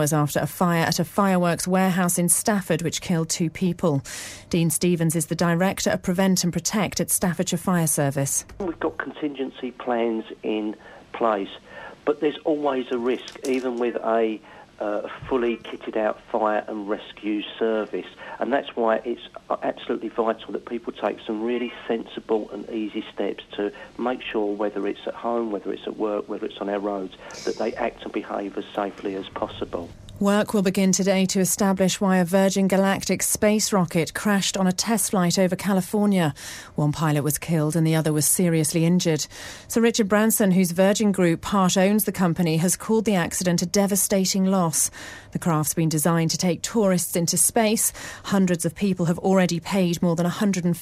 hours after a fire at a fireworks warehouse in Stafford, which killed 2 people. Dean Stevens is the Director of Prevent and Protect at Staffordshire Fire Service. We've got contingency plans in place, but there's always a risk, even with a fully kitted out fire and rescue service, and that's why it's absolutely vital that people take some really sensible and easy steps to make sure, whether it's at home, whether it's at work, whether it's on our roads, that they act and behave as safely as possible. Work will begin today to establish why a Virgin Galactic space rocket crashed on a test flight over California. One pilot was killed and the other was seriously injured. Sir Richard Branson, whose Virgin Group part owns the company, has called the accident a devastating loss. The craft's been designed to take tourists into space. Hundreds of people have already paid more than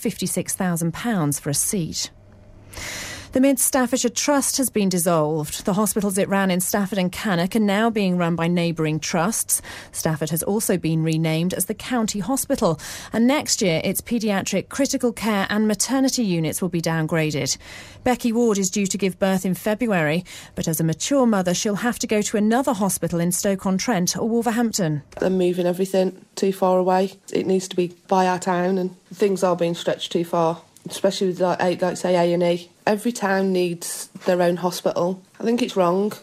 £156,000 for a seat. The Mid Staffordshire Trust has been dissolved. The hospitals it ran in Stafford and Cannock are now being run by neighbouring trusts. Stafford has also been renamed as the County Hospital, and next year its paediatric, critical care and maternity units will be downgraded. Becky Ward is due to give birth in February, but as a mature mother she'll have to go to another hospital in Stoke-on-Trent or Wolverhampton. They're moving everything too far away. It needs to be by our town, and things are being stretched too far, especially with like say A&E. Every town needs their own hospital. I think it's wrong.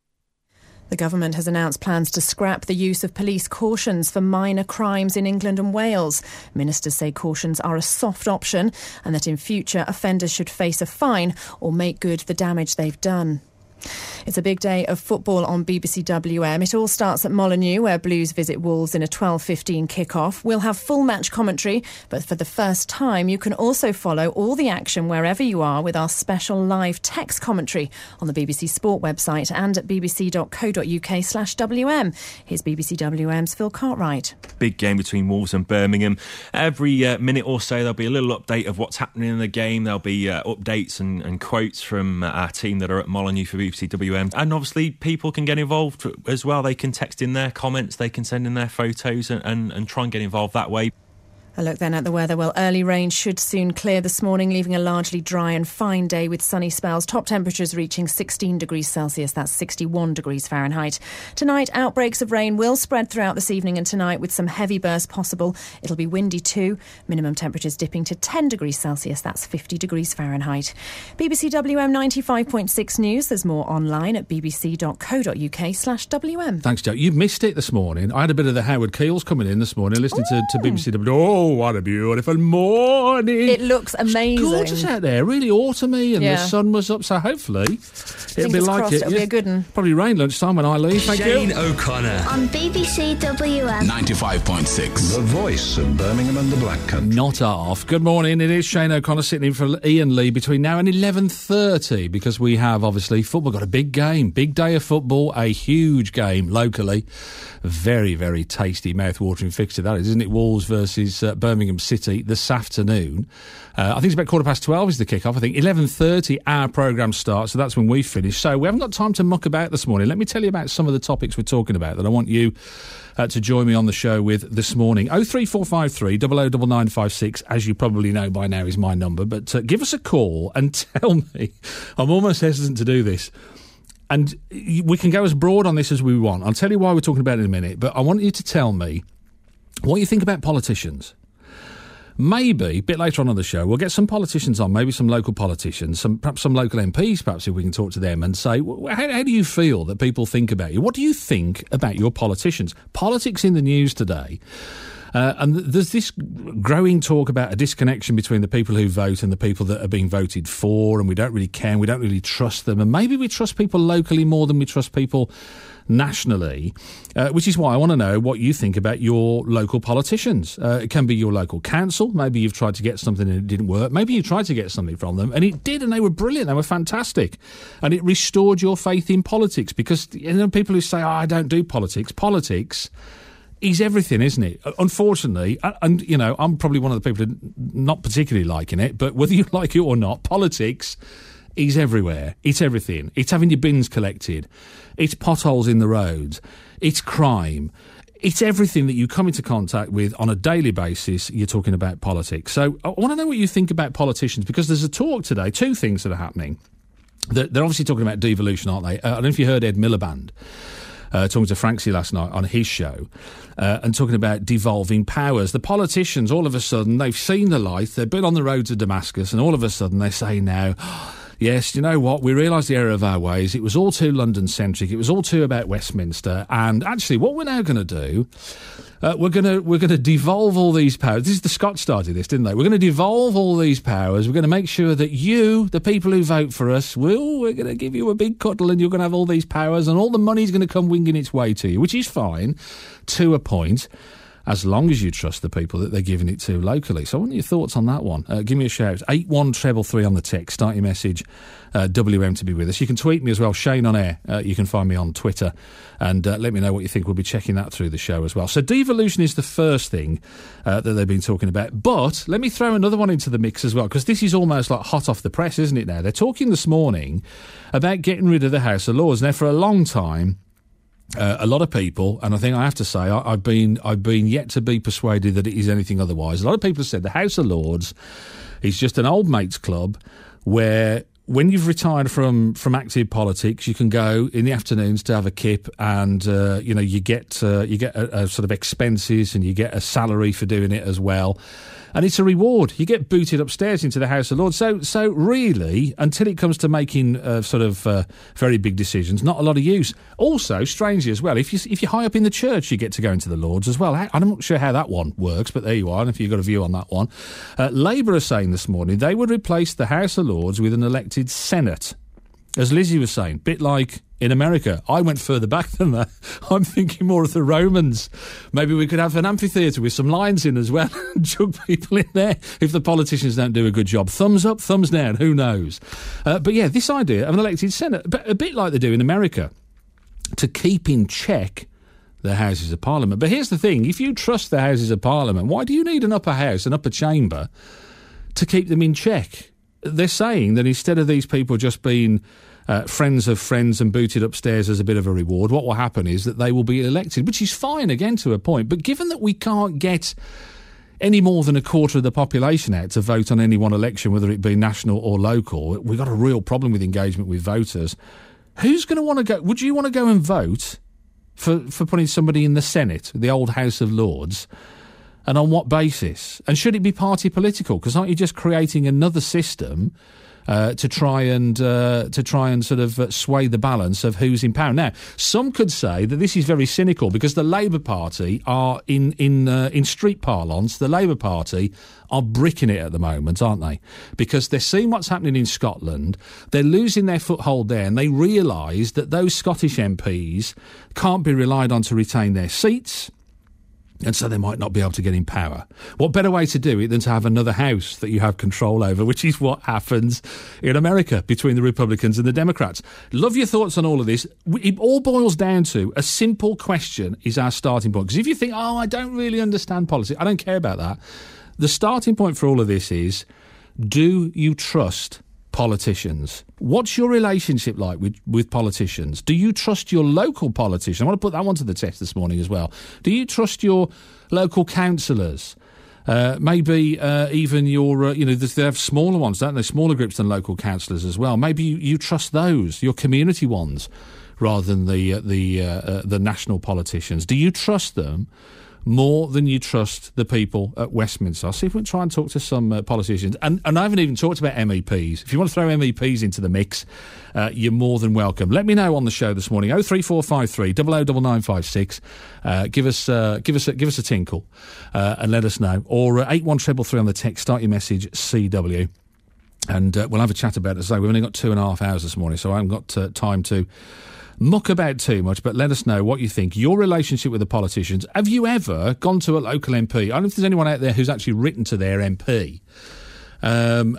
The government has announced plans to scrap the use of police cautions for minor crimes in England and Wales. Ministers say cautions are a soft option and that in future offenders should face a fine or make good the damage they've done. It's a big day of football on BBC WM. It all starts at Molineux, where Blues visit Wolves in a 12:15 kick-off. We'll have full match commentary, but for the first time you can also follow all the action wherever you are with our special live text commentary on the BBC Sport website and at bbc.co.uk/WM. Here's BBC WM's Phil Cartwright. Big game between Wolves and Birmingham. Every minute or so there'll be a little update of what's happening in the game. There'll be updates and quotes from our team that are at Molineux for BBC WM. And obviously people can get involved as well. They can text in their comments, they can send in their photos and try and get involved that way. A look then at the weather. Well, early rain should soon clear this morning, leaving a largely dry and fine day with sunny spells. Top temperatures reaching 16 degrees Celsius, that's 61 degrees Fahrenheit. Tonight, outbreaks of rain will spread throughout this evening and tonight with some heavy bursts possible. It'll be windy too. Minimum temperatures dipping to 10 degrees Celsius, that's 50 degrees Fahrenheit. BBC WM 95.6 News. There's more online at bbc.co.uk/WM. Thanks, Joe. You missed it this morning. I had a bit of the Howard Keels coming in this morning, listening to BBC WM. Oh, what a beautiful morning. It looks amazing. It's gorgeous out there, really autumny, and the sun was up, so hopefully it'll be like it. It'll be a good one. Probably rain lunchtime when I leave. Thank you. Shane O'Connor. On BBC WM 95.6. The voice of Birmingham and the Black Country. Not half. Good morning. It is Shane O'Connor sitting in for Ian Lee between now and 11:30 because we have, obviously, football. Got a big game. Big day of football. A huge game locally. Very, very tasty, mouth-watering fixture that is, isn't it? Wolves versus Birmingham City this afternoon. I think it's about 12:15 is the kick-off. I think 11:30 our programme starts, so that's when we finish. So we haven't got time to muck about this morning. Let me tell you about some of the topics we're talking about that I want you to join me on the show with this morning. 03453 009956, as you probably know by now, is my number. But give us a call and tell me. I'm almost hesitant to do this. And we can go as broad on this as we want. I'll tell you why we're talking about it in a minute, but I want you to tell me what you think about politicians. Maybe, a bit later on the show, we'll get some politicians on, maybe some local politicians, perhaps some local MPs, perhaps, if we can talk to them and say, how do you feel that people think about you? What do you think about your politicians? Politics in the news today. And there's this growing talk about a disconnection between the people who vote and the people that are being voted for, and we don't really care, and we don't really trust them, and maybe we trust people locally more than we trust people nationally, which is why I want to know what you think about your local politicians. It can be your local council. Maybe you've tried to get something and it didn't work. Maybe you tried to get something from them and it did, and they were brilliant. They were fantastic. And it restored your faith in politics because, you know, people who say, I don't do politics. Politics is everything, isn't it? Unfortunately, and, you know, I'm probably one of the people not particularly liking it, but whether you like it or not, politics is everywhere. It's everything. It's having your bins collected. It's potholes in the roads. It's crime. It's everything that you come into contact with on a daily basis. You're talking about politics. So I want to know what you think about politicians, because there's a talk today, two things that are happening. They're obviously talking about devolution, aren't they? I don't know if you heard Ed Miliband talking to Francie last night on his show, and talking about devolving powers. The politicians, all of a sudden, they've seen the light, they've been on the road to Damascus, and all of a sudden they say now, yes, you know what, we realise the error of our ways. It was all too London-centric. It was all too about Westminster. And actually, what we're now going to do, we're going to devolve all these powers. This is the Scots started this, didn't they? We're going to devolve all these powers. We're going to make sure that you, the people who vote for us, we're going to give you a big cuddle and you're going to have all these powers and all the money's going to come winging its way to you, which is fine to a point, as long as you trust the people that they're giving it to locally. So I want your thoughts on that one. Give me a shout. 81333 on the text. Start your message, WM to be with us. You can tweet me as well, Shane on air. You can find me on Twitter and let me know what you think. We'll be checking that through the show as well. So devolution is the first thing that they've been talking about. But let me throw another one into the mix as well, because this is almost like hot off the press, isn't it now? They're talking this morning about getting rid of the House of Lords. Now, for a long time, a lot of people, and I think I have to say, I've been yet to be persuaded that it is anything otherwise. A lot of people have said the House of Lords is just an old mates club where, when you've retired from active politics, you can go in the afternoons to have a kip, and you get a sort of expenses, and you get a salary for doing it as well. And it's a reward. You get booted upstairs into the House of Lords. So really, until it comes to making very big decisions, not a lot of use. Also, strangely as well, if you're high up in the church, you get to go into the Lords as well. I'm not sure how that one works, but there you are. And if you've got a view on that one, Labour are saying this morning they would replace the House of Lords with an elected Senate. As Lizzie was saying, bit like in America. I went further back than that. I'm thinking more of the Romans. Maybe we could have an amphitheatre with some lions in as well and jug people in there if the politicians don't do a good job. Thumbs up, thumbs down, who knows? But yeah, this idea of an elected Senate, a bit like they do in America, to keep in check the Houses of Parliament. But here's the thing, if you trust the Houses of Parliament, why do you need an upper house, an upper chamber, to keep them in check? They're saying that instead of these people just being friends of friends and booted upstairs as a bit of a reward, what will happen is that they will be elected, which is fine, again, to a point. But given that we can't get any more than a quarter of the population out to vote on any one election, whether it be national or local, we've got a real problem with engagement with voters. Who's going to want to go? Would you want to go and vote for putting somebody in the Senate, the old House of Lords? And on what basis? And should it be party political? Because aren't you just creating another system to try and sort of sway the balance of who's in power? Now, some could say that this is very cynical because the Labour Party are in street parlance. The Labour Party are bricking it at the moment, aren't they? Because they're seeing what's happening in Scotland. They're losing their foothold there, and they realise that those Scottish MPs can't be relied on to retain their seats. And so they might not be able to get in power. What better way to do it than to have another house that you have control over, which is what happens in America between the Republicans and the Democrats. Love your thoughts on all of this. It all boils down to a simple question is our starting point. Because if you think, I don't really understand politics, I don't care about that. The starting point for all of this is, do you trust politicians? What's your relationship like with politicians? Do you trust your local politician? I want to put that one to the test this morning as well. Do you trust your local councillors? Maybe even your, they have smaller ones, don't they? Smaller groups than local councillors as well. Maybe you trust those, your community ones, rather than the national politicians. Do you trust them more than you trust the people at Westminster? I'll see if we can try and talk to some politicians. And I haven't even talked about MEPs. If you want to throw MEPs into the mix, you're more than welcome. Let me know on the show this morning. 03453 009956. Give us a tinkle and let us know. Or 81333 on the text. Start your message CW. And we'll have a chat about it. So we've only got 2.5 hours this morning, so I haven't got time to muck about too much, but let us know what you think. Your relationship with the politicians. Have you ever gone to a local MP? I don't know if there's anyone out there who's actually written to their MP and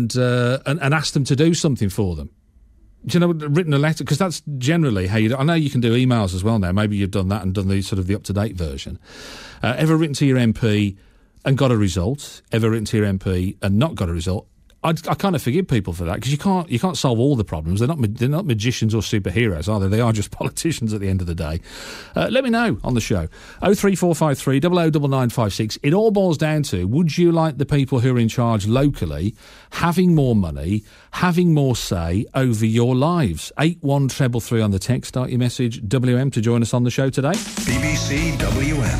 asked them to do something for them. Do you know, written a letter? Because that's generally how you do. I know you can do emails as well now. Maybe you've done that and done the sort of the up-to-date version. Ever written to your MP and got a result? Ever written to your MP and not got a result? I kind of forgive people for that, because you can't solve all the problems. They're not magicians or superheroes, are they? They are just politicians at the end of the day. Let me know on the show. 03453 009956. It all boils down to, would you like the people who are in charge locally having more money, having more say over your lives? 81333 on the text. Start your message. WM to join us on the show today. BBC WM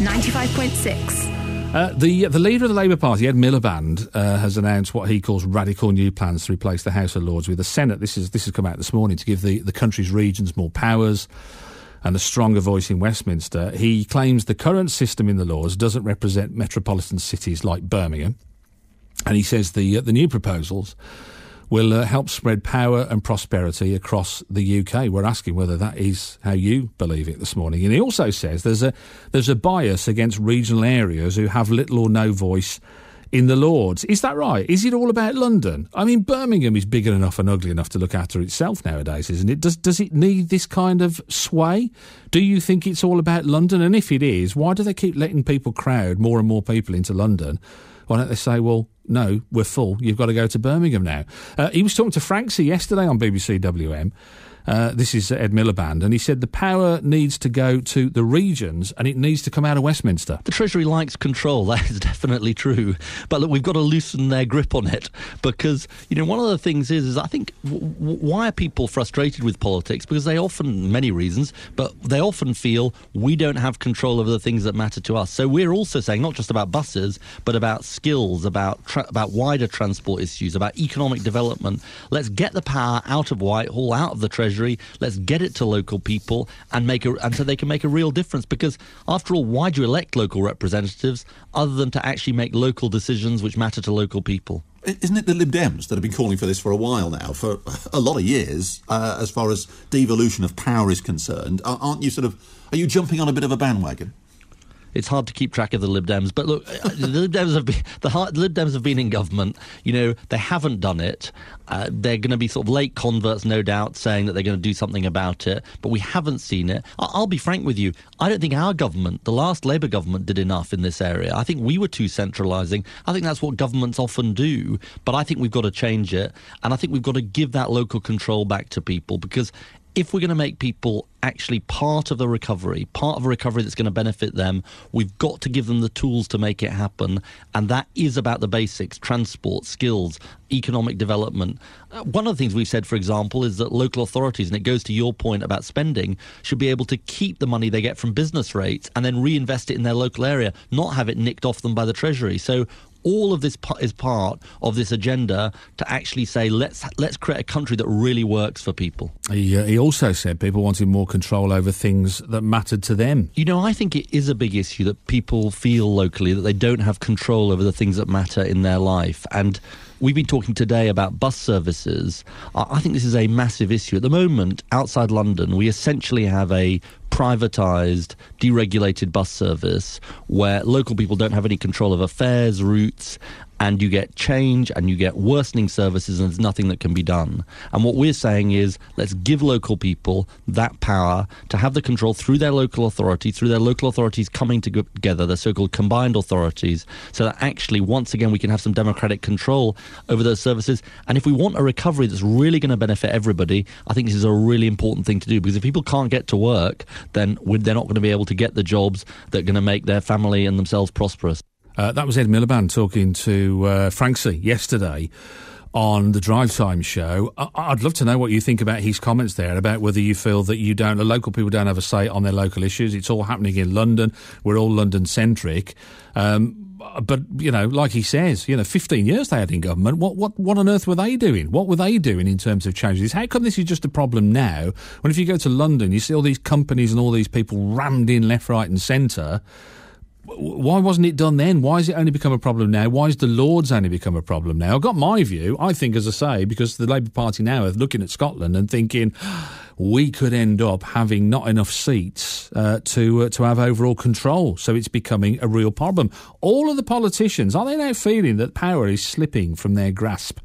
95.6. The leader of the Labour Party, Ed Miliband, has announced what he calls radical new plans to replace the House of Lords with the Senate. This has come out this morning to give the country's regions more powers and a stronger voice in Westminster. He claims the current system in the Lords doesn't represent metropolitan cities like Birmingham, and he says the new proposals will help spread power and prosperity across the UK. We're asking whether that is how you believe it this morning. And he also says there's a bias against regional areas who have little or no voice in the Lords. Is that right? Is it all about London? I mean, Birmingham is big enough and ugly enough to look after itself nowadays, isn't it? Does it need this kind of sway? Do you think it's all about London? And if it is, why do they keep letting people crowd more and more people into London? Why don't they say, well, no, we're full, you've got to go to Birmingham now? He was talking to Franksy yesterday on BBC WM. This is Ed Miliband, and he said the power needs to go to the regions and it needs to come out of Westminster. The Treasury likes control, that is definitely true. But look, we've got to loosen their grip on it, because, one of the things is I think, why are people frustrated with politics? Because they often, many reasons, but they often feel we don't have control over the things that matter to us. So we're also saying, not just about buses, but about skills, about wider transport issues, about economic development. Let's get the power out of Whitehall, out of the Treasury. Let's get it to local people and so they can make a real difference. Because after all, why do you elect local representatives other than to actually make local decisions which matter to local people? Isn't it the Lib Dems that have been calling for this for a while now, for a lot of years, as far as devolution of power is concerned? Are you jumping on a bit of a bandwagon? It's hard to keep track of the Lib Dems, but look, the Lib Dems have been in government. They haven't done it. They're going to be sort of late converts, no doubt, saying that they're going to do something about it, but we haven't seen it. I'll be frank with you. I don't think our government, the last Labour government, did enough in this area. I think we were too centralising. I think that's what governments often do, but I think we've got to change it, and I think we've got to give that local control back to people, because if we're going to make people actually part of a recovery that's going to benefit them, we've got to give them the tools to make it happen. And that is about the basics: transport, skills, economic development. One of the things we've said, for example, is that local authorities, and it goes to your point about spending, should be able to keep the money they get from business rates and then reinvest it in their local area, not have it nicked off them by the Treasury. So all of this is part of this agenda to actually say, let's create a country that really works for people. He also said people wanted more control over things that mattered to them. I think it is a big issue that people feel locally that they don't have control over the things that matter in their life. And we've been talking today about bus services. I think this is a massive issue. At the moment, outside London, we essentially have a privatised, deregulated bus service where local people don't have any control over fares, routes, and you get change and you get worsening services and there's nothing that can be done. And what we're saying is, let's give local people that power to have the control through their local authorities coming together, the so-called combined authorities, so that actually, once again, we can have some democratic control over those services. And if we want a recovery that's really going to benefit everybody, I think this is a really important thing to do, because if people can't get to work, then they're not going to be able to get the jobs that are going to make their family and themselves prosperous. That was Ed Miliband talking to Franksy yesterday on the Drive Time show. I'd love to know what you think about his comments there, about whether you feel that local people don't have a say on their local issues. It's all happening in London. We're all London-centric. But, like he says, 15 years they had in government. What on earth were they doing? What were they doing in terms of changes? How come this is just a problem now, when if you go to London, you see all these companies and all these people rammed in left, right and centre? Why wasn't it done then? Why has it only become a problem now? Why has the Lords only become a problem now? I've got my view. I think, as I say, because the Labour Party now are looking at Scotland and thinking we could end up having not enough seats to have overall control. So it's becoming a real problem. All of the politicians, are they now feeling that power is slipping from their grasp?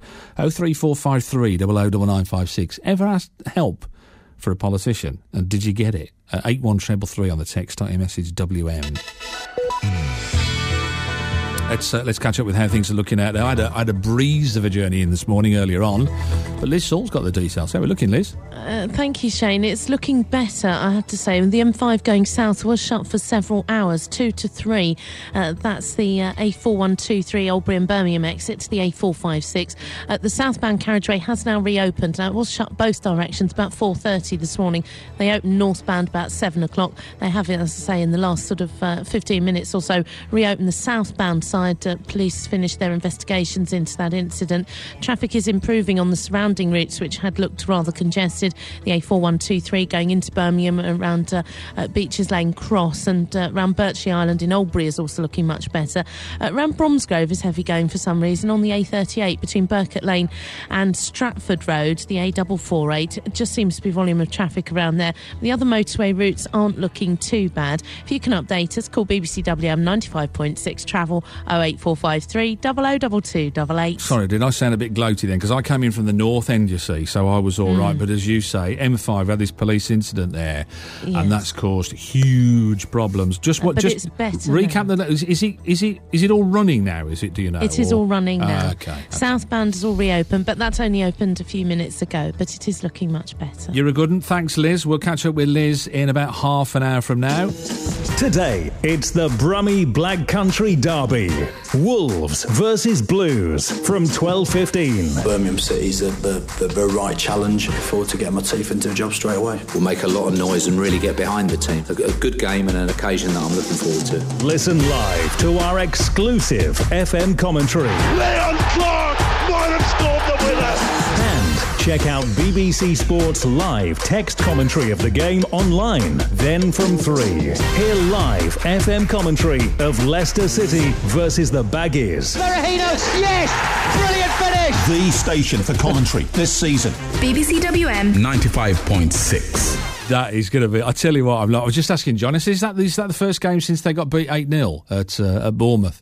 03453 009956. Ever asked help for a politician? And did you get it? 81333 on the text. Start your message WM. Let's catch up with how things are looking out there. I had a breeze of a journey in this morning earlier on, but Liz Saul's got the details. How are we looking, Liz? Thank you, Shane. It's looking better, I have to say. The M5 going south was shut for several hours, 2 to 3. That's the A4123 Albury and Birmingham exit to the A456. The southbound carriageway has now reopened. Now, it was shut both directions about 4:30 this morning. They opened northbound about 7 o'clock. They have, as I say, in the last sort of 15 minutes or so, reopened the southbound side. Police finished their investigations into that incident. Traffic is improving on the surrounding routes, which had looked rather congested. The A4123 going into Birmingham around Beaches Lane Cross, and around Birchley Island in Albury is also looking much better. Around Bromsgrove is heavy going for some reason. On the A38 between Burkett Lane and Stratford Road, the A448, it just seems to be volume of traffic around there. The other motorway routes aren't looking too bad. If you can update us, call BBC WM 95.6 Travel 08453 002288. Sorry, did I sound a bit gloaty then? Because I came in from the north end, you see, so I was all right. But as you say, M5 had this police incident there, and that's caused huge problems. Just what? But just it's better recap now. Is it all running now? Is it? Do you know? It is all running now. Okay. Southbound is all reopened, but that's only opened a few minutes ago. But it is looking much better. You're a good one. Thanks, Liz. We'll catch up with Liz in about half an hour from now. Today, it's the Brummie Black Country Derby. Wolves versus Blues from 12:15. Birmingham City's the right challenge. Look forward to getting my teeth into the job straight away. We'll make a lot of noise and really get behind the team. A good game and an occasion that I'm looking forward to. Listen live to our exclusive FM commentary. Leon Clark might have scored the winner. And check out BBC Sports live text commentary of the game online. Then from 3, hear live FM commentary of Leicester City versus the Baggies. Marahinos, yes! Brilliant finish! The station for commentary this season. BBC WM 95.6. That is going to be. I tell you what, I was just asking John. Is that the first game since they got beat 8-0 at Bournemouth?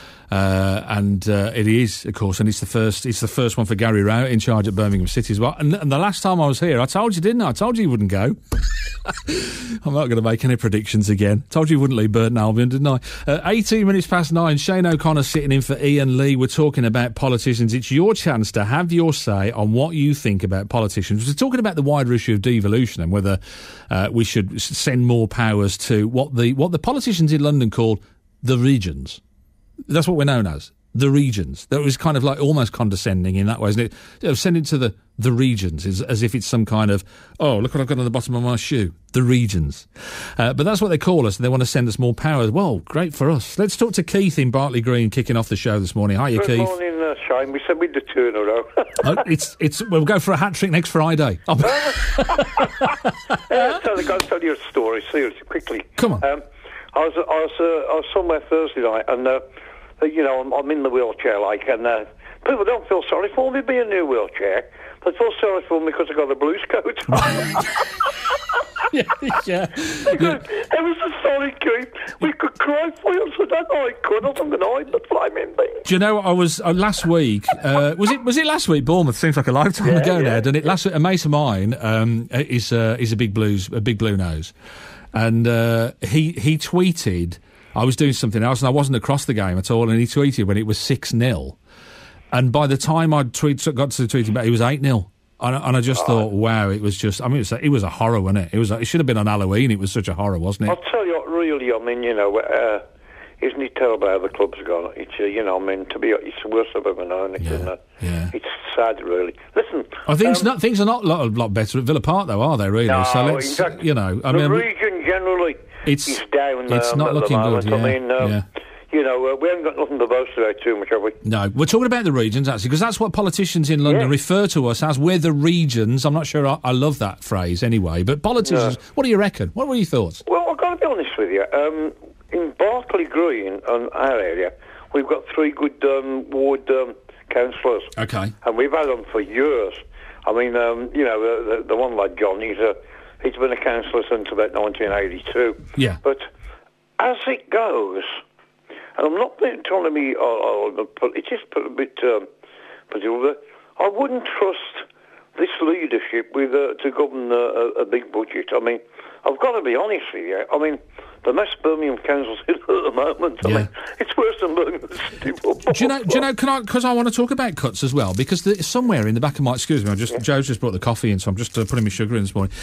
And it is, of course, and it's the first one for Gary Rowett in charge at Birmingham City as well. And the last time I was here, I told you, didn't I? I told you he wouldn't go. I'm not going to make any predictions again. Told you he wouldn't leave Burton Albion, didn't I? 18 minutes past 9, Shane O'Connor sitting in for Ian Lee. We're talking about politicians. It's your chance to have your say on what you think about politicians. We're talking about the wider issue of devolution and whether we should send more powers to what the politicians in London call the regions. That's what we're known as, the regions. That was kind of like almost condescending in that way, isn't it? Send it to the regions as if it's some kind of, oh, look what I've got on the bottom of my shoe. The regions. But that's what they call us. They want to send us more powers. Well, great for us. Let's talk to Keith in Bartley Green, kicking off the show this morning. Hiya, Keith. Good morning, Shane. We said we'd do two in a row. We'll go for a hat-trick next Friday. So I'll tell you a story, seriously, quickly. Come on. I was somewhere Thursday night, and I'm in the wheelchair, and people don't feel sorry for me being in a wheelchair. They feel sorry for me because I got a blues coat. yeah. It was a sorry, Keith. We could cry for you, so that I could. I wasn't going to hide the flaming thing. Do you know what I was last week? Was it last week? Bournemouth seems like a lifetime ago now, doesn't it? Last week, a mate of mine is a big blue nose, and he tweeted. I was doing something else and I wasn't across the game at all, and he tweeted when it was 6-0. And by the time I got to the tweeting back, it was 8-0. And I just thought, wow, it was just, it was a horror, wasn't it? It should have been on Halloween. It was such a horror, wasn't it? I'll tell you what, really, isn't it terrible how the club's gone? It's, it's the worst I've ever known. It's sad, really. Listen. Things are not a lot better at Villa Park, though, are they, really? No, so let's, exactly. The region generally is down. It's not looking good, we haven't got nothing to boast about too much, have we? No, we're talking about the regions, actually, because that's what politicians in London refer to us as. We're the regions. I'm not sure I love that phrase anyway, but politicians, what do you reckon? What were your thoughts? Well, I've got to be honest with you. In Bartley Green, our area, we've got 3 good ward councillors. Okay. And we've had them for years. I mean, the one like John, he's been a councillor since about 1982. Yeah. But as it goes, and I'm not trying to be, it's just a bit particular, I wouldn't trust this leadership to govern a big budget. I mean, I've got to be honest with you. I mean, the mess Birmingham Council's in at the moment. I mean, it's worse than Birmingham City Football. Do you know? Because I want to talk about cuts as well. Because somewhere in the back of my, excuse me, Joe's just brought the coffee in, so I'm just putting my sugar in this morning.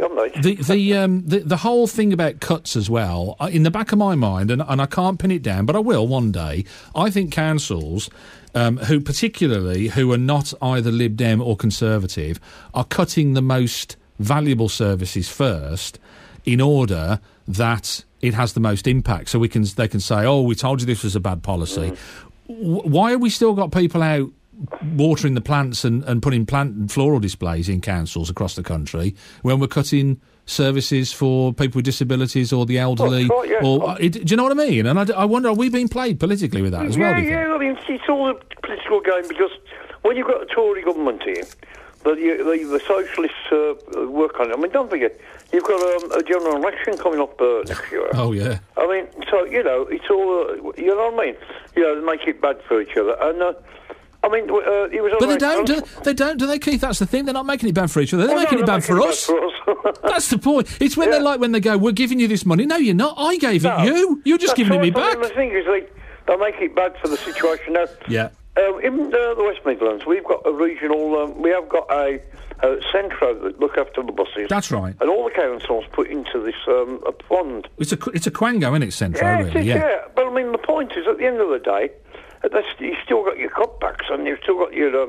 The whole thing about cuts as well, in the back of my mind, and I can't pin it down, but I will one day. I think councils, who are not either Lib Dem or Conservative, are cutting the most valuable services first, in order that it has the most impact. So they can say, "Oh, we told you this was a bad policy." Why have we still got people out watering the plants and putting plant and floral displays in councils across the country when we're cutting services for people with disabilities or the elderly? Well, right, yeah. Do you know what I mean? And I wonder, are we being played politically with that as well? Yeah. I mean, it's all a political game, because when you've got a Tory government here, the socialists work on it. I mean, don't forget, you've got a general election coming up next year. Oh, yeah. I mean, so, it's all, you know what I mean? They make it bad for each other. And, I mean, it was... But they don't, do they, Keith? That's the thing. They're not making it bad for each other. They're making it bad for us. That's the point. It's when when they go, "We're giving you this money." No, you're not. I gave it you. You're just giving it me back. The thing is, they make it bad for the situation. Now, in the West Midlands, we've got a regional... we have got a Centro that look after the buses. That's right. And all the councils put into this a fund. It's a Quango, isn't it, Centro? Yeah. But, I mean, the point is, at the end of the day, you've still got your cutbacks, and you've still got your,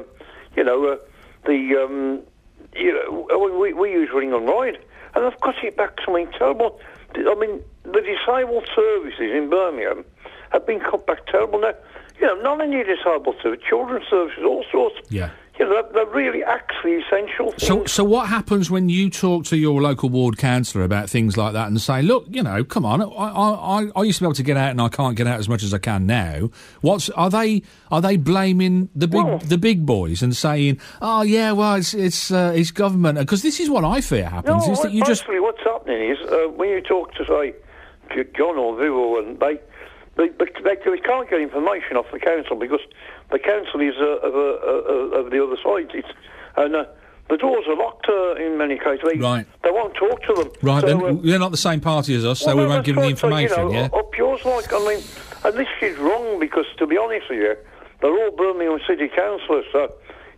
we use Ring and Ride, and they've cut it back something terrible. I mean, the disabled services in Birmingham have been cut back terrible. Now, not only disabled services, children's services, all sorts. Yeah. They're really actually essential things. So what happens when you talk to your local ward councillor about things like that and say, "Look, come on, I used to be able to get out and I can't get out as much as I can now." Are they blaming the big boys and saying, "Oh yeah, well it's government"? Because this is what I fear happens. No, is that you basically what's happening is when you talk to, say, John or Vivo, and they can't get information off the council, because the council is of the other side. The doors are locked in many cases. They won't talk to them. Right, then they're not the same party as us, so we won't give them the information, Up yours, and this is wrong, because, to be honest with you, they're all Birmingham City councillors, so...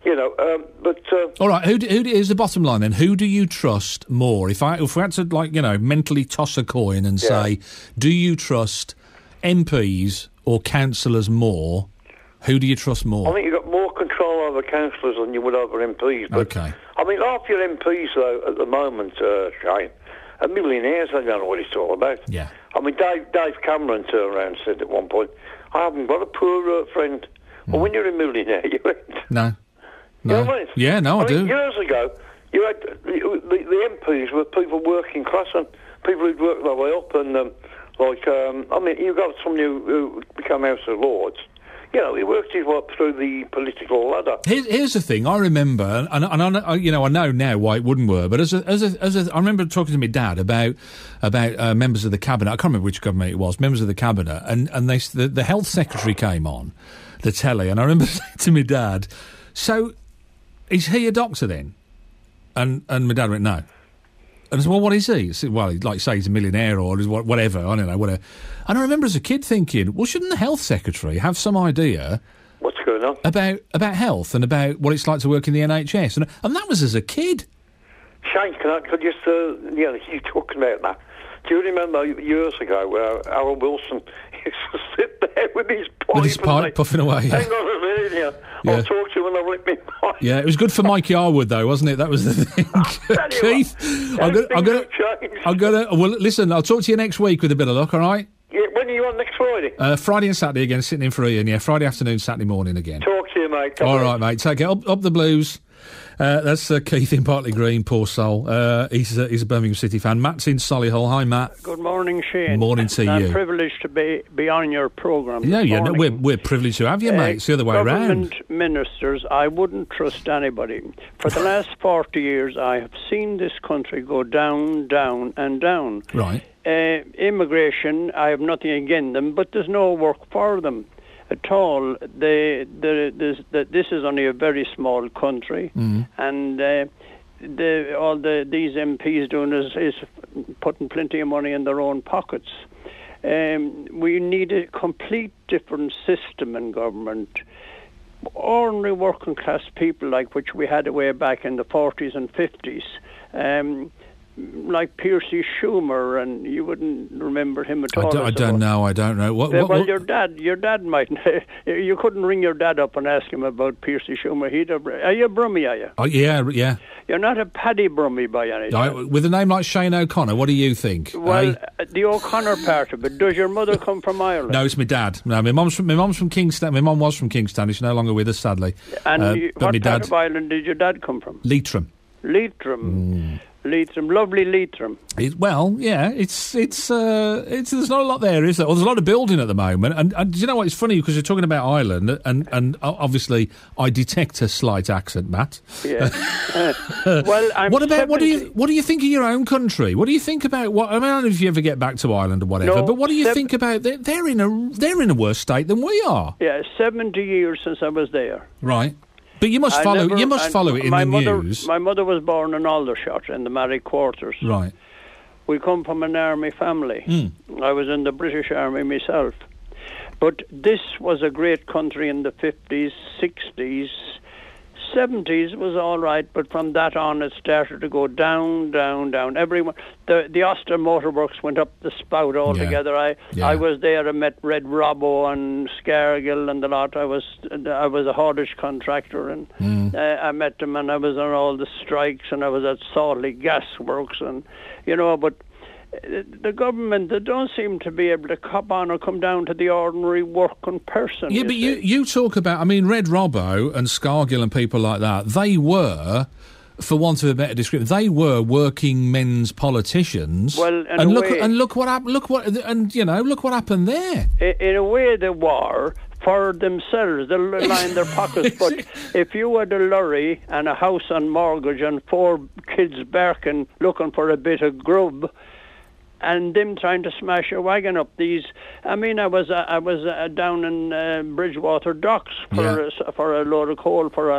All right, who is the bottom line then? Who do you trust more? If we had to, mentally toss a coin and say, do you trust MPs or councillors more? Who do you trust more? I think you've got more control over councillors than you would over MPs. But, okay. I mean, half your MPs, though, at the moment, Shane, are millionaires. They don't know what it's all about. Yeah. I mean, Dave Cameron turned around and said at one point, "I haven't got a poor friend." Well, when you're a millionaire, you ain't. No. You know what I mean? Yeah, I do. Years ago, you had the MPs were people working class and people who'd worked their way up, and you got somebody who became House of Lords. He worked his way up through the political ladder. Here's the thing. I remember, and I know now why it wouldn't work. But I remember talking to my dad about members of the cabinet. I can't remember which government it was. Members of the cabinet, and the health secretary came on the telly, and I remember saying to my dad, "So, is he a doctor then?" And my dad went, "No." And I said, "Well, what is he?" Said, "Well, like say he's a millionaire or whatever. I don't know, whatever." And I remember as a kid thinking, well, shouldn't the health secretary have some idea what's going on about health and about what it's like to work in the NHS? And that was as a kid. Shane, could you you talking about that? Do you remember years ago where Harold Wilson used to sit there with his pipe? With his pipe puffing away. Hang on a minute, I'll talk to you when I lick my pipe. Yeah, it was good for Mike Yarwood, though, wasn't it? That was the thing. Keith, I'm gonna. Well, listen, I'll talk to you next week with a bit of luck. All right? Yeah, when are you on next Friday? Friday and Saturday again, sitting in for Ian. Yeah, Friday afternoon, Saturday morning again. Talk to you, mate. All right, mate. Take it up the Blues. That's Keith in Bartley Green, poor soul. He's a Birmingham City fan. Matt's in Solihull. Hi, Matt. Good morning, Shane. Morning to you. I'm privileged to be on your programme. Yeah, we're privileged to have you, mate. It's the other way around. Government ministers, I wouldn't trust anybody. For the last 40 years, I have seen this country go down, down and down. Right. Immigration, I have nothing against them, but there's no work for them at all. This is only a very small country, and these MPs doing is putting plenty of money in their own pockets. We need a complete different system in government. Ordinary working class people, like which we had way back in the 40s and 50s, like Piercy Schumer, and you wouldn't remember him at all. I don't know. Well, your dad might. You couldn't ring your dad up and ask him about Piercy Schumer. Are you a Brummie, are you? Oh, yeah. You're not a Paddy Brummie by any chance. With a name like Shane O'Connor, what do you think? Well, the O'Connor part of it. Does your mother come from Ireland? No, it's my dad. No, my mum's from Kingston. My mum was from Kingston. She's no longer with us, sadly. And what part of Ireland did your dad come from? Leitrim. Leitrim, lovely Leitrim. It's there's not a lot there, is there? Well, there's a lot of building at the moment, and do you know what? It's funny because you're talking about Ireland, and obviously I detect a slight accent, Matt. Yeah. Well, what do you think of your own country? What do you think about what? I mean, I don't know if you ever get back to Ireland or whatever, but what do you think about? They're in a worse state than we are. Yeah, 70 years since I was there. Right. But you must follow it in the news. My mother was born in Aldershot in the Marrick Quarters. Right. We come from an army family. I was in the British Army myself. But this was a great country in the 50s, 60s, 70s was all right, but from that on it started to go down, down, down. Everyone, the Oster Motorworks went up the spout altogether. I was there. I met Red Robbo and Scargill and the lot. I was a haulage contractor, and I met them, and I was on all the strikes, and I was at Salt Lake Gas Works, and but the government, they don't seem to be able to cop on or come down to the ordinary working person. Yeah, but you talk about, I mean, Red Robbo and Scargill and people like that, they were, for want of a better description, they were working men's politicians. Well, look what happened there. In a way, they were for themselves. They line their pockets. But if you had a lorry and a house on mortgage and 4 kids barking looking for a bit of grub, and them trying to smash a wagon up these. I mean, I was down in Bridgewater Docks for a load of coal for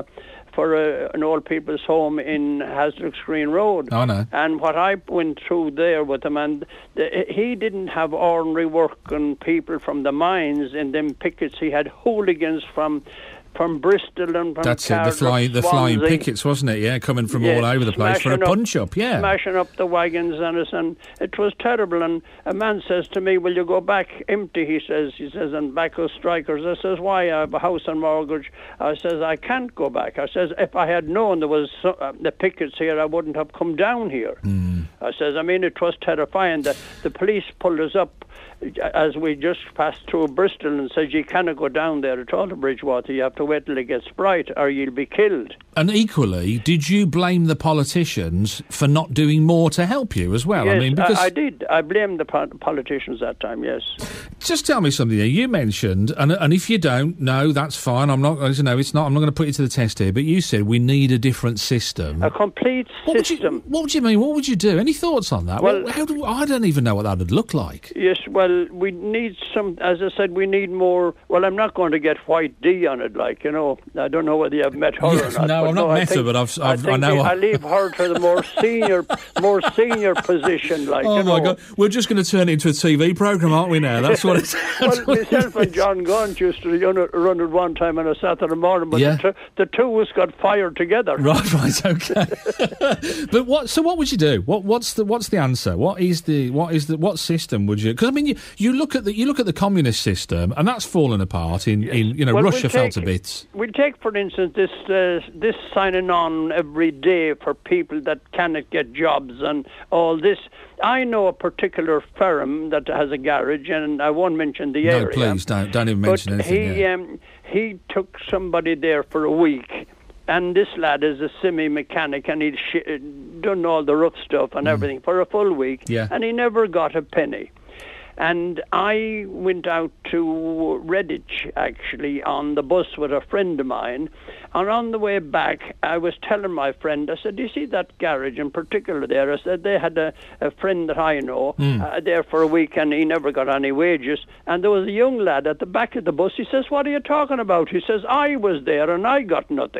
an old people's home in Haslick's Green Road. Oh, no. And what I went through there with him, and he didn't have ordinary working people from the mines in them pickets. He had hooligans from Bristol and from That's it, the flying pickets, wasn't it? Yeah, coming from all over the place for a punch-up, yeah. Smashing up the wagons on us, and it was terrible. And a man says to me, will you go back empty, he says, and back with strikers. I says, why? I have a house and mortgage. I says, I can't go back. I says, if I had known there was the pickets here, I wouldn't have come down here. I says, I mean, it was terrifying. The police pulled us up as we just passed through Bristol and said, you cannot go down there at all to Bridgewater. You have to wait till it gets bright or you'll be killed. And equally, did you blame the politicians for not doing more to help you as well? Yes, I mean, because I did. I blamed the politicians that time, yes. Just tell me something here. You mentioned, and if you don't, no, that's fine. I'm not, it's not. I'm not going to put you to the test here. But you said we need a different system. A complete system. What would you mean? What would you do? Any thoughts on that? Well, I don't even know what that would look like. Yes, well, we need some. As I said, we need more. Well, I'm not going to get White D on it, I don't know whether you've met her or not. No, I've not met her, but I know. I leave her to the more senior position, Oh my God, we're just going to turn it into a TV programme, aren't we now? That's what it's. Well, myself and John Gaunt used to run it one time on a Saturday morning, but the two of us got fired together. Right, okay. But what would you do? What's the answer? What system would you? Because I mean, you look at the communist system, and that's fallen apart in Russia fell to bits. We'll take, for instance, this signing on every day for people that cannot get jobs and all this. I know a particular firm that has a garage, and I won't mention the area. No, please don't even mention anything. He took somebody there for a week. And this lad is a semi-mechanic, and he'd done all the rough stuff and everything for a full week, and he never got a penny. And I went out to Redditch, actually, on the bus with a friend of mine. And on the way back, I was telling my friend, I said, do you see that garage in particular there? I said, they had a friend that I know there for a week, and he never got any wages. And there was a young lad at the back of the bus. He says, what are you talking about? He says, I was there, and I got nothing.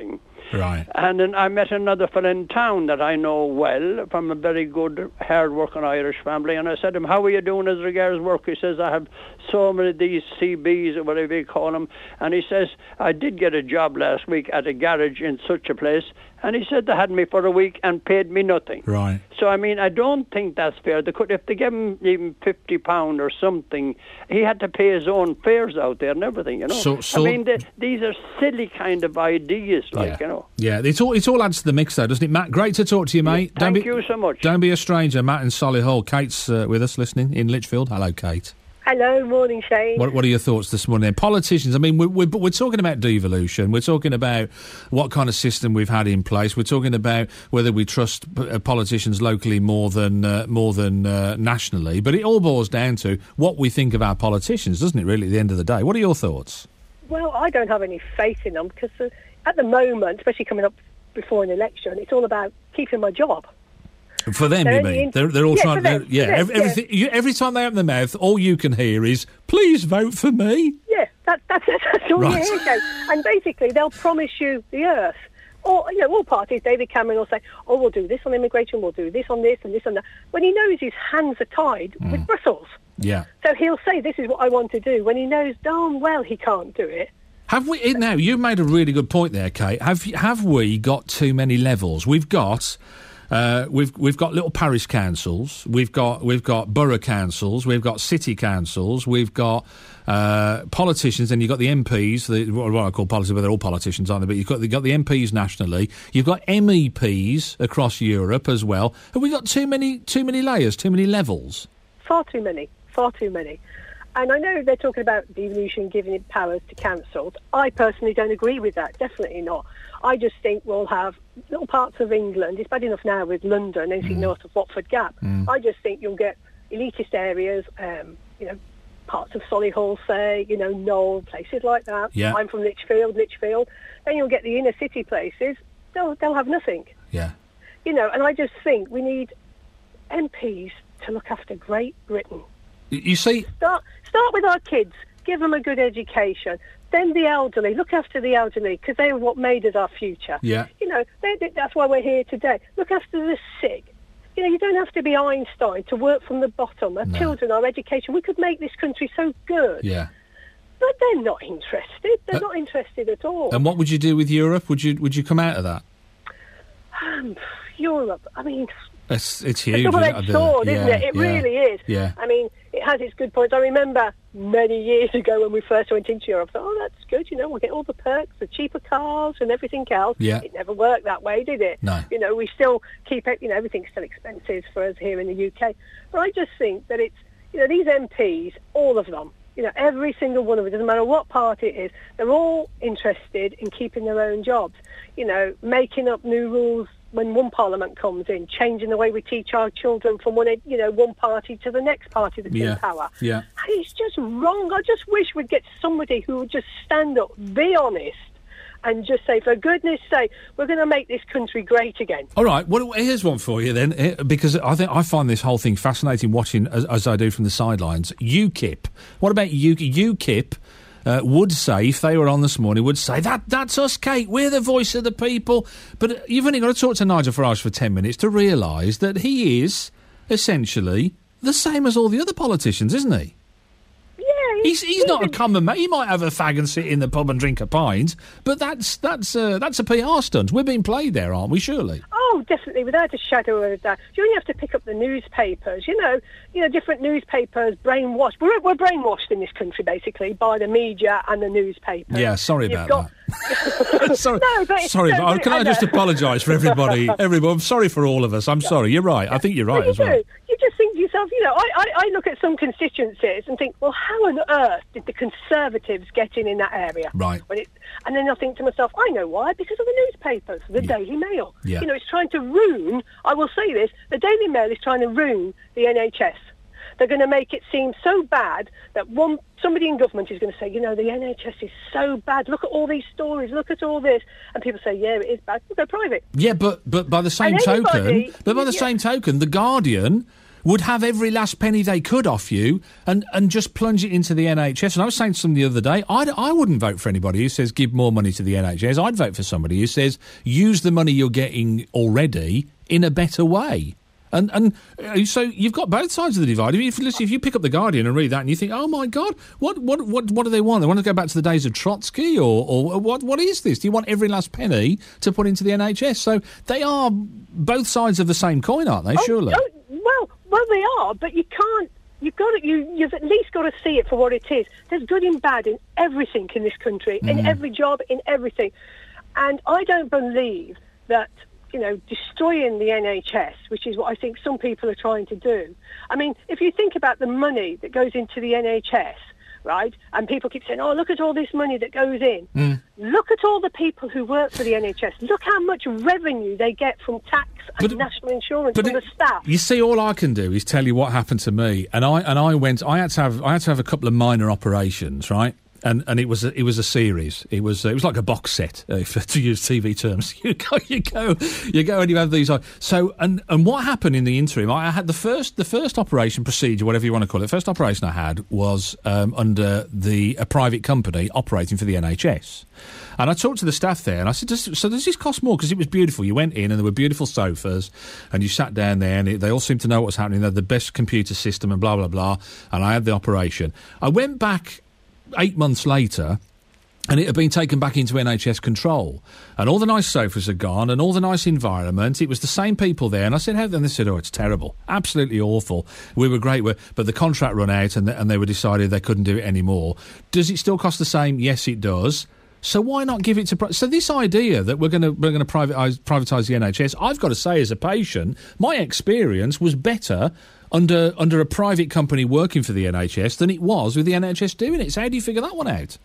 Right. And then I met another fellow in town that I know well from a very good, hard-working Irish family. And I said to him, how are you doing as regards work? He says, I have so many of these CBs or whatever you call them. And he says, I did get a job last week at a garage in such a place. And he said they had me for a week and paid me nothing. Right. So, I mean, I don't think that's fair. They could, if they give him even £50 or something, he had to pay his own fares out there and everything, you know. I mean, these are silly kind of ideas, like, you know. Yeah, it all adds to the mix, though, doesn't it, Matt? Great to talk to you, mate. Yeah, thank you so much. Don't be a stranger, Matt in Solihull. Kate's with us, listening in Lichfield. Hello, Kate. Hello, morning, Shane. What are your thoughts this morning? Politicians, I mean, we're talking about devolution. We're talking about what kind of system we've had in place. We're talking about whether we trust politicians locally more than nationally. But it all boils down to what we think of our politicians, doesn't it, really, at the end of the day? What are your thoughts? Well, I don't have any faith in them because at the moment, especially coming up before an election, it's all about keeping my job. For them, you mean? They're all trying to... Everything, every time they open their mouth, all you can hear is, please vote for me. Yeah, that's all you hear. Okay. And basically, they'll promise you the earth. Or, you know, all parties, David Cameron will say, oh, we'll do this on immigration, we'll do this on this and this and that. When he knows his hands are tied with Brussels. Yeah. So he'll say, this is what I want to do, when he knows darn well he can't do it. Have we... Now, you've made a really good point there, Kate. Have we got too many levels? We've got little parish councils, we've got borough councils, we've got city councils, we've got politicians, and you've got the MPs, what I call politicians, but they're all politicians, aren't they? But you've got the MPs nationally, you've got MEPs across Europe as well. Have we got too many layers, too many levels? Far too many. And I know they're talking about devolution, giving it powers to councils. I personally don't agree with that, definitely not. I just think we'll have little parts of England. It's bad enough now with London, anything north of Watford Gap. I just think you'll get elitist areas, you know, parts of Solihull, say, you know, Knoll, places like that. Yeah. I'm from Lichfield. Then you'll get the inner city places. They'll have nothing. Yeah. You know, and I just think we need MPs to look after Great Britain. You see... Start with our kids. Give them a good education. Then the elderly. Look after the elderly because they are what made us our future. Yeah. You know, that's why we're here today. Look after the sick. You know, you don't have to be Einstein to work from the bottom. Our children, our education. We could make this country so good. Yeah. But they're not interested. They're not interested at all. And what would you do with Europe? Would you come out of that? Europe. I mean... It's huge. It's a double-edged sword, isn't it? It really is. Yeah. I mean, it has its good points. I remember many years ago when we first went into Europe, I thought, oh, that's good, you know, we'll get all the perks, the cheaper cars and everything else. Yeah. It never worked that way, did it? No. You know, we still keep it, you know, everything's still expensive for us here in the UK. But I just think that it's, you know, these MPs, all of them, you know, every single one of them, doesn't matter what party it is, they're all interested in keeping their own jobs. You know, making up new rules when one parliament comes in, changing the way we teach our children from one party to the next party that's in power. Yeah. It's just wrong. I just wish we'd get somebody who would just stand up, be honest, and just say, for goodness sake, we're going to make this country great again. All right, well, here's one for you then, because I find this whole thing fascinating watching, as I do from the sidelines. UKIP. What about UKIP? Would say, if they were on this morning, would say, that's us, Kate, we're the voice of the people. But you've only got to talk to Nigel Farage for 10 minutes to realise that he is essentially the same as all the other politicians, isn't he? Yeah. He's not a common man. He might have a fag and sit in the pub and drink a pint, but that's a PR stunt. We're being played there, aren't we, surely? Oh, definitely, without a shadow of a doubt. You only have to pick up the newspapers, you know, different newspapers brainwashed. We're brainwashed in this country, basically, by the media and the newspapers. Yeah, sorry about that. sorry, but can I just apologise for everybody? I'm sorry for all of us. I'm sorry. You're right. I think you're right as well. You just think to yourself, you know, I look at some constituencies and think, well, how on earth did the Conservatives get in that area? Right. And then I think to myself, I know why, because of the newspapers, the Daily Mail. Yeah. You know, it's trying to ruin, I will say this, the Daily Mail is trying to ruin the NHS. They're going to make it seem so bad that somebody in government is going to say, you know, the NHS is so bad. Look at all these stories. Look at all this. And people say, yeah, it is bad. We'll go private. Yeah, but by the same token, The Guardian would have every last penny they could off you and just plunge it into the NHS. And I was saying to somebody the other day, I wouldn't vote for anybody who says give more money to the NHS. I'd vote for somebody who says use the money you're getting already in a better way. And so you've got both sides of the divide. If you pick up The Guardian and read that and you think, oh, my God, what do they want? They want to go back to the days of Trotsky or what is this? Do you want every last penny to put into the NHS? So they are both sides of the same coin, aren't they, surely? Well, they are, but you can't. You've at least got to see it for what it is. There's good and bad in everything in this country, in every job, in everything. And I don't believe that, destroying the NHS, which is what I think some people are trying to do. I mean, if you think about the money that goes into the NHS, right, and people keep saying, oh, look at all this money that goes in. Look at all the people who work for the NHS. Look how much revenue they get from tax and national insurance from the staff. You see, all I can do is tell you what happened to me. And I had to have a couple of minor operations, right? And it was a series. It was like a box set, to use TV terms. You go and you have these. So and what happened in the interim? I had the first operation procedure, whatever you want to call it. The first operation I had was under a private company operating for the NHS. And I talked to the staff there, and I said, so does this cost more? Because it was beautiful. You went in, and there were beautiful sofas, and you sat down there, and they all seemed to know what was happening. They had the best computer system, and blah blah blah. And I had the operation. I went back 8 months later, and it had been taken back into NHS control. And all the nice sofas had gone, and all the nice environment. It was the same people there. And I said, how? Then they said, oh, it's terrible. Absolutely awful. We were great. But the contract run out, and they were decided they couldn't do it anymore. Does it still cost the same? Yes, it does. So why not give it to... So this idea that we're going to privatise the NHS, I've got to say, as a patient, my experience was better under a private company working for the NHS than it was with the NHS doing it. So how do you figure that one out?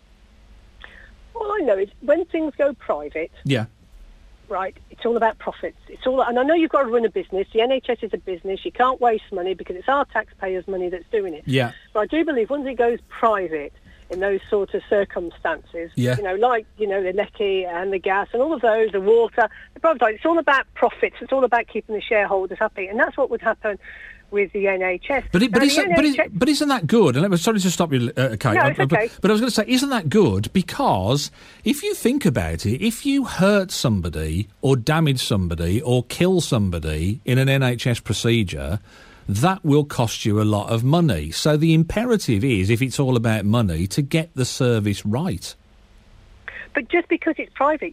All I know is when things go private, right, it's all about profits. And I know you've got to run a business. The NHS is a business. You can't waste money because it's our taxpayers' money that's doing it. Yeah. But I do believe once it goes private, in those sort of circumstances, the lecky and the gas and all of those, the water, the private, it's all about profits. It's all about keeping the shareholders happy, and that's what would happen with the NHS. But isn't that good? And sorry to stop you, Kate. No, it's okay. But I was going to say, isn't that good? Because if you think about it, if you hurt somebody or damage somebody or kill somebody in an NHS procedure, that will cost you a lot of money. So the imperative is, if it's all about money, to get the service right. But just because it's private,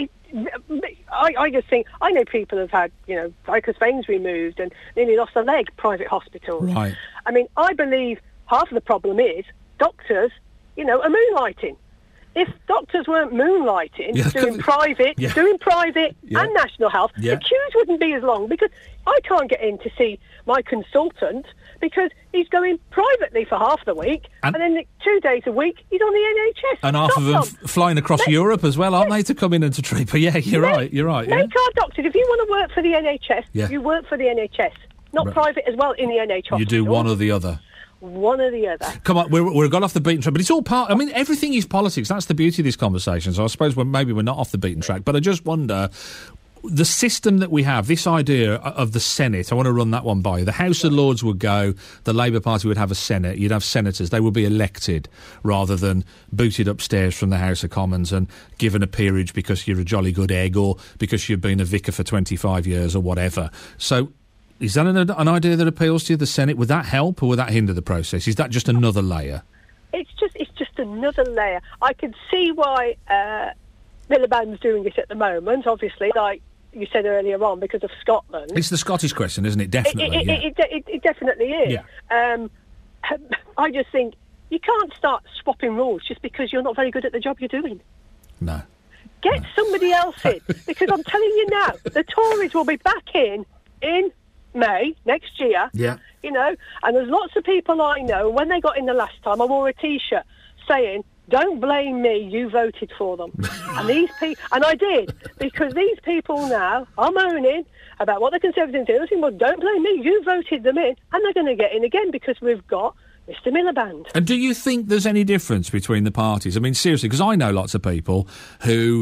I just think, I know people have had, varicose veins removed and nearly lost a leg, private hospitals. Right. I mean, I believe half of the problem is doctors, are moonlighting. If doctors weren't moonlighting, doing private and national health, the queues wouldn't be as long, because I can't get in to see my consultant because he's going privately for half the week, and then 2 days a week he's on the NHS. And half of them flying across Europe as well, aren't they, to come in and to treat? But you're right. Make our doctors, if you want to work for the NHS, you work for the NHS, not private as well in the NHS. You do one or the other. One or the other. Come on, we're gone off the beaten track, but it's all part... I mean, everything is politics. That's the beauty of this conversation. So I suppose maybe we're not off the beaten track, but I just wonder... The system that we have, this idea of the Senate, I want to run that one by you. The House of Lords would go, the Labour Party would have a Senate, you'd have senators, they would be elected rather than booted upstairs from the House of Commons and given a peerage because you're a jolly good egg or because you've been a vicar for 25 years or whatever. So is that an idea that appeals to you, the Senate? Would that help or would that hinder the process? Is that just another layer? It's just another layer. I can see why Miliband's doing it at the moment, obviously, like you said earlier on, because of Scotland. It's the Scottish question, isn't it? Definitely. It definitely is. Yeah. I just think you can't start swapping rules just because you're not very good at the job you're doing. No. Get somebody else in, because I'm telling you now, the Tories will be back in May next year. Yeah. And there's lots of people I know, when they got in the last time, I wore a T-shirt saying, don't blame me, you voted for them. And these people, and I did, because these people now are moaning about what the Conservatives do. They're saying, well, don't blame me, you voted them in, and they're going to get in again because we've got Mr. Miliband. And do you think there's any difference between the parties? I mean, seriously, because I know lots of people who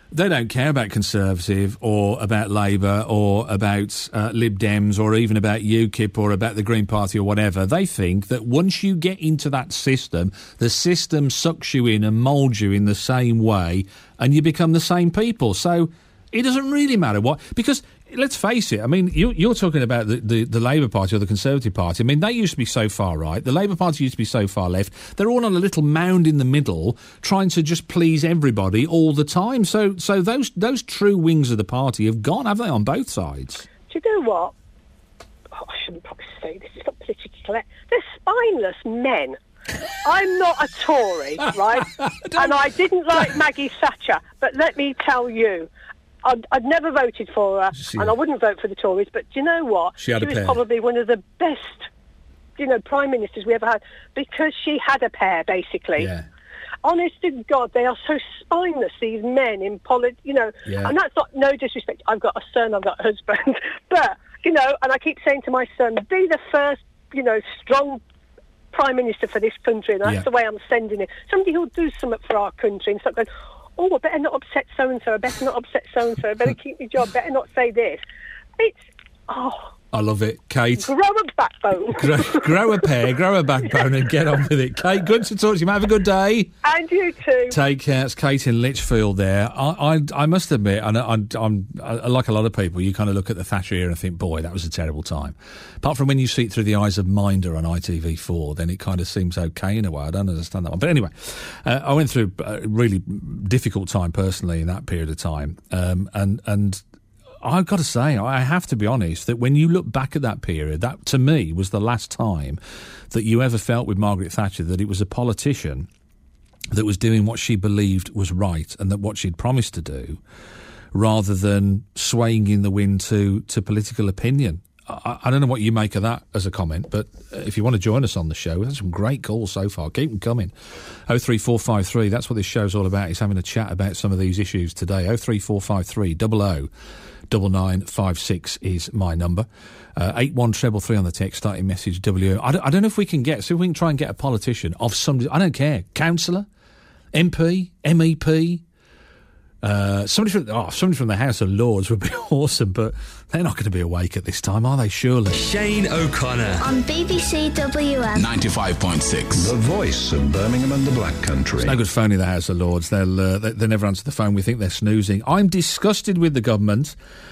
they don't care about Conservative or about Labour or about Lib Dems or even about UKIP or about the Green Party or whatever. They think that once you get into that system, the system sucks you in and moulds you in the same way and you become the same people. So it doesn't really matter what... Because... Let's face it, I mean, you're talking about the Labour Party or the Conservative Party. I mean, they used to be so far right. The Labour Party used to be so far left. They're all on a little mound in the middle, trying to just please everybody all the time. So those true wings of the party have gone, have they, on both sides? Do you know what? Oh, I shouldn't probably say this. It's not politically correct. They're spineless men. I'm not a Tory, right? And I didn't like Maggie Thatcher, but let me tell you, I'd never voted for her, and I wouldn't vote for the Tories, but do you know what? She was probably one of the best, Prime Ministers we ever had, because she had a pair, basically. Yeah. Honest to God, they are so spineless, these men in politics, and that's not, no disrespect. I've got a son, I've got a husband, but, and I keep saying to my son, be the first, strong Prime Minister for this country, and that's the way I'm sending it. Somebody who'll do something for our country and start going, oh, I better not upset so-and-so, I better not upset so-and-so, I better keep my job, better not say this. It's, I love it, Kate. Grow a backbone. grow a pair, grow a backbone and get on with it. Kate, good to talk to you, mate. Have a good day. And you too. Take care. It's Kate in Lichfield there. I must admit, and I'm like a lot of people, you kind of look at the Thatcher era and think, boy, that was a terrible time. Apart from when you see it through the eyes of Minder on ITV4, then it kind of seems okay in a way. I don't understand that one. But anyway, I went through a really difficult time personally in that period of time. And I've got to say, I have to be honest, that when you look back at that period, that to me was the last time that you ever felt with Margaret Thatcher that it was a politician that was doing what she believed was right and that what she'd promised to do, rather than swaying in the wind to political opinion. I don't know what you make of that as a comment, but if you want to join us on the show, we've had some great calls so far. Keep them coming. 03453, that's what this show's all about, is having a chat about some of these issues today. 03453 00 9956 is my number. 81333 on the text, starting message WO. I don't know if we can see if we can try and get a politician of somebody, I don't care, councillor, MP, MEP, somebody from the House of Lords would be awesome, but they're not going to be awake at this time, are they? Surely. Shane O'Connor on BBC WM 95.6, the voice of Birmingham and the Black Country. It's no good phoning the House of Lords. They never answer the phone. We think they're snoozing. I'm disgusted with the government.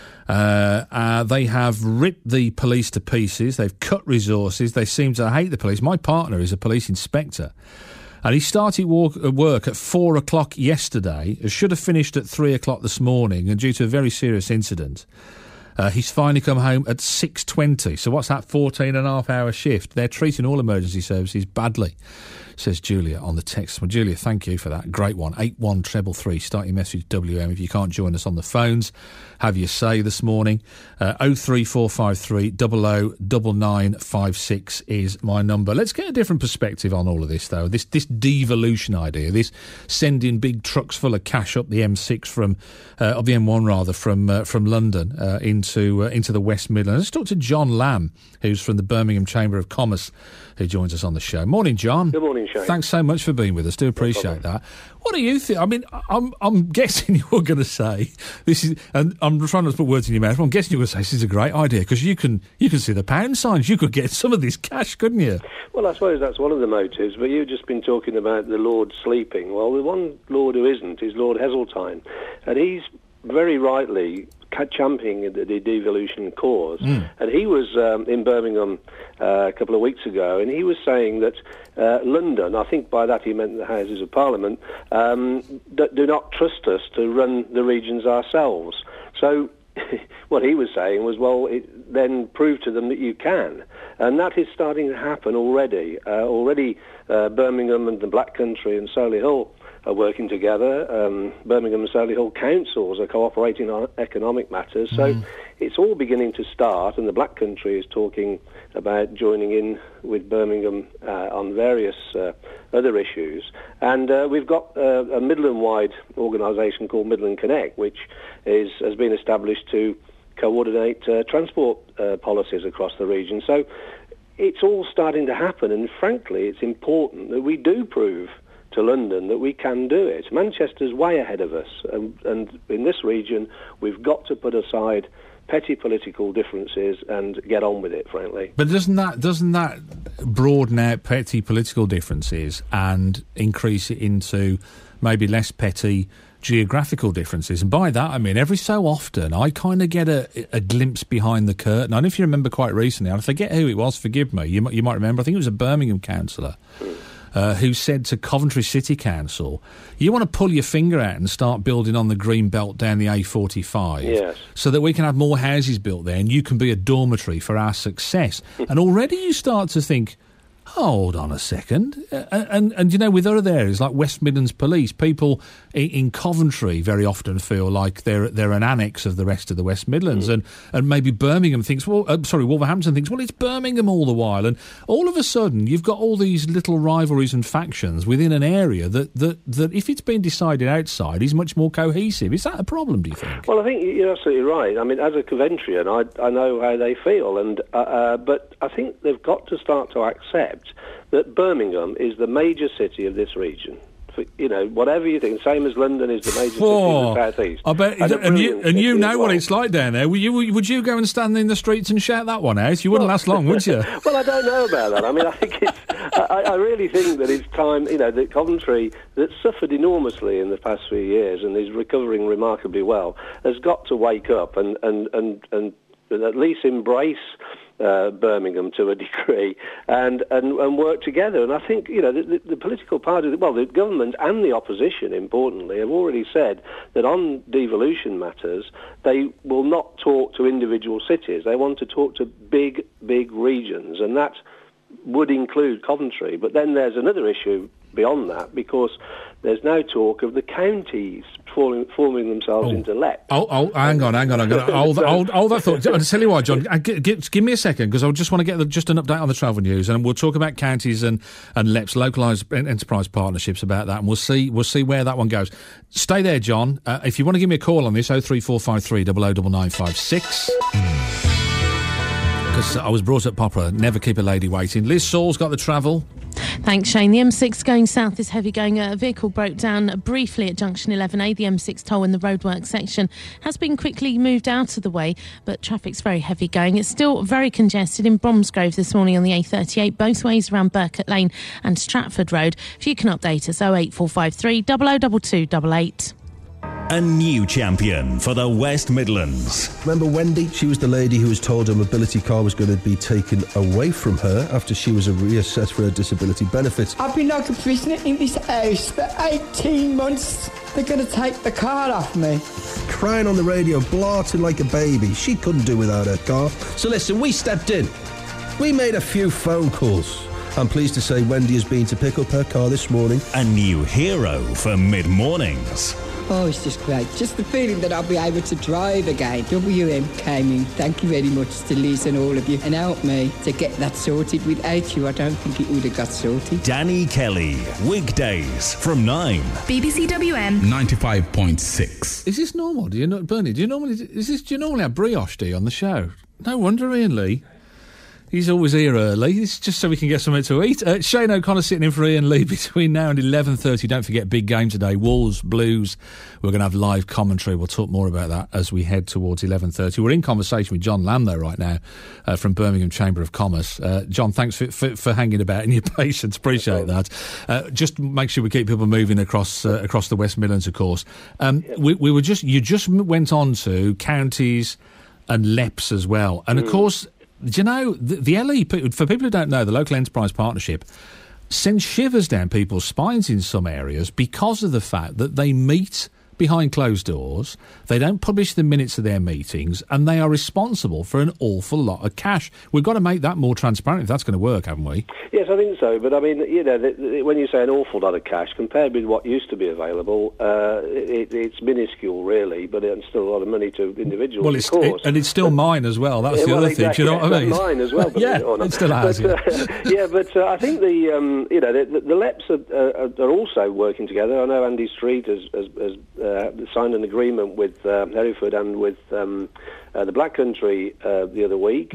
They have ripped the police to pieces. They've cut resources. They seem to hate the police. My partner is a police inspector. And he started work at 4 o'clock yesterday. It should have finished at 3 o'clock this morning. And due to a very serious incident, he's finally come home at 6:20. So what's that, 14.5-hour shift? They're treating all emergency services badly, says Julia on the text. Well, Julia, thank you for that. Great one. 81333, start your message WM. If you can't join us on the phones, have your say this morning. 03453 00 9956 is my number. Let's get a different perspective on all of this, though. This devolution idea, this sending big trucks full of cash up the M6 up the M1 rather, from London into the West Midlands. Let's talk to John Lamb, who's from the Birmingham Chamber of Commerce, who joins us on the show. Morning, John. Good morning, Shane. Thanks so much for being with us. Do appreciate that. What do you think? I mean, I'm guessing you're going to say this is, and I'm trying not to put words in your mouth, but I'm guessing you're going to say this is a great idea because you can see the pound signs. You could get some of this cash, couldn't you? Well, I suppose that's one of the motives, but you've just been talking about the Lord sleeping. Well, the one Lord who isn't is Lord Heseltine, and he's very rightly championing the devolution cause. And he was in Birmingham a couple of weeks ago, and he was saying that London, I think by that he meant the Houses of Parliament, do not trust us to run the regions ourselves. So what he was saying was, well, then prove to them that you can. And that is starting to happen already. Birmingham and the Black Country and Solihull are working together. Birmingham and Solihull councils are cooperating on economic matters. So it's all beginning to start, and the Black Country is talking about joining in with Birmingham on various other issues. And we've got a Midland-wide organisation called Midland Connect, which has been established to coordinate transport policies across the region. So it's all starting to happen, and frankly, it's important that we do prove to London that we can do it. Manchester's way ahead of us, and in this region, we've got to put aside petty political differences and get on with it, frankly. But doesn't that broaden out petty political differences and increase it into maybe less petty geographical differences? And by that I mean every so often I kind of get a glimpse behind the curtain. I don't know if you remember quite recently, I forget who it was, forgive me, you might remember, I think it was a Birmingham councillor who said to Coventry City Council, you want to pull your finger out and start building on the green belt down the A45 yes. so that we can have more houses built there and you can be a dormitory for our success. And already you start to think, hold on a second. And you know, with other areas like West Midlands Police, people in Coventry very often feel like they're an annex of the rest of the West Midlands. And maybe Birmingham thinks, Wolverhampton thinks, well, it's Birmingham all the while. And all of a sudden, you've got all these little rivalries and factions within an area that if it's been decided outside, is much more cohesive. Is that a problem, do you think? Well, I think you're absolutely right. I mean, as a Coventrian, I know how they feel. And but I think they've got to start to accept that Birmingham is the major city of this region. You know, whatever you think, same as London is the major city of the South East. I bet, and you know what it's like down there. Would you go and stand in the streets and shout that one out? You wouldn't last long, would you? Well, I don't know about that. I mean, I think I really think that it's time, you know, that Coventry, that suffered enormously in the past few years and is recovering remarkably well, has got to wake up and at least embrace Birmingham to a degree and work together. And I think, you know, the political parties, well, the government and the opposition, importantly, have already said that on devolution matters, they will not talk to individual cities. They want to talk to big regions, and that would include Coventry. But then there's another issue beyond that, because there's now talk of the counties forming themselves into LEP. Hang on. Hold that thought. I'll tell you what, John, give me a second, because I just want to get just an update on the travel news, and we'll talk about counties and LEPs, localised enterprise partnerships, about that, and we'll see where that one goes. Stay there, John. If you want to give me a call on this, 03453 009956. Because I was brought up proper, never keep a lady waiting. Liz Saul's got the travel. Thanks, Shane. The M6 going south is heavy going. A vehicle broke down briefly at junction 11A. The M6 toll in the roadwork section has been quickly moved out of the way, but traffic's very heavy going. It's still very congested in Bromsgrove this morning on the A38, both ways around Burkett Lane and Stratford Road. If you can update us, 08453 002288. A new champion for the West Midlands. Remember Wendy? She was the lady who was told her mobility car was going to be taken away from her after she was reassessed for her disability benefits. I've been like a prisoner in this house for 18 months. They're going to take the car off me. Crying on the radio, blarting like a baby. She couldn't do without her car. So listen, we stepped in. We made a few phone calls. I'm pleased to say Wendy has been to pick up her car this morning. A new hero for mid-mornings. Oh, it's just great. Just the feeling that I'll be able to drive again. WM came in. Thank you very much to Liz and all of you, and helped me to get that sorted. Without you, I don't think it would have got sorted. Danny Kelly, weekdays from 9. BBC WM 95.6. Is this normal? Do you know, Bernie? Do you normally have brioche, do you, on the show? No wonder, Ian Lee. He's always here early. It's just so we can get something to eat. Shane O'Connor sitting in for Ian Lee between now and 11:30. Don't forget, big game today. Wolves, Blues. We're going to have live commentary. We'll talk more about that as we head towards 11:30. We're in conversation with John Lamb, though, right now, from Birmingham Chamber of Commerce. John, thanks for hanging about and your patience. Appreciate that. Just make sure we keep people moving across the West Midlands, of course. You just went on to counties and LEPs as well. And, of course, do you know, the LE, for people who don't know, the Local Enterprise Partnership sends shivers down people's spines in some areas because of the fact that they meet behind closed doors, they don't publish the minutes of their meetings, and they are responsible for an awful lot of cash. We've got to make that more transparent if that's going to work, haven't we? Yes, I think so. But, I mean, you know, when you say an awful lot of cash, compared with what used to be available, it's minuscule, really, but it's still a lot of money to individuals, well, of course. And it's still mine as well. That's the other thing. Do you know what I mean? Mine as well. Yeah, it still has. But I think the LEPs are also working together. I know Andy Street has signed an agreement with Hereford and with the Black Country the other week.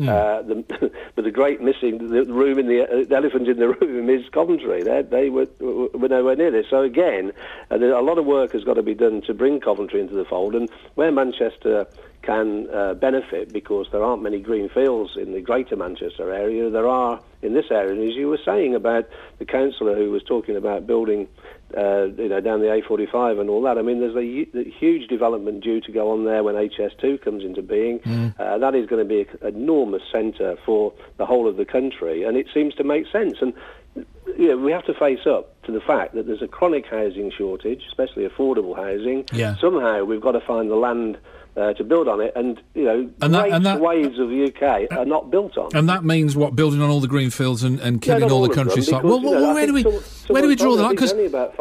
But the great missing the elephant in the room is Coventry. They were nowhere near this. So again, a lot of work has got to be done to bring Coventry into the fold, and where Manchester can benefit, because there aren't many green fields in the greater Manchester area, there are in this area. And as you were saying about the councillor who was talking about building down the A45 and all that, I mean, there's a huge development due to go on there when HS2 comes into being. That is going to be an enormous centre for the whole of the country, and it seems to make sense. And we have to face up to the fact that there's a chronic housing shortage, especially affordable housing. Somehow we've got to find the land to build on it, and waves of the UK are not built on. And that means what? Building on all the green fields and killing all the countryside. Well, where do we draw the line? Because only about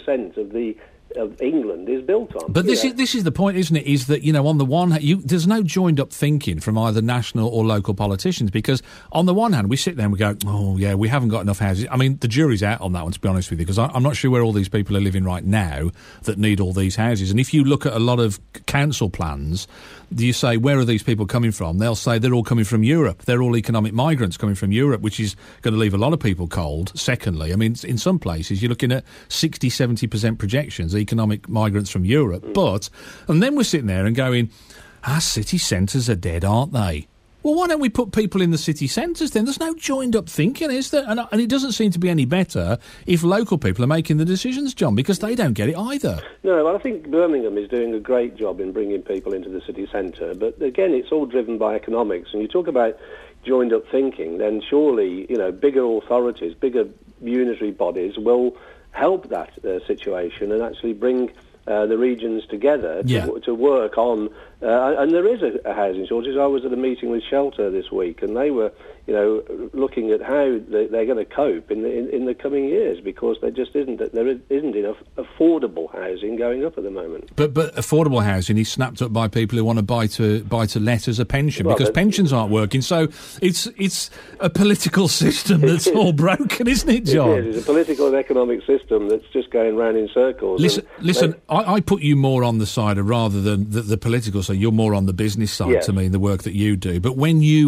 5% of England is built on. But this is the point, isn't it? Is that on the one hand, there's no joined up thinking from either national or local politicians, because on the one hand we sit there and we go, oh yeah, we haven't got enough houses. I mean, the jury's out on that one, to be honest with you, because I'm not sure where all these people are living right now that need all these houses. And if you look at a lot of council plans, you say, where are these people coming from? They'll say they're all coming from Europe. They're all economic migrants coming from Europe, which is going to leave a lot of people cold. Secondly, I mean, in some places you're looking at 60-70% projections, economic migrants from Europe. And then we're sitting there and going, our city centres are dead, aren't they? Well, why don't we put people in the city centres then? There's no joined-up thinking, is there? And it doesn't seem to be any better if local people are making the decisions, John, because they don't get it either. No, well, I think Birmingham is doing a great job in bringing people into the city centre. But, again, it's all driven by economics. And you talk about joined-up thinking, then surely, bigger authorities, bigger unitary bodies will help that situation and actually bring the regions together to work on, and there is a housing shortage. I was at a meeting with Shelter this week, and they were, looking at how they're going to cope in the coming years, because there isn't enough affordable housing going up at the moment. But affordable housing is snapped up by people who want to buy to let as a pension, because pensions aren't working. So it's a political system that's all broken, isn't it, John? It is. It's a political and economic system that's just going round in circles. Listen. I put you more on the side of, rather than the political side, you're more on the business side to me, the work that you do. But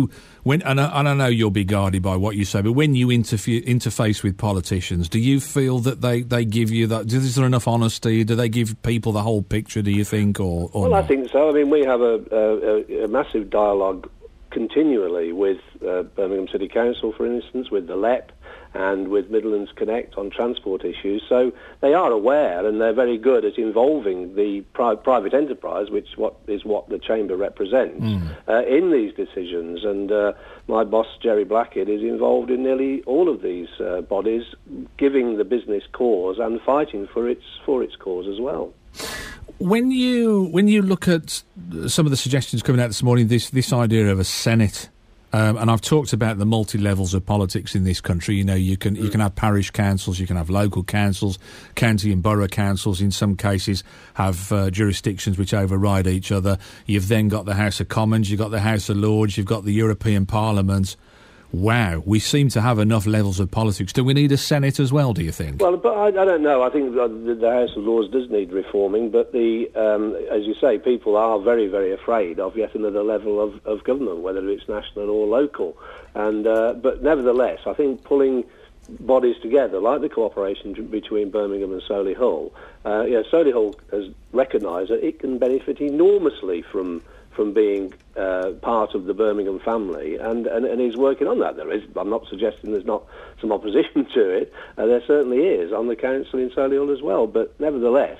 and I know you'll be guarded by what you say, but when you interface with politicians, do you feel that they give you that? Is there enough honesty? Do they give people the whole picture, do you think, or well, not? I think so. I mean, we have a massive dialogue continually with Birmingham City Council, for instance, with the LEP, and with Midlands Connect on transport issues. So they are aware, and they're very good at involving the private enterprise, which is what the Chamber represents, in these decisions. And my boss, Jerry Blackett, is involved in nearly all of these bodies, giving the business cause and fighting for its cause as well. When you look at some of the suggestions coming out this morning, this idea of a Senate, and I've talked about the multi-levels of politics in this country. You can have parish councils, you can have local councils, county and borough councils. In some cases, have jurisdictions which override each other. You've then got the House of Commons, you've got the House of Lords, you've got the European Parliament. Wow, we seem to have enough levels of politics. Do we need a Senate as well, do you think? Well, but I don't know. I think the House of Lords does need reforming, but as you say, people are very, very afraid of yet another level of government, whether it's national or local. And but nevertheless, I think pulling bodies together, like the cooperation between Birmingham and Solihull, Solihull has recognised that it can benefit enormously from being part of the Birmingham family, and he's working on that. I'm not suggesting there's not some opposition to it. There certainly is on the council in Solihull as well. But nevertheless,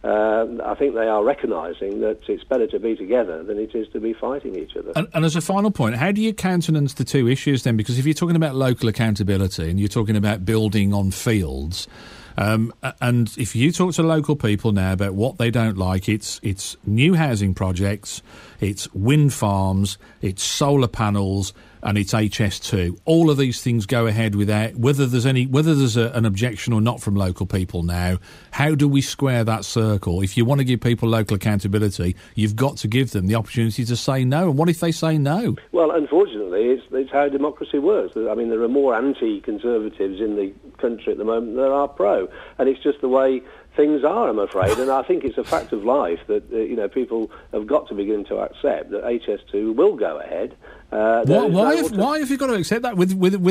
I think they are recognising that it's better to be together than it is to be fighting each other. And as a final point, how do you countenance the two issues then? Because if you're talking about local accountability and you're talking about building on fields, and if you talk to local people now about what they don't like, it's new housing projects, it's wind farms, it's solar panels, and it's HS2. All of these things go ahead without whether there's an objection or not from local people now. How do we square that circle? If you want to give people local accountability, you've got to give them the opportunity to say no. And what if they say no? Well, unfortunately, it's how democracy works. I mean, there are more anti-conservatives in the country at the moment than there are pro, and it's just the way things are, I'm afraid, and I think it's a fact of life that people have got to begin to accept that HS2 will go ahead. Why have you got to accept that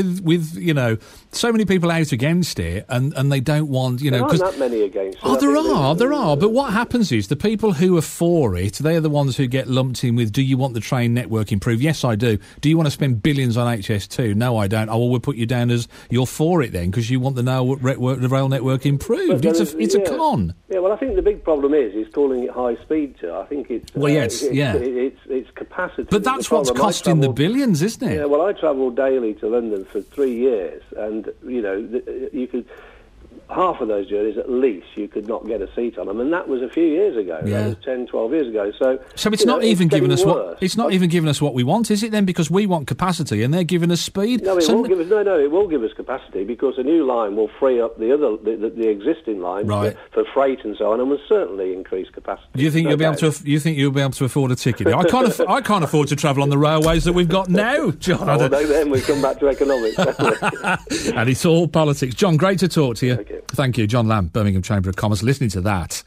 with so many people out against it and they don't want there aren't that many against it. There are. But what happens is the people who are for it, they're the ones who get lumped in with. Do you want the train network improved? Yes, I do. Do you want to spend billions on HS2? No, I don't. Oh, well, we'll put you down as you're for it then because you want the rail network improved. It's a con. Yeah, well, I think the big problem is calling it high speed. I think it's it's capacity. But that's what's costing the billions, isn't it? Yeah, well, I travelled daily to London for 3 years, and you could half of those journeys at least you could not get a seat on them, and that was a few years ago. Yeah. That was 10, 12 years ago. So it's not even giving us even giving us what we want, is it? Then because we want capacity and they're giving us speed. No, it won't give us. No, it will give us capacity because a new line will free up the existing line for freight and so on, and will certainly increase capacity. Do you think you'll be able to? You think you'll be able to afford a ticket? I can't afford to travel on the railways that we've got now, John. Then we come back to economics. And it's all politics. John, great to talk to you. Thank you, John Lamb, Birmingham Chamber of Commerce. Listening to that,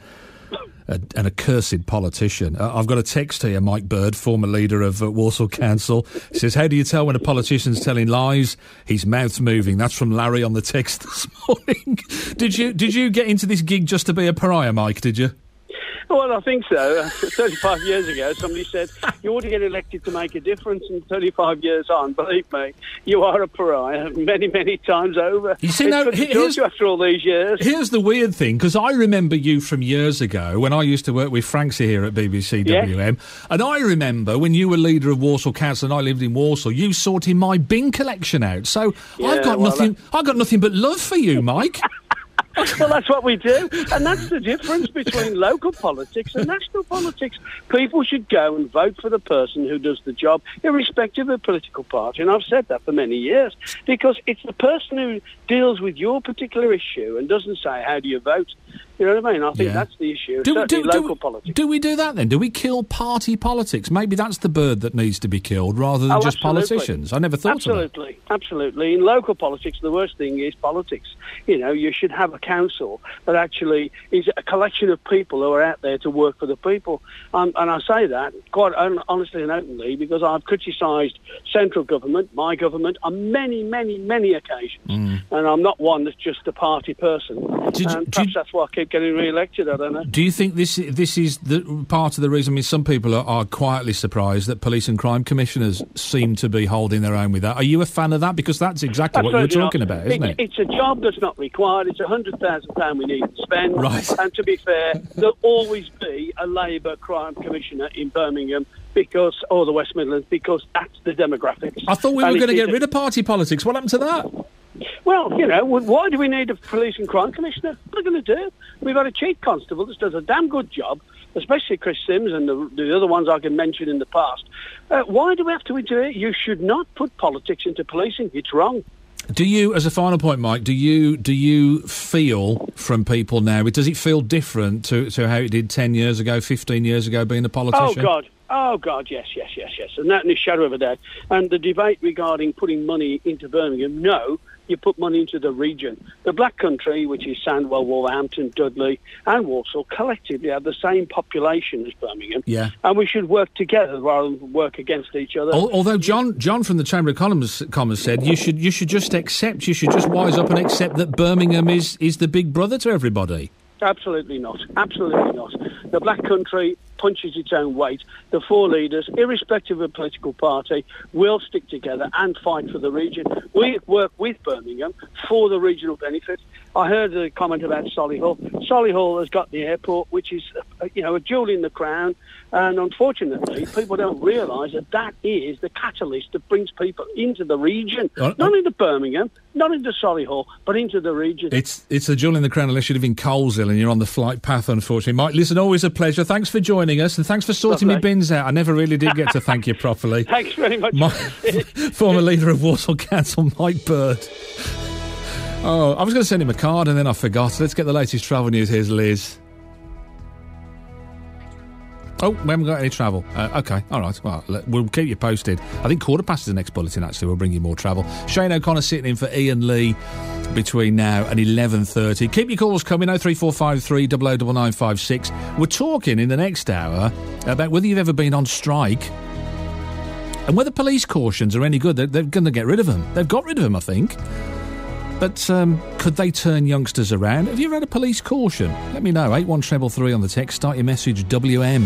an accursed politician. I've got a text here, Mike Bird, former leader of Walsall Council. He says, how do you tell when a politician's telling lies? His mouth's moving. That's from Larry on the text this morning. Did you get into this gig just to be a pariah, Mike, did you? Well, I think so. 35 years ago, somebody said, you ought to get elected to make a difference, and 35 years on, believe me, you are a pariah many, many times over. You see, now, after all these years. Here's the weird thing, because I remember you from years ago, when I used to work with Francie here at BBC WM, and I remember when you were leader of Walsall Council and I lived in Walsall, you sorted my bin collection out. So I've got nothing but love for you, Mike. Well, that's what we do, and that's the difference between local politics and national politics. People should go and vote for the person who does the job, irrespective of political party, and I've said that for many years, because it's the person who deals with your particular issue and doesn't say, how do you vote? You know what I mean? I think that's the issue. Local politics. Do we do that then? Do we kill party politics? Maybe that's the bird that needs to be killed rather than just politicians. I never thought of that. Absolutely. In local politics, the worst thing is politics. You should have a council that actually is a collection of people who are out there to work for the people. And I say that quite honestly and openly because I've criticised central government, my government, on many, many, many occasions. And I'm not one that's just a party person. Perhaps that's why I keep getting re-elected, I don't know. Do you think this is the part of the reason? I mean, some people are quietly surprised that police and crime commissioners seem to be holding their own with that. Are you a fan of that? Because that's exactly what you were talking about, isn't it? It's a job that's not required. It's £100,000 we need to spend. Right. And to be fair, there'll always be a Labour crime commissioner in Birmingham or the West Midlands because that's the demographics. I thought we were going to get rid of party politics. What happened to that? Well, why do we need a police and crime commissioner? What are they going to do? We've got a chief constable that does a damn good job, especially Chris Sims and the other ones I can mention in the past. Why do we have to do it? You should not put politics into policing. It's wrong. Do you, as a final point, Mike, do you feel from people now, does it feel different to how it did 10 years ago, 15 years ago, being a politician? Oh, God, yes. And that in the shadow of a doubt. And the debate regarding putting money into Birmingham, no, you put money into the region. The Black Country, which is Sandwell, Wolverhampton, Dudley and Walsall, collectively have the same population as Birmingham. Yeah. And we should work together rather than work against each other. Although John from the Chamber of Commerce said you should just wise up and accept that Birmingham is the big brother to everybody. Absolutely not. The Black Country punches its own weight. The four leaders, irrespective of political party, will stick together and fight for the region. We work with Birmingham for the regional benefit. I heard a comment about Solihull. Solihull has got the airport, which is, a jewel in the crown. And unfortunately, people don't realise that is the catalyst that brings people into the region. Not into Birmingham, not into Solihull, but into the region. It's a jewel in the crown unless you live in Coleshill and you're on the flight path, unfortunately. Mike, listen, always a pleasure. Thanks for joining us and thanks for sorting my bins out. I never really did get to thank you properly. Thanks very much. Former leader of Walsall Council, Mike Bird. Oh, I was going to send him a card and then I forgot. Let's get the latest travel news. Here's Liz. Oh, we haven't got any travel. OK, all right. Well, we'll keep you posted. I think 5:15 is the next bulletin, actually. We'll bring you more travel. Shane O'Connor sitting in for Ian Lee between now and 11:30. Keep your calls coming, 03453 009956. We're talking in the next hour about whether you've ever been on strike and whether police cautions are any good. They're going to get rid of them. They've got rid of them, I think. But could they turn youngsters around? Have you ever had a police caution? Let me know. 81333 on the text. Start your message WM.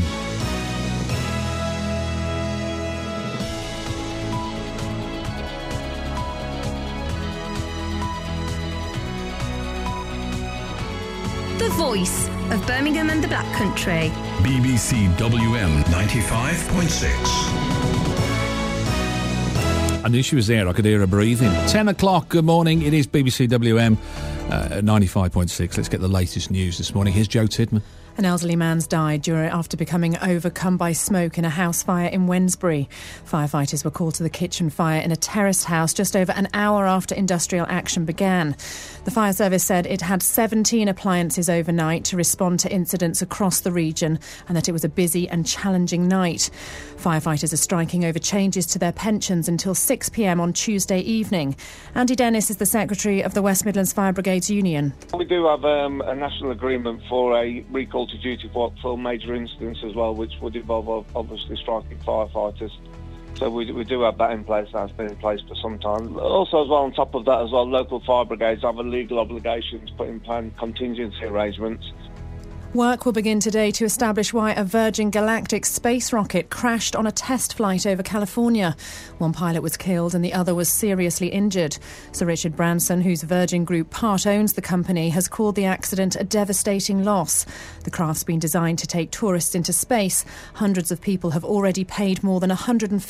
The voice of Birmingham and the Black Country. BBC WM 95.6. I knew she was there. I could hear her breathing. 10 o'clock, good morning. It is BBC WM 95.6. Let's get the latest news this morning. Here's Joe Tidman. An elderly man's died after becoming overcome by smoke in a house fire in Wednesbury. Firefighters were called to the kitchen fire in a terraced house just over an hour after industrial action began. The fire service said it had 17 appliances overnight to respond to incidents across the region and that it was a busy and challenging night. Firefighters are striking over changes to their pensions until 6 p.m. on Tuesday evening. Andy Dennis is the secretary of the West Midlands Fire Brigades Union. We do have a national agreement for a recall to duty for major incidents as well, which would involve obviously striking firefighters. So we do have that in place. That's been in place for some time. Also, as well, on top of that as well, local fire brigades have a legal obligation to put in plan contingency arrangements. Work will begin today to establish why a Virgin Galactic space rocket crashed on a test flight over California. One pilot was killed and the other was seriously injured. Sir Richard Branson, whose Virgin Group part owns the company, has called the accident a devastating loss. The craft's been designed to take tourists into space. Hundreds of people have already paid more than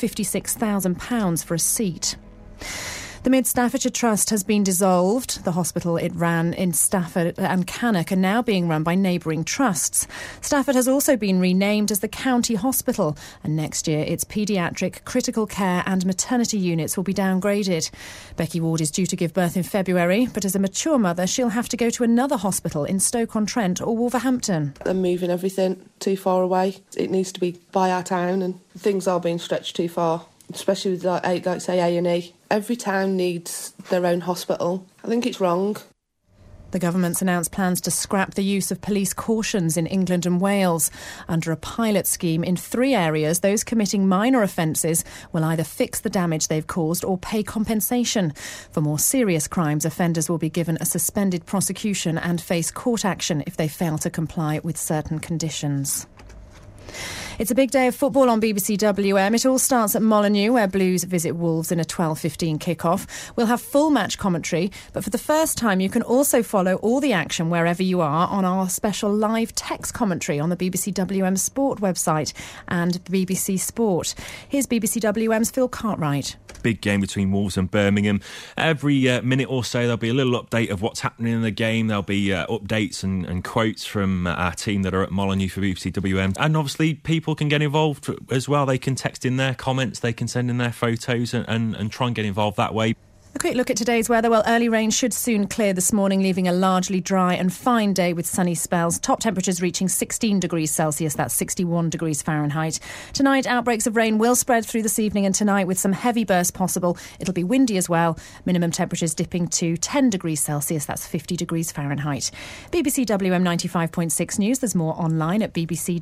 £156,000 for a seat. The Mid Staffordshire Trust has been dissolved. The hospital it ran in Stafford and Cannock are now being run by neighbouring trusts. Stafford has also been renamed as the County Hospital, and next year its paediatric, critical care and maternity units will be downgraded. Becky Ward is due to give birth in February, but as a mature mother she'll have to go to another hospital in Stoke-on-Trent or Wolverhampton. They're moving everything too far away. It needs to be by our town and things are being stretched too far, especially with like say A&E. Every town needs their own hospital. I think it's wrong. The government's announced plans to scrap the use of police cautions in England and Wales. Under a pilot scheme in 3 areas, those committing minor offences will either fix the damage they've caused or pay compensation. For more serious crimes, offenders will be given a suspended prosecution and face court action if they fail to comply with certain conditions. It's a big day of football on BBC WM. It all starts at Molineux, where Blues visit Wolves in a 12:15 kick-off. We'll have full match commentary, but for the first time you can also follow all the action wherever you are on our special live text commentary on the BBC WM Sport website and BBC Sport. Here's BBC WM's Phil Cartwright. Big game between Wolves and Birmingham. Every minute or so there'll be a little update of what's happening in the game. There'll be updates and quotes from our team that are at Molineux for BBC WM. And obviously people can get involved as well. They can text in their comments, they can send in their photos and try and get involved that way. A quick look at today's weather. Well, early rain should soon clear this morning, leaving a largely dry and fine day with sunny spells. Top temperatures reaching 16 degrees Celsius, that's 61 degrees Fahrenheit. Tonight, outbreaks of rain will spread through this evening and tonight with some heavy bursts possible. It'll be windy as well. Minimum temperatures dipping to 10 degrees Celsius, that's 50 degrees Fahrenheit. BBC WM 95.6 News. There's more online at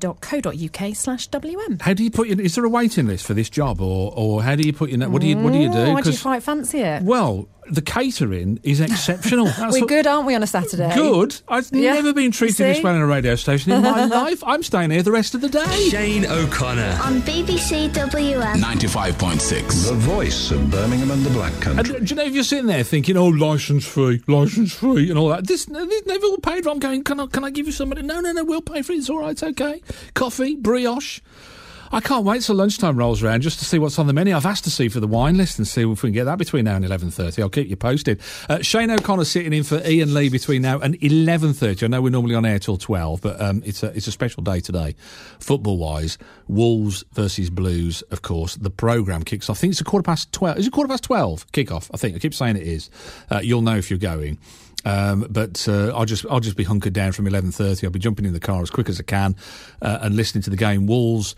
bbc.co.uk/WM. How do you put your... Is there a waiting list for this job or how do you put your... What do you do? Why do you quite fancy it? Well, the catering is exceptional. We're good, aren't we, on a Saturday? Good? I've never been treated this well in a radio station in my life. I'm staying here the rest of the day. Shane O'Connor. On BBC WM 95.6. The voice of Birmingham and the Black Country. And do you know, if you're sitting there thinking, oh, licence free and all that, they've all paid for. I'm going, can I give you somebody? No, we'll pay for it. It's all right, it's okay. Coffee, brioche. I can't wait till lunchtime rolls around just to see what's on the menu. I've asked to see for the wine list and see if we can get that between now and 11:30. I'll keep you posted. Shane O'Connor sitting in for Ian Lee between now and 11:30. I know we're normally on air till 12, but it's a special day today, football-wise. Wolves versus Blues, of course. The programme kicks off. I think it's 12:15. Is it 12:15 kick-off? I think. I keep saying it is. You'll know if you're going. But I'll just be hunkered down from 11:30. I'll be jumping in the car as quick as I can and listening to the game. Wolves,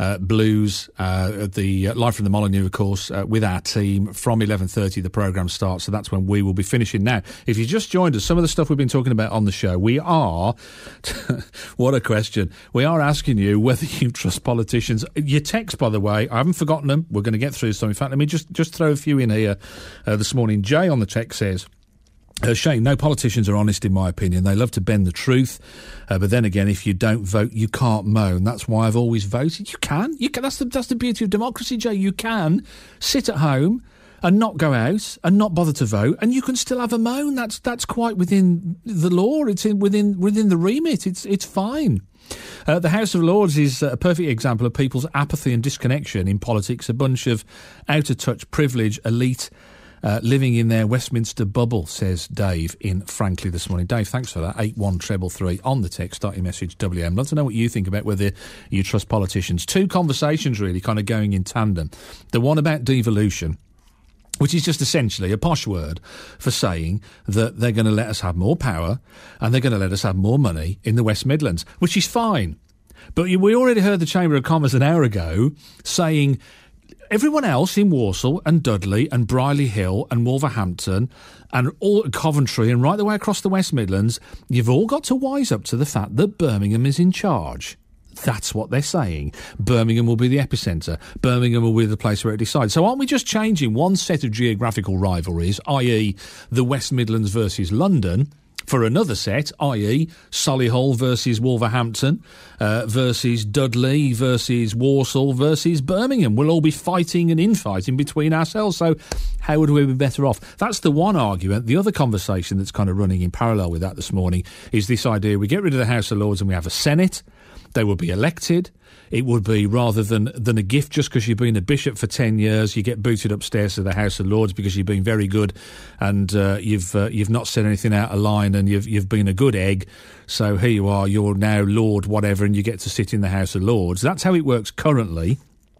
Blues, the live from the Molineux, of course, with our team from 11:30. The programme starts, so that's when we will be finishing. Now, if you just joined us, some of the stuff we've been talking about on the show, we are what a question. We are asking you whether you trust politicians. Your text, by the way, I haven't forgotten them. We're going to get through some. In fact, let me just throw a few in here this morning. Jay on the text says, Shane, no politicians are honest in my opinion. They love to bend the truth. But then again, if you don't vote, you can't moan. That's why I've always voted. You can. That's the beauty of democracy, Jay. You can sit at home and not go out and not bother to vote, and you can still have a moan. That's quite within the law. It's within the remit. It's fine. The House of Lords is a perfect example of people's apathy and disconnection in politics. A bunch of out-of-touch, privileged elite living in their Westminster bubble, says Dave in Frankly this morning. Dave, thanks for that. 81333 on the text, start your message, WM. Love to know what you think about whether you trust politicians. Two conversations really kind of going in tandem. The one about devolution, which is just essentially a posh word for saying that they're going to let us have more power and they're going to let us have more money in the West Midlands, which is fine. But we already heard the Chamber of Commerce an hour ago saying everyone else in Walsall and Dudley and Brierley Hill and Wolverhampton and all Coventry and right the way across the West Midlands, you've all got to wise up to the fact that Birmingham is in charge. That's what they're saying. Birmingham will be the epicentre. Birmingham will be the place where it decides. So aren't we just changing one set of geographical rivalries, i.e. the West Midlands versus London, for another set, i.e. Solihull versus Wolverhampton versus Dudley versus Walsall versus Birmingham? We'll all be fighting and infighting between ourselves. So how would we be better off? That's the one argument. The other conversation that's kind of running in parallel with that this morning is this idea we get rid of the House of Lords and we have a Senate. They will be elected. It would be, rather than a gift just because you've been a bishop for 10 years, you get booted upstairs to the House of Lords because you've been very good and you've not said anything out of line and you've been a good egg. So here you are, you're now Lord whatever and you get to sit in the House of Lords. That's how it works currently.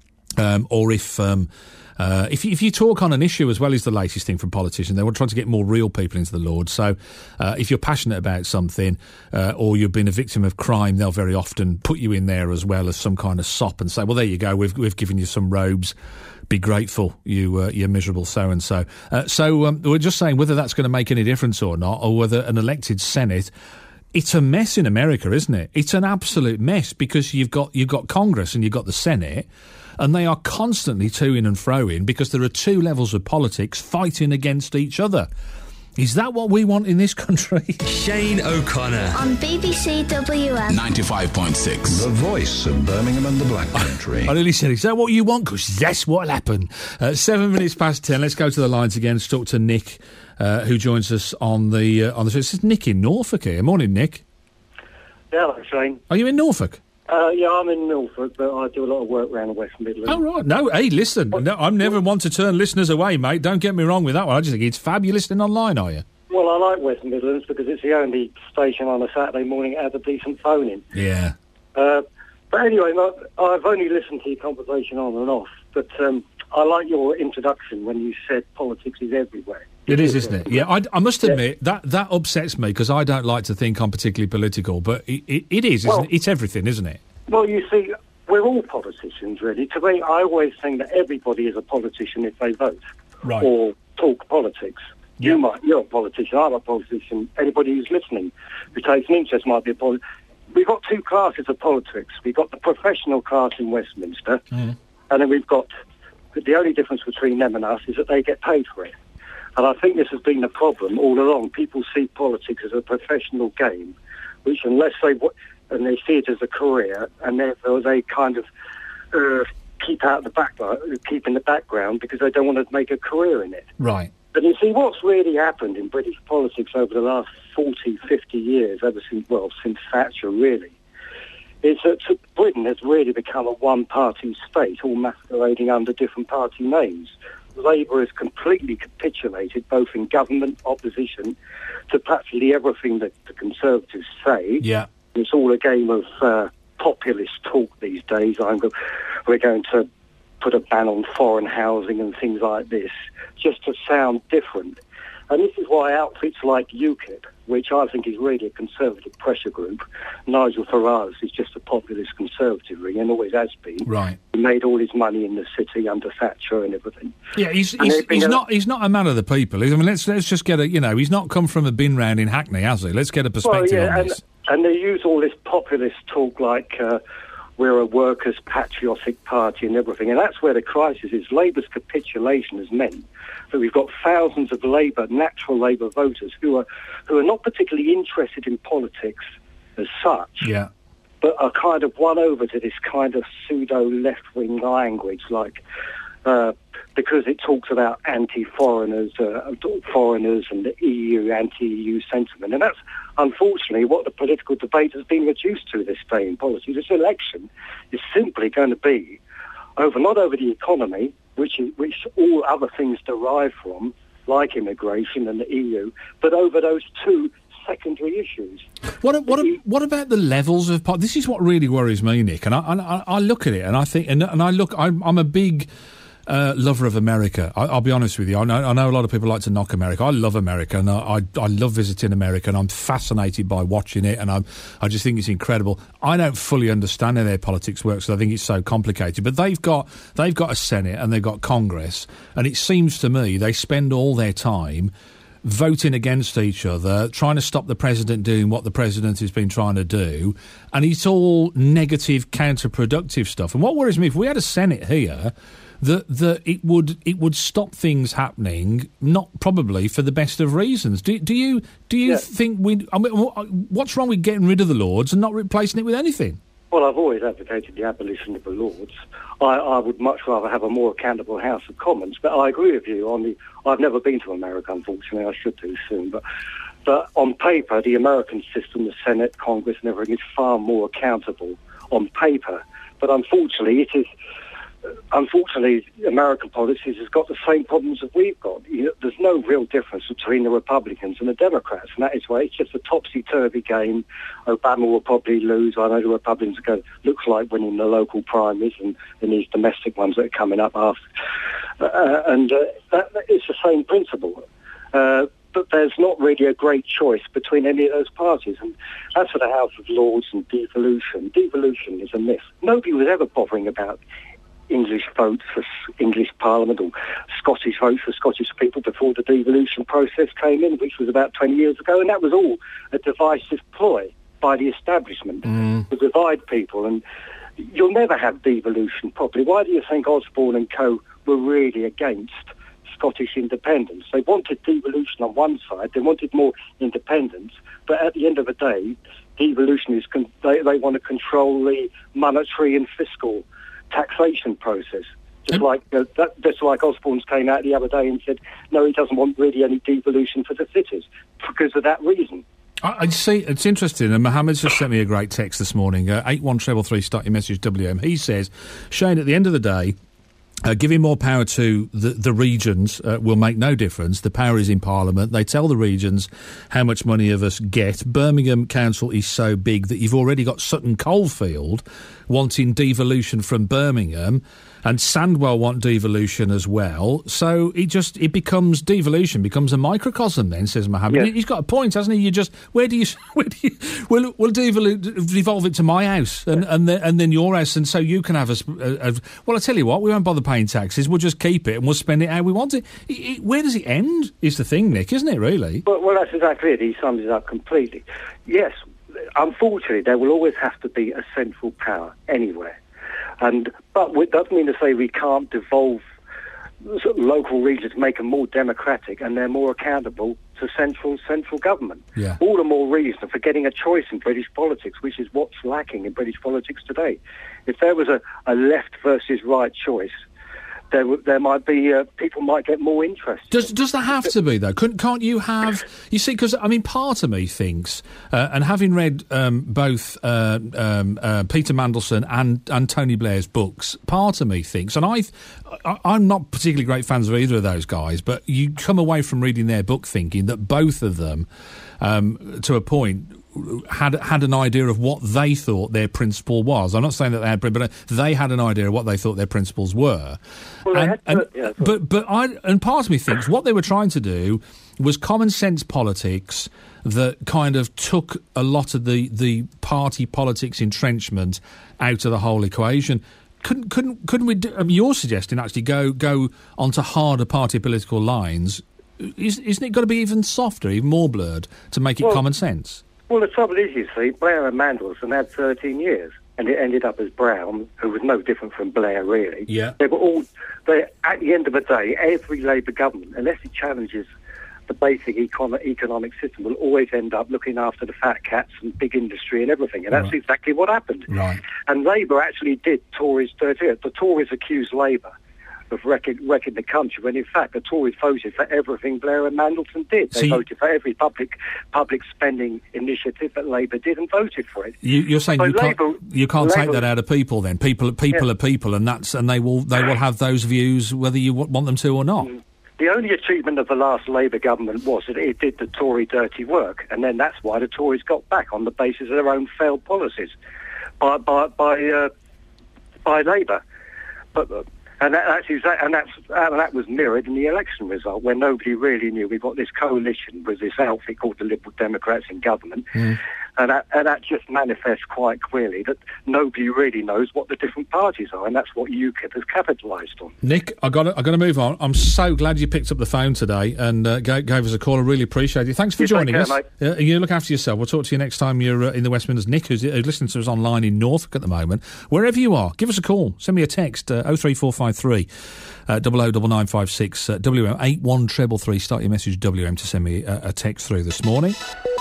Or if you talk on an issue as well is the latest thing from politicians, they were trying to get more real people into the Lords. So if you're passionate about something or you've been a victim of crime, they'll very often put you in there as well as some kind of sop and say, well, there you go, we've given you some robes. Be grateful, you're miserable so-and-so. So we're just saying whether that's going to make any difference or not, or whether an elected Senate... It's a mess in America, isn't it? It's an absolute mess because you've got Congress and you've got the Senate, and they are constantly to-ing and fro-ing because there are two levels of politics fighting against each other. Is that what we want in this country? Shane O'Connor. On BBC WM. 95.6. The voice of Birmingham and the Black Country. I nearly said, is that what you want? Because that's what'll happen. 7 minutes past 10. Let's go to the lines again to talk to Nick, who joins us on the show. This is Nick in Norfolk here. Morning, Nick. Yeah, hello, Shane. Are you in Norfolk? Yeah, I'm in Norfolk, but I do a lot of work around the West Midlands. Oh, right. No, hey, listen, no, I'm never one to turn listeners away, mate. Don't get me wrong with that one. I just think it's fab. You're listening online, are you? Well, I like West Midlands because it's the only station on a Saturday morning that has a decent phone-in. Yeah. But anyway, I've only listened to your conversation on and off, but I like your introduction when you said politics is everywhere. It is, isn't it? Yeah, I must admit, that upsets me because I don't like to think I'm particularly political, but it is, isn't it? It's everything, isn't it? Well, you see, we're all politicians, really. To me, I always think that everybody is a politician if they vote or talk politics. Yeah. You're a politician, I'm a politician. Anybody who's listening who takes an interest might be a politician. We've got two classes of politics. We've got the professional class in Westminster, and then we've got... The only difference between them and us is that they get paid for it. And I think this has been the problem all along. People see politics as a professional game, which unless they see it as a career, and therefore they kind of keep in the background because they don't want to make a career in it. Right. But you see, what's really happened in British politics over the last 40, 50 years, since Thatcher, really, is that Britain has really become a one-party state, all masquerading under different party names. Labour has completely capitulated, both in government, opposition, to practically everything that the Conservatives say. Yeah. It's all a game of populist talk these days. We're going to put a ban on foreign housing and things like this, just to sound different. And this is why outfits like UKIP, which I think is really a conservative pressure group, Nigel Farage is just a populist conservative ring and always has been. Right. He made all his money in the city under Thatcher and everything. Yeah, he's not a man of the people. I mean, let's just get he's not come from a bin round in Hackney, has he? Let's get a perspective on this. And they use all this populist talk like we're a workers' patriotic party and everything, and that's where the crisis is. Labour's capitulation has meant that we've got thousands of natural Labour voters who are not particularly interested in politics as such, but are kind of won over to this kind of pseudo left-wing language, like because it talks about anti-foreigners, foreigners and the EU, anti-EU sentiment. And that's unfortunately what the political debate has been reduced to this day in politics. This election is simply going to be not over the economy, which all other things derive from, like immigration and the EU, but over those two secondary issues. What about the levels of this is what really worries me, Nick. And I look at it and I think, I'm a big lover of America. I'll be honest with you. I know a lot of people like to knock America. I love America, and I love visiting America, and I'm fascinated by watching it, and I just think it's incredible. I don't fully understand how their politics works, because I think it's so complicated. But they've got a Senate and they've got Congress, and it seems to me they spend all their time voting against each other, trying to stop the president doing what the president has been trying to do, and it's all negative, counterproductive stuff. And what worries me, if we had a Senate here, that it would stop things happening, not probably for the best of reasons. Do you think what's wrong with getting rid of the Lords and not replacing it with anything? Well, I've always advocated the abolition of the Lords. I would much rather have a more accountable House of Commons, but I agree with you I've never been to America, unfortunately. I should do soon, but on paper, the American system, the Senate, Congress, and everything is far more accountable on paper. But unfortunately, American politics has got the same problems that we've got. There's no real difference between the Republicans and the Democrats, and that is why it's just a topsy-turvy game. Obama will probably lose. I know the Republicans looks like winning the local primaries and these domestic ones that are coming up after. It's the same principle. But there's not really a great choice between any of those parties. And as for the House of Lords and devolution is a myth. Nobody was ever bothering about English votes for English Parliament or Scottish votes for Scottish people before the devolution process came in, which was about 20 years ago, and that was all a divisive ploy by the establishment to divide people. And you'll never have devolution properly. Why do you think Osborne and co were really against Scottish independence? They wanted devolution on one side, they wanted more independence, but at the end of the day, devolution is they want to control the monetary and fiscal taxation process. Just like Osborne's came out the other day and said, no, he doesn't want really any devolution for the cities because of that reason. I see. It's interesting, and Mohammed's just sent me a great text this morning. 81333, start your message WM. He says, Shane, at the end of the day, giving more power to the regions will make no difference. The power is in Parliament. They tell the regions how much money of us get. Birmingham Council is so big that you've already got Sutton Coldfield wanting devolution from Birmingham, and Sandwell want devolution as well. So it becomes devolution becomes a microcosm then, says Mohammed. Yeah. He's got a point, hasn't he? We'll devolve it to my house and then your house, and so you can have well, I tell you what, we won't bother paying taxes. We'll just keep it and we'll spend it how we want it. Where does it end? Is the thing, Nick, isn't it? Really? Well, that's exactly it. He sums it up completely. Yes, unfortunately, there will always have to be a central power anywhere. But it doesn't mean to say we can't devolve local regions, make them more democratic, and they're more accountable to central government. Yeah. All the more reason for getting a choice in British politics, which is what's lacking in British politics today. If there was a left versus right choice, there might be people might get more interest. Does there have to be though? Can't you have? You see, because I mean, part of me thinks, and having read both Peter Mandelson and Tony Blair's books, part of me thinks, and I'm not particularly great fans of either of those guys, but you come away from reading their book thinking that both of them, to a point, had an idea of what they thought their principle was. I'm not saying that they had, but they had an idea of what they thought their principles were. Well, but part of me thinks what they were trying to do was common sense politics that kind of took a lot of the party politics entrenchment out of the whole equation. Couldn't we do, you're suggesting actually go onto harder party political lines. Isn't it got to be even softer, even more blurred, to make it common sense? Well, the trouble is, you see, Blair and Mandelson had 13 years, and it ended up as Brown, who was no different from Blair, really. Yeah. At the end of the day, every Labour government, unless it challenges the basic economic system, will always end up looking after the fat cats and big industry and everything, and that's exactly what happened. Right. And Labour actually did Tories dirty. The Tories accused Labour of wrecking the country, when in fact the Tories voted for everything Blair and Mandelson did. They voted for every public spending initiative that Labour did and voted for it. You're saying so you can't take that out of people then? People are people, and they will have those views whether you want them to or not. The only achievement of the last Labour government was that it did the Tory dirty work, and then that's why the Tories got back on the basis of their own failed policies by Labour. And that was mirrored in the election result, where nobody really knew. We've got this coalition with this outfit called the Liberal Democrats in government, and that just manifests quite clearly that nobody really knows what the different parties are, and that's what UKIP has capitalised on. Nick, I got to move on. I'm so glad you picked up the phone today and gave us a call. I really appreciate it. Thanks for joining us. You look after yourself. We'll talk to you next time you're in the West Midlands. Nick, who's listening to us online in Norfolk at the moment, wherever you are, give us a call. Send me a text 03453 009956 WM 81333. Start your message WM to send me a text through this morning.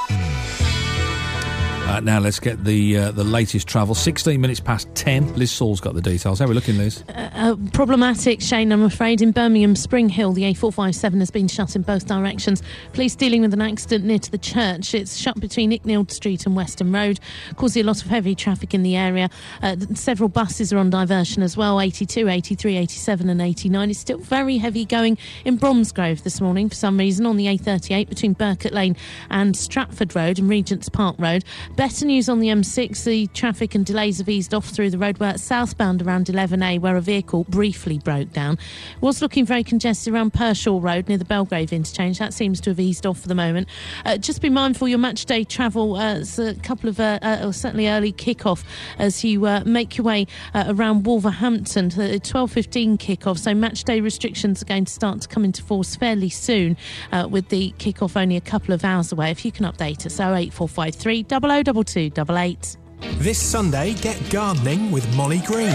Now let's get the latest travel. 16 minutes past 10. Liz Saul's got the details. How are we looking, Liz? Problematic, Shane, I'm afraid. In Birmingham, Spring Hill, the A457 has been shut in both directions. Police dealing with an accident near to the church. It's shut between Icknield Street and Western Road, causing a lot of heavy traffic in the area. Several buses are on diversion as well. 82, 83, 87 and 89. It's still very heavy going in Bromsgrove this morning for some reason on the A38 between Burkett Lane and Stratford Road and Regent's Park Road. Better news on the M6. The traffic and delays have eased off through the roadwork southbound around 11A, where a vehicle briefly broke down. Was looking very congested around Pershaw Road near the Belgrave interchange. That seems to have eased off for the moment. Just be mindful your match day travel. It's a couple of certainly early kick-off as you make your way around Wolverhampton to the 12:15 kick-off. So match day restrictions are going to start to come into force fairly soon, with the kick-off only a couple of hours away. If you can update us, 08453 002288. This Sunday, get gardening with Molly Green.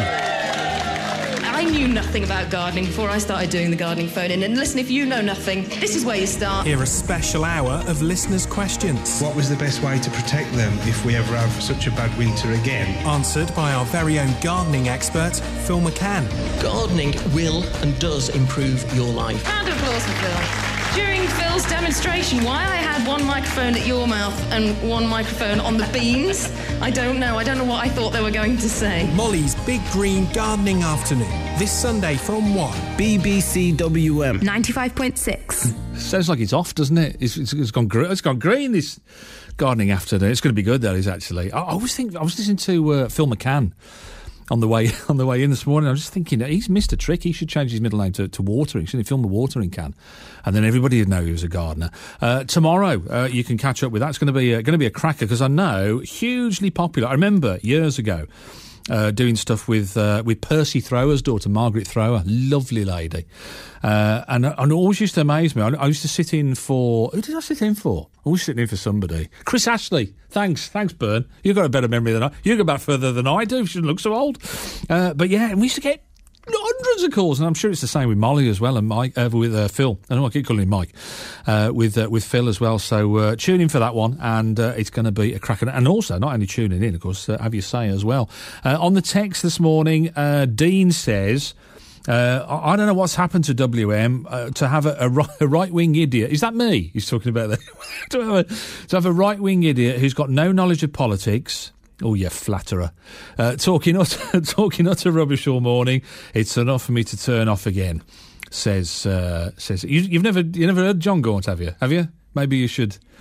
I knew nothing about gardening before I started doing the gardening phone-in. And listen, if you know nothing, this is where you start. Hear a special hour of listeners' questions. What was the best way to protect them if we ever have such a bad winter again? Answered by our very own gardening expert, Phil McCann. Gardening will and does improve your life. Round of applause for Phil. During Phil's demonstration, why I had one microphone at your mouth and one microphone on the beans, I don't know. I don't know what I thought they were going to say. Molly's Big Green Gardening Afternoon, this Sunday from 1. BBC WM 95.6. Sounds like it's off, doesn't it? It's gone green this gardening afternoon. It's going to be good, that is, actually. I was listening to Phil McCann on the way in this morning. I was just thinking that he's missed a trick. He should change his middle name to Watering. Shouldn't he film the watering can? And then everybody would know he was a gardener. Tomorrow, you can catch up with that. It's going to be a cracker, because I know hugely popular. I remember years ago doing stuff with Percy Thrower's daughter, Margaret Thrower, lovely lady. And it always used to amaze me. I used to sit in for... Who did I sit in for? I was sitting in for somebody. Chris Ashley. Thanks, Bern. You've got a better memory than I. You go back further than I do. You shouldn't look so old. But yeah, we used to get hundreds of calls, and I'm sure it's the same with Molly as well, and Mike with Phil. I know I keep calling him Mike. With Phil as well. So tune in for that one, and it's going to be a cracker. And also, not only tuning in, of course, have your say as well. On the text this morning, Dean says, I don't know what's happened to WM to have a right-wing idiot. Is that me he's talking about there? to have a right-wing idiot who's got no knowledge of politics. Oh, you flatterer. Talking utter rubbish all morning. It's enough for me to turn off again, says you've never heard John Gaunt, have you? Maybe you should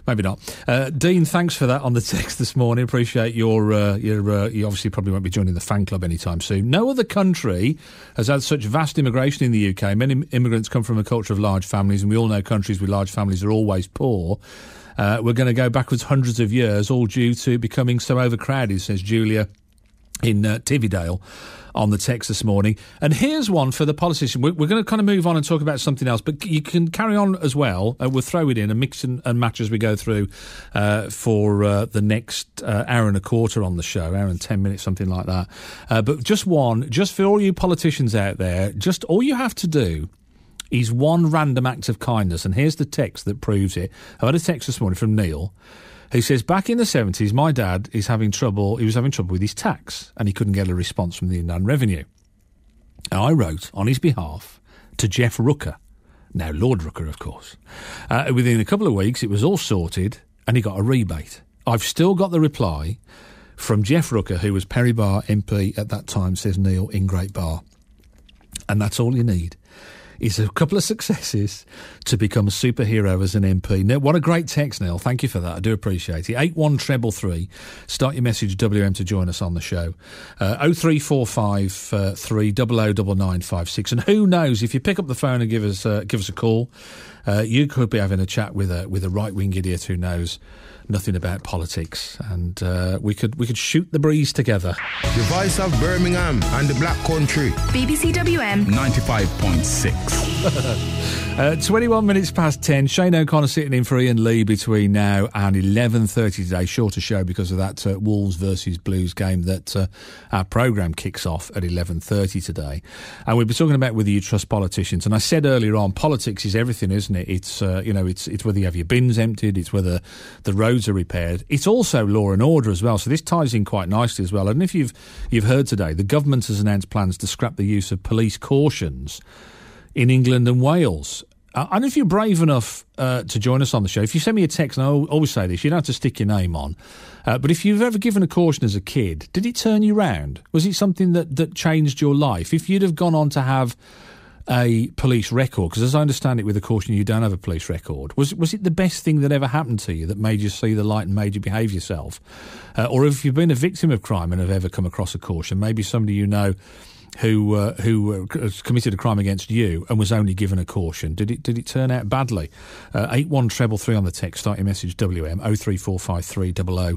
Maybe not. Dean, thanks for that on the text this morning. Appreciate your you obviously probably won't be joining the fan club anytime soon. No other country has had such vast immigration in the UK. Many immigrants come from a culture of large families, and we all know countries with large families are always poor. We're going to go backwards hundreds of years, all due to becoming so overcrowded, says Julia in Tividale on the text this morning. And here's one for the politician. We're going to kind of move on and talk about something else, but you can carry on as well. We'll throw it in and mix and match as we go through for the next hour and a quarter on the show, hour and 10 minutes, something like that. But just for all you politicians out there, just all you have to do is one random act of kindness. And here's the text that proves it. I had a text this morning from Neil. He says, back in the 70s, my dad is having trouble. He was having trouble with his tax, and he couldn't get a response from the Inland Revenue. And I wrote on his behalf to Jeff Rooker, now Lord Rooker, of course. Within a couple of weeks, it was all sorted, and he got a rebate. I've still got the reply from Jeff Rooker, who was Perry Barr MP at that time, says Neil in Great Barr. And that's all you need. Is a couple of successes to become a superhero as an MP. Now, what a great text, Neil. Thank you for that. I do appreciate it. 81333. Start your message WM to join us on the show. 0345 3009956. And who knows, if you pick up the phone and give us a call, you could be having a chat with a right-wing idiot who knows nothing about politics, and we could shoot the breeze together. The voice of Birmingham and the Black Country. BBC WM 95.6. 21 minutes past 10. Shane O'Connor sitting in for Ian Lee between now and 11:30 today. Shorter show because of that Wolves versus Blues game that our programme kicks off at 11:30 today. And we'll be talking about whether you trust politicians. And I said earlier on, politics is everything, isn't it? It's it's whether you have your bins emptied, it's whether the roads are repaired. It's also law and order as well. So this ties in quite nicely as well. And if you've heard today, the government has announced plans to scrap the use of police cautions in England and Wales. And if you're brave enough to join us on the show, if you send me a text, and I always say this, you don't have to stick your name on, but if you've ever given a caution as a kid, did it turn you round? Was it something that changed your life? If you'd have gone on to have a police record, because as I understand it with a caution you don't have a police record, was it the best thing that ever happened to you that made you see the light and made you behave yourself? Or if you've been a victim of crime and have ever come across a caution, maybe somebody you know who committed a crime against you and was only given a caution. Did it turn out badly? 81333 on the text. Start your message WM 03453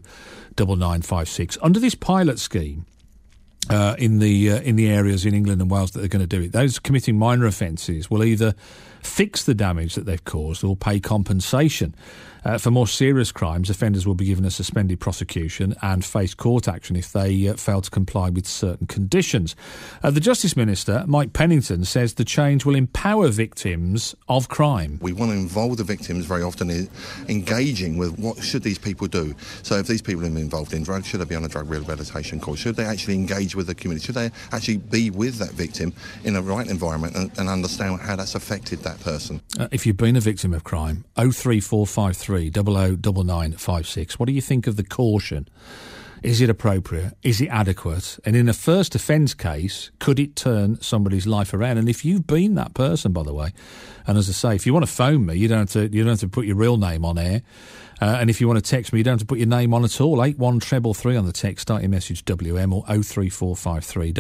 009956. Under this pilot scheme, in the areas in England and Wales that are going to do it, those committing minor offences will either fix the damage that they've caused or pay compensation. For more serious crimes, offenders will be given a suspended prosecution and face court action if they fail to comply with certain conditions. The Justice Minister, Mike Pennington, says the change will empower victims of crime. We want to involve the victims very often in engaging with what should these people do. So if these people have been involved in drugs, should they be on a drug rehabilitation course? Should they actually engage with the community? Should they actually be with that victim in a right environment and understand how that's affected that person? If you've been a victim of crime, 03453 009956. What do you think of the caution? Is it appropriate? Is it adequate? And in a first offence case, could it turn somebody's life around? And if you've been that person, by the way, and as I say, if you want to phone me, you don't have to put your real name on air. And if you want to text me, you don't have to put your name on at all. 81333 on the text. Start your message WM or 03453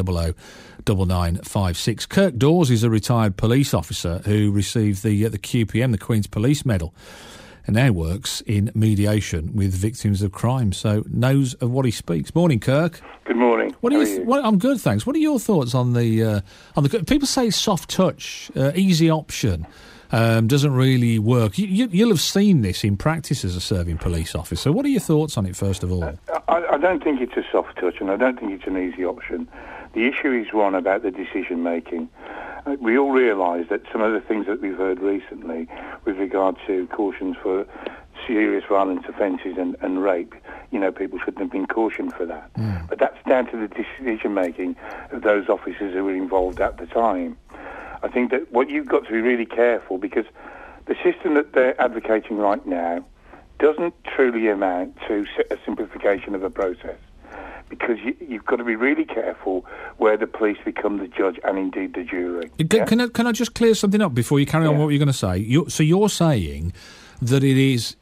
009956. Kirk Dawes is a retired police officer who received the QPM, the Queen's Police Medal, and now works in mediation with victims of crime, so knows of what he speaks. Morning, Kirk. Good morning. How are you? I'm good, thanks. What are your thoughts on the people say soft touch, easy option, doesn't really work. You'll have seen this in practice as a serving police officer. What are your thoughts on it, first of all? I don't think it's a soft touch, and I don't think it's an easy option. The issue is one about the decision making. We all realise that some of the things that we've heard recently with regard to cautions for serious violence offences and rape, people shouldn't have been cautioned for that. But that's down to the decision-making of those officers who were involved at the time. I think that what you've got to be really careful, because the system that they're advocating right now doesn't truly amount to a simplification of a process. Because you've got to be really careful where the police become the judge and indeed the jury. Can I just clear something up before you carry on what you're going to say? So you're saying that it is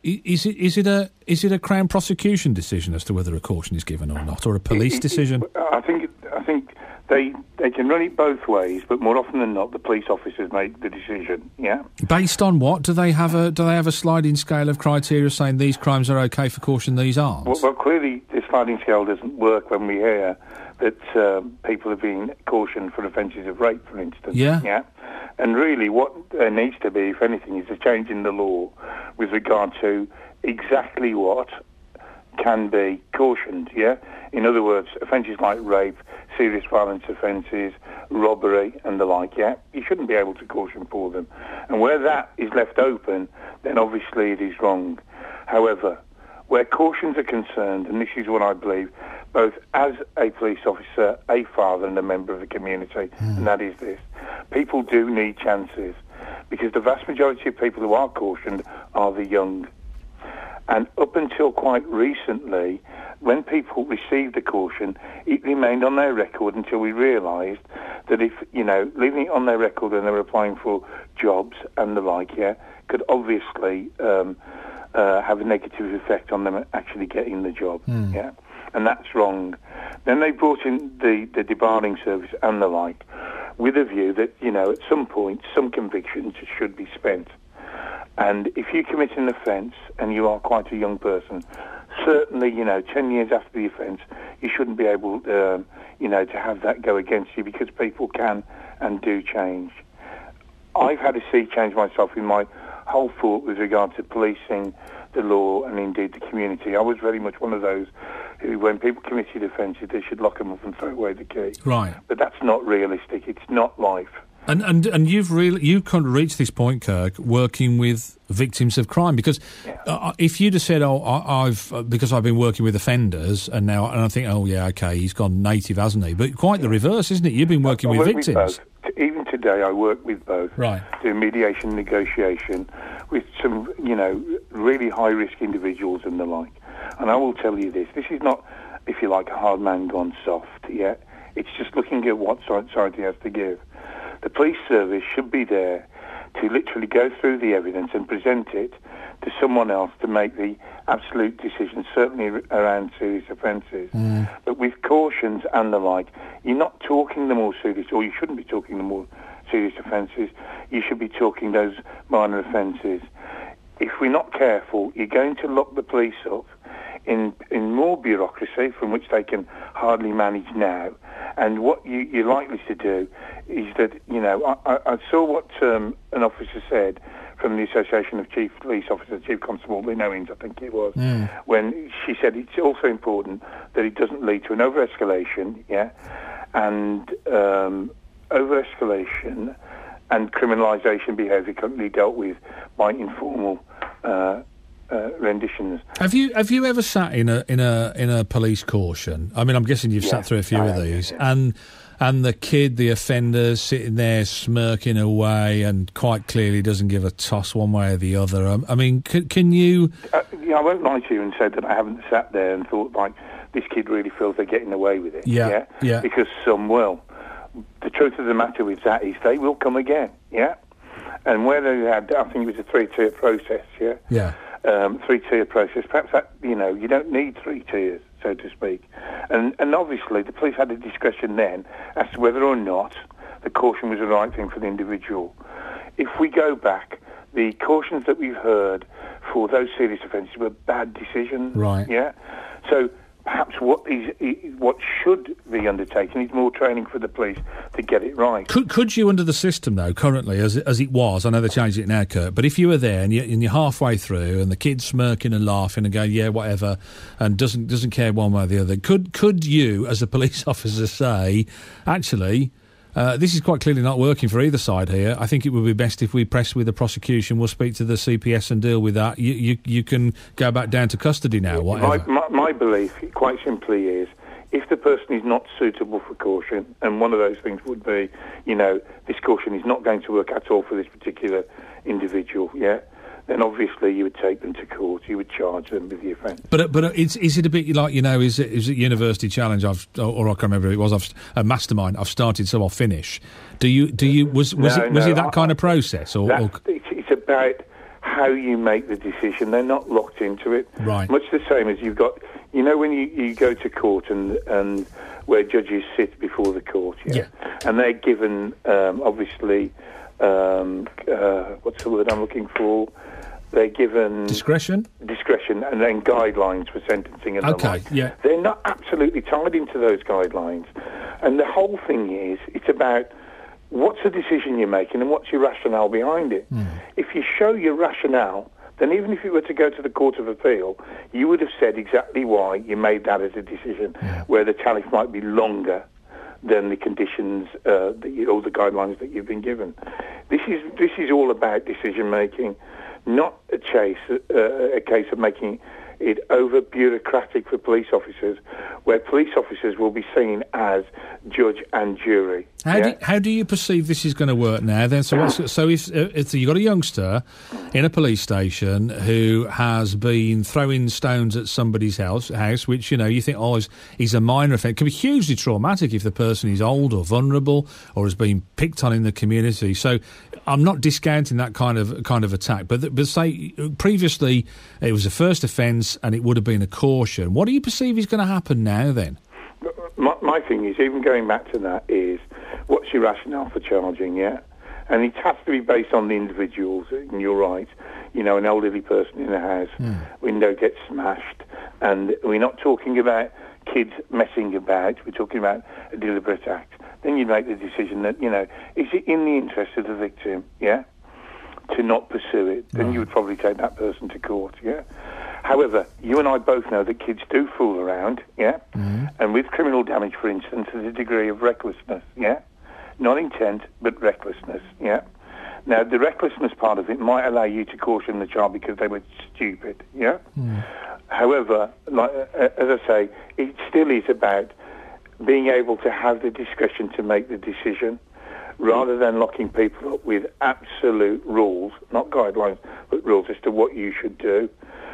it a Crown prosecution decision as to whether a caution is given or not, or a police decision? I think they can run it both ways, but more often than not, the police officers make the decision. Yeah. Based on what? Do they have a sliding scale of criteria saying these crimes are okay for caution, these aren't? Well, clearly the sliding scale doesn't work when we hear that people are being cautioned for offences of rape, for instance. Yeah. Yeah. And really, what there needs to be, if anything, is a change in the law with regard to exactly what can be cautioned, yeah? In other words, offences like rape, serious violence offences, robbery and the like, yeah? You shouldn't be able to caution for them. And where that is left open, then obviously it is wrong. However, where cautions are concerned, and this is what I believe, both as a police officer, a father and a member of the community, and that is this. People do need chances, because the vast majority of people who are cautioned are the young. And up until quite recently, when people received the caution, it remained on their record until we realised that if, leaving it on their record when they were applying for jobs and the like, yeah, could obviously have a negative effect on them actually getting the job, yeah. And that's wrong. Then they brought in the debarring service and the like, with a view that, at some point, some convictions should be spent. And if you commit an offence and you are quite a young person, certainly, 10 years after the offence, you shouldn't be able, to have that go against you, because people can and do change. I've had a sea change myself in my whole thought with regard to policing, the law and indeed the community. I was very much one of those who, when people committed offences, they should lock them up and throw away the key. Right. But that's not realistic. It's not life. And you kind of reached this point, Kirk, working with victims of crime, because if you'd have said, because I've been working with offenders, and I think, okay, he's gone native, hasn't he? But quite the reverse, isn't it? You've been working with victims. With both. Even today, I work with both. Right. Doing mediation, negotiation with some, really high-risk individuals and the like. And I will tell you this is not, if you like, a hard man gone soft, yeah? It's just looking at what society has to give. The police service should be there to literally go through the evidence and present it to someone else to make the absolute decision, certainly around serious offences. But with cautions and the like, you're not talking the more serious, or you shouldn't be talking the more serious offences. You should be talking those minor offences. If we're not careful, you're going to lock the police up in more bureaucracy from which they can hardly manage now. And what you're likely to do is that, I saw what an officer said from the Association of Chief Police Officers, Chief Constable Lynn Owens, I think it was, when she said it's also important that it doesn't lead to an over-escalation, yeah, and over-escalation and criminalisation behaviour currently dealt with by informal renditions. Have you ever sat in a police caution? I mean, I'm guessing you've sat through a few of these, and the offender's sitting there smirking away and quite clearly doesn't give a toss one way or the other. I mean, can you? I won't lie to you and say that I haven't sat there and thought, like, this kid really feels they're getting away with it. Yeah. Because some will. The truth of the matter with that is they will come again. Yeah. And where they had, I think it was a 3-tier process. Yeah. Yeah. 3-tier process. Perhaps that, you don't need 3 tiers, so to speak. And obviously the police had a discretion then as to whether or not the caution was the right thing for the individual. If we go back, the cautions that we've heard for those serious offences were bad decisions. Right. Yeah. So perhaps what should be undertaken is more training for the police to get it right. Could you, under the system though, currently as it was, I know they changed it now, Kurt, but if you were there and you're halfway through and the kid's smirking and laughing and going, yeah, whatever, and doesn't care one way or the other, could you, as a police officer, say, actually, this is quite clearly not working for either side here. I think it would be best if we press with the prosecution. We'll speak to the CPS and deal with that. You can go back down to custody now, whatever. My belief, quite simply, is if the person is not suitable for caution, and one of those things would be, this caution is not going to work at all for this particular individual, yeah, then obviously you would take them to court, you would charge them with the offence. But is it a bit like, is it University Challenge? Or I can't remember who it was. A mastermind. I've started, so I'll finish. Was it that kind of process? It's about how you make the decision. They're not locked into it. Right. Much the same as you've got, when you go to court and where judges sit before the court, and they're given, obviously, what's the word I'm looking for? They're given discretion, and then guidelines for sentencing and the like. Yeah. They're not absolutely tied into those guidelines, and the whole thing is it's about what's the decision you're making and what's your rationale behind it. If you show your rationale, then even if you were to go to the Court of Appeal, you would have said exactly why you made that as a decision, where the tariff might be longer than the conditions or the guidelines that you've been given. This is all about decision making. Not a case of making it over bureaucratic for police officers, where police officers will be seen as judge and jury. How do you perceive this is going to work now? Then, so if you've got a youngster in a police station who has been throwing stones at somebody's house, which you think, he's a minor offence, it can be hugely traumatic if the person is old or vulnerable or has been picked on in the community. So, I'm not discounting that kind of attack, but say previously it was a first offence and it would have been a caution. What do you perceive is going to happen now then? My thing is, even going back to that, is what's your rationale for charging, And it has to be based on the individuals, and you're right. An elderly person in a house, window gets smashed, and we're not talking about kids messing about, we're talking about a deliberate act. Then you make the decision that, is it in the interest of the victim, to not pursue it? Then you would probably take that person to court, However, you and I both know that kids do fool around, and with criminal damage, for instance, there's a degree of recklessness, not intent, but recklessness, Now, the recklessness part of it might allow you to caution the child because they were stupid, However, as I say, it still is about being able to have the discretion to make the decision rather than locking people up with absolute rules, not guidelines, but rules as to what you should do.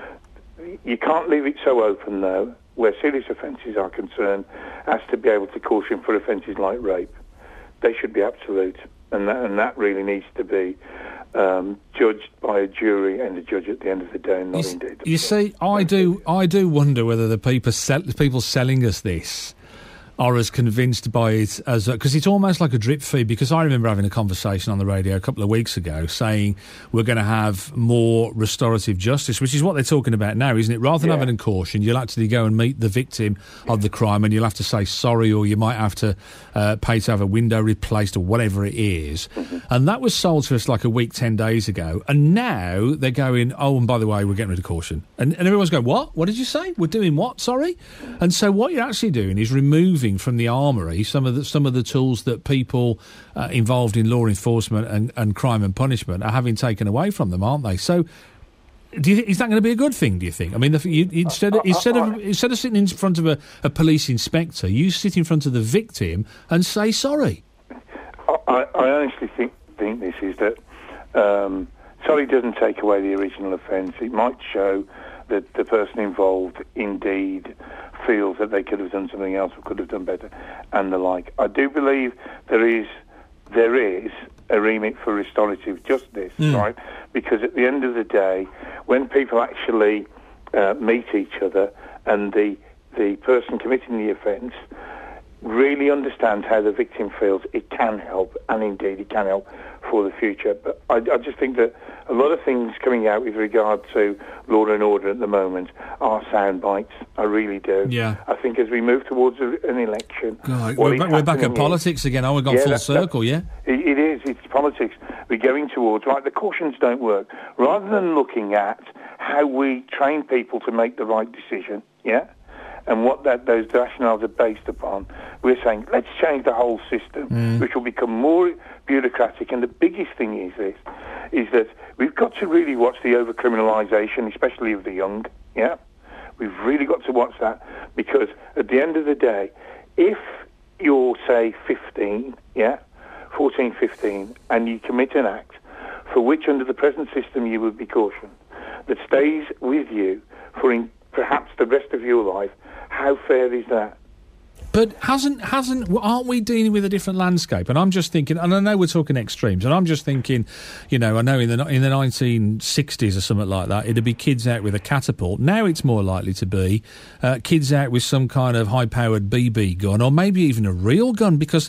You can't leave it so open, though, where serious offences are concerned, as to be able to caution for offences like rape. They should be absolute, and that really needs to be judged by a jury and a judge at the end of the day, not indeed. You see, I do wonder whether the people selling us this are as convinced by it as... Because it's almost like a drip feed, because I remember having a conversation on the radio a couple of weeks ago saying we're going to have more restorative justice, which is what they're talking about now, isn't it? Rather than having a caution, you'll actually go and meet the victim of the crime and you'll have to say sorry, or you might have to pay to have a window replaced or whatever it is. And that was sold to us like a week, 10 days ago. And now they're going, and by the way, we're getting rid of caution. And everyone's going, what? What did you say? We're doing what? Sorry? And so what you're actually doing is removing from the armoury some of the tools that people involved in law enforcement and crime and punishment are having taken away from them, aren't they? So, is that going to be a good thing? Do you think? I mean, instead of sitting in front of a police inspector, you sit in front of the victim and say sorry. I honestly think this is that sorry doesn't take away the original offence. It might show that the person involved indeed feels that they could have done something else or could have done better, and the like. I do believe there is a remit for restorative justice, right? Because at the end of the day, when people actually meet each other and the person committing the offence really understands how the victim feels, it can help, and indeed it can help for the future. But I just think that a lot of things coming out with regard to law and order at the moment are sound bites. I really do. Yeah. I think as we move towards an election... God, we're back at politics again. We've gone full circle, yeah? It is. It's politics. We're going towards... the cautions don't work. Rather than looking at how we train people to make the right decision, and what those rationales are based upon, we're saying, let's change the whole system, which will become more bureaucratic. And the biggest thing is that we've got to really watch the over-criminalisation, especially of the young, We've really got to watch that, because at the end of the day, if you're, say, 15, 14, 15, and you commit an act for which under the present system you would be cautioned, that stays with you for perhaps the rest of your life, how fair is that? But aren't we dealing with a different landscape? And I'm just thinking, and I know we're talking extremes, and I'm just thinking, I know in the 1960s or something like that, it'd be kids out with a catapult. Now it's more likely to be kids out with some kind of high-powered BB gun, or maybe even a real gun, because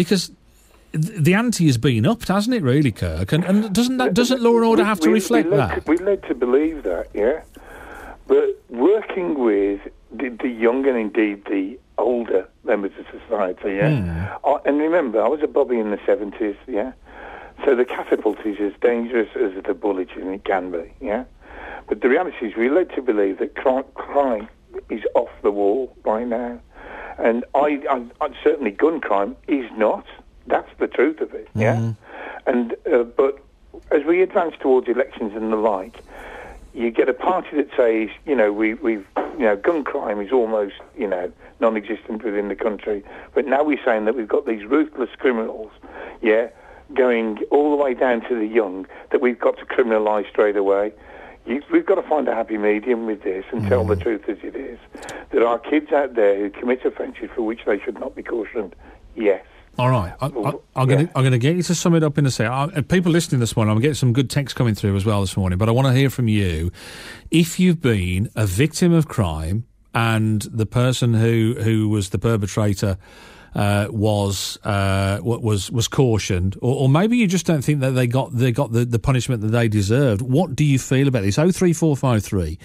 the ante has been upped, hasn't it, really, Kirk? And doesn't law and order have to reflect that? We're led to believe that, yeah. But working with the young and indeed the older members of society, yeah. And remember, I was a bobby in the 70s, yeah. So the catapult is as dangerous as the bullet, and it can be, yeah. But the reality is, we're led to believe that crime is off the wall by now, and I certainly gun crime is not. That's the truth of it, yeah. And but as we advance towards elections and the like, you get a party that says, we've gun crime is almost, non-existent within the country. But now we're saying that we've got these ruthless criminals, yeah, going all the way down to the young, that we've got to criminalise straight away. We've got to find a happy medium with this and tell the truth as it is. There are kids out there who commit offences for which they should not be cautioned, yes. All right, I'm going to get you to sum it up in a second. People listening this morning, I'm getting some good texts coming through as well this morning, but I want to hear from you. If you've been a victim of crime and the person who was the perpetrator was cautioned, or maybe you just don't think that they got the punishment that they deserved. What do you feel about this? 03453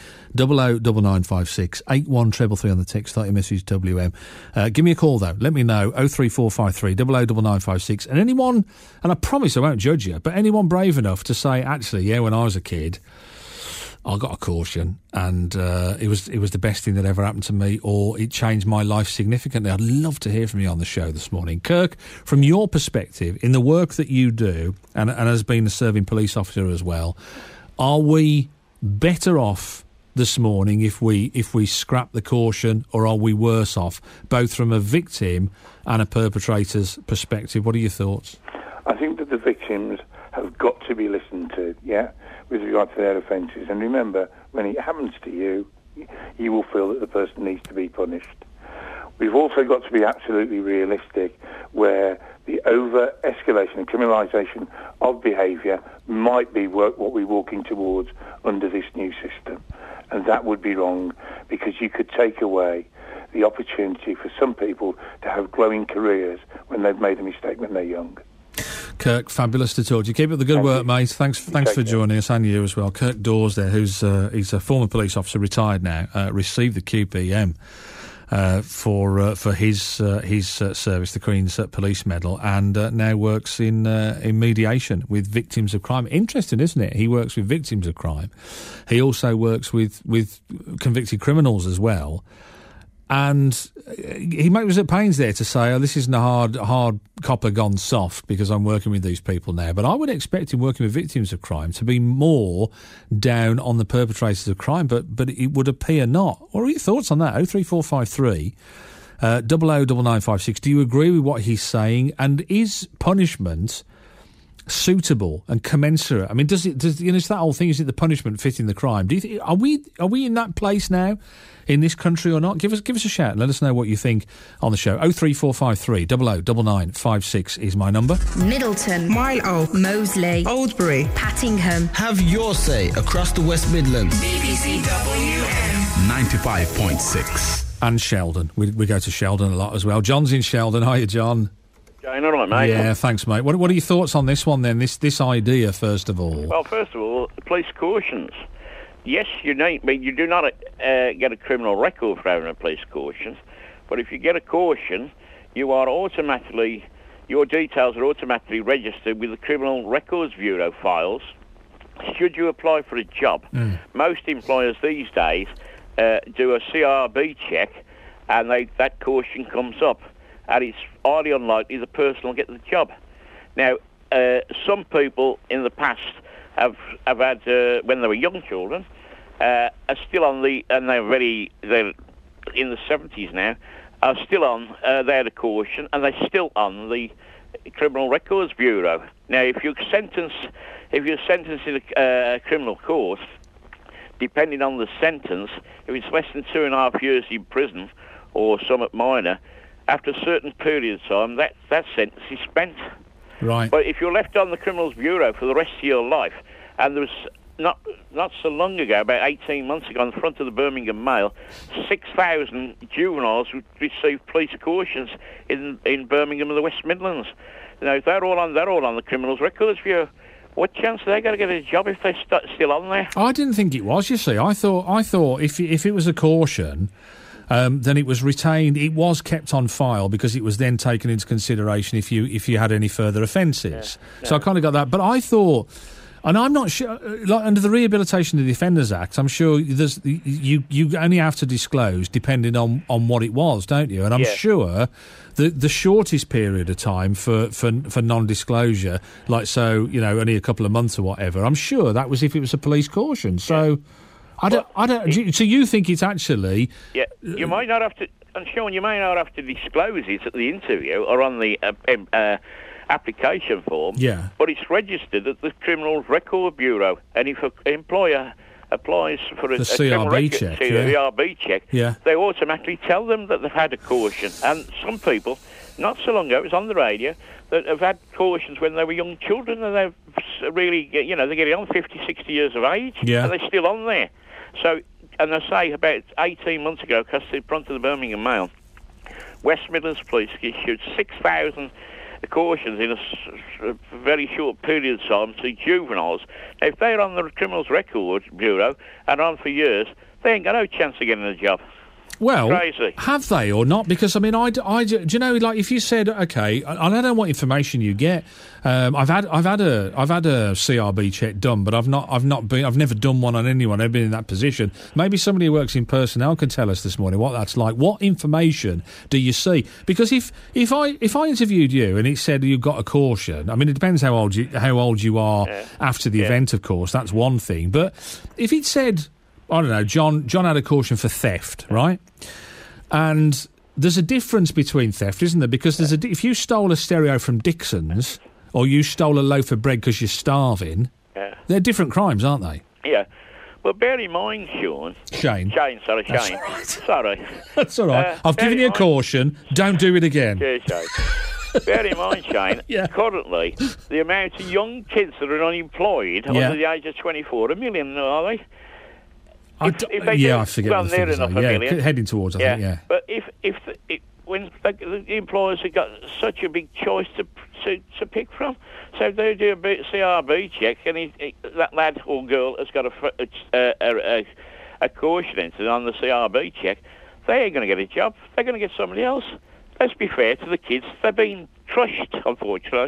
009956 81333 on the text. Start your message WM. Give me a call though. Let me know. 03453 009956. And anyone, and I promise I won't judge you, but anyone brave enough to say, actually, yeah, when I was a kid, I got a caution, and it was the best thing that ever happened to me, or it changed my life significantly. I'd love to hear from you on the show this morning. Kirk, from your perspective, in the work that you do, and as being a serving police officer as well, are we better off this morning if we scrap the caution, or are we worse off, both from a victim and a perpetrator's perspective? What are your thoughts? I think that the victims have got to be listened to, yeah, with regard to their offences. And remember, when it happens to you, you will feel that the person needs to be punished. We've also got to be absolutely realistic, where the over-escalation and criminalisation of behaviour might be what we're walking towards under this new system. And that would be wrong, because you could take away the opportunity for some people to have glowing careers when they've made a mistake when they're young. Kirk, fabulous to talk to you. Keep up the good work, mate. Thanks for joining us, and you as well. Kirk Dawes there, he's a former police officer, retired now, received the QPM for his service, the Queen's Police Medal, and now works in mediation with victims of crime. Interesting, isn't it? He works with victims of crime. He also works with convicted criminals as well. And he was at pains there to say, this isn't a hard copper gone soft because I'm working with these people now. But I would expect him working with victims of crime to be more down on the perpetrators of crime, but it would appear not. What are your thoughts on that? 03453 009956. Do you agree with what he's saying? And is punishment suitable and commensurate? I mean, does it's that whole thing? Is it the punishment fitting the crime? Do you think, are we in that place now in this country or not? Give us a shout and let us know what you think on the show. 03453 009956 is my number. Middleton, Marlow, Moseley, Oldbury, Pattingham. Have your say across the West Midlands. BBC WM 95.6. And Sheldon. We go to Sheldon a lot as well. John's in Sheldon. Hiya, John. Going all right, mate. Yeah, thanks, mate. What are your thoughts on this one, then? This idea, first of all. Well, first of all, police cautions. Yes, you do not get a criminal record for having a police caution, but if you get a caution, your details are automatically registered with the Criminal Records Bureau files. Should you apply for a job, most employers these days do a CRB check, and that caution comes up. And it's highly unlikely the person will get the job. Now, some people in the past have had, when they were young children, are still on and they're in the 70s now, are still on, they had a caution, and they're still on the Criminal Records Bureau. Now, if you're sentenced in a criminal court, depending on the sentence, if it's less than 2.5 years in prison, or somewhat minor, after a certain period of time, that sentence is spent. Right. But if you're left on the Criminals Bureau for the rest of your life, and there was not so long ago, about 18 months ago, on the front of the Birmingham Mail, 6,000 juveniles would receive police cautions in Birmingham and the West Midlands. You know, they're all on the Criminals Records Bureau. What chance are they going to get a job if they're still on there? I didn't think it was. You see, I thought if it was a caution, then it was retained. It was kept on file because it was then taken into consideration if you had any further offences. Yeah. So I kind of got that. But I thought, and I'm not sure, like under the Rehabilitation of the Offenders Act, I'm sure you only have to disclose depending on what it was, don't you? And I'm sure the shortest period of time for non-disclosure, like so, you know, only a couple of months or whatever, I'm sure that was if it was a police caution. So I don't. So you think it's actually? Yeah, you might not have to. And Sean, you may not have to disclose it at the interview or on the application form. Yeah. But it's registered at the Criminal Record Bureau, and if an employer applies for a CRB check, CRB check, they automatically tell them that they've had a caution. And some people, not so long ago, it was on the radio, that have had cautions when they were young children, and they've really, you know, they're getting on 50, 60 years of age, and they're still on there. So, and I say about 18 months ago, because in front of the Birmingham Mail, West Midlands Police issued 6,000 cautions in a very short period of time to juveniles. Now, if they're on the Criminals Record Bureau and on for years, they ain't got no chance of getting a job. Well, crazy. Have they or not? Because I mean, do you know? Like, if you said, okay, and I don't know what information you get. I've had a CRB check done, but I've never done one on anyone. I've been in that position. Maybe somebody who works in personnel can tell us this morning what that's like. What information do you see? Because if I interviewed you and it said you've got a caution, I mean, it depends how old you are after the event, of course. That's one thing. But if it said, I don't know, John had a caution for theft, right? And there's a difference between theft, isn't there? Because if you stole a stereo from Dixon's or you stole a loaf of bread because you're starving, they're different crimes, aren't they? Yeah. Well, bear in mind, Sean. Shane. Sorry. Sorry. That's all right. I've given you a caution. Don't do it again. Cheers, Shane. Bear in mind, Shane, currently, the amount of young kids that are unemployed under the age of 24, 1 million, are they? I forget what the figures are. Heading towards, I think. But when the employers have got such a big choice to pick from, so they do a CRB check, and that lad or girl has got a caution entered on the CRB check, they ain't going to get a job. They're going to get somebody else. Let's be fair to the kids. They're being crushed, unfortunately.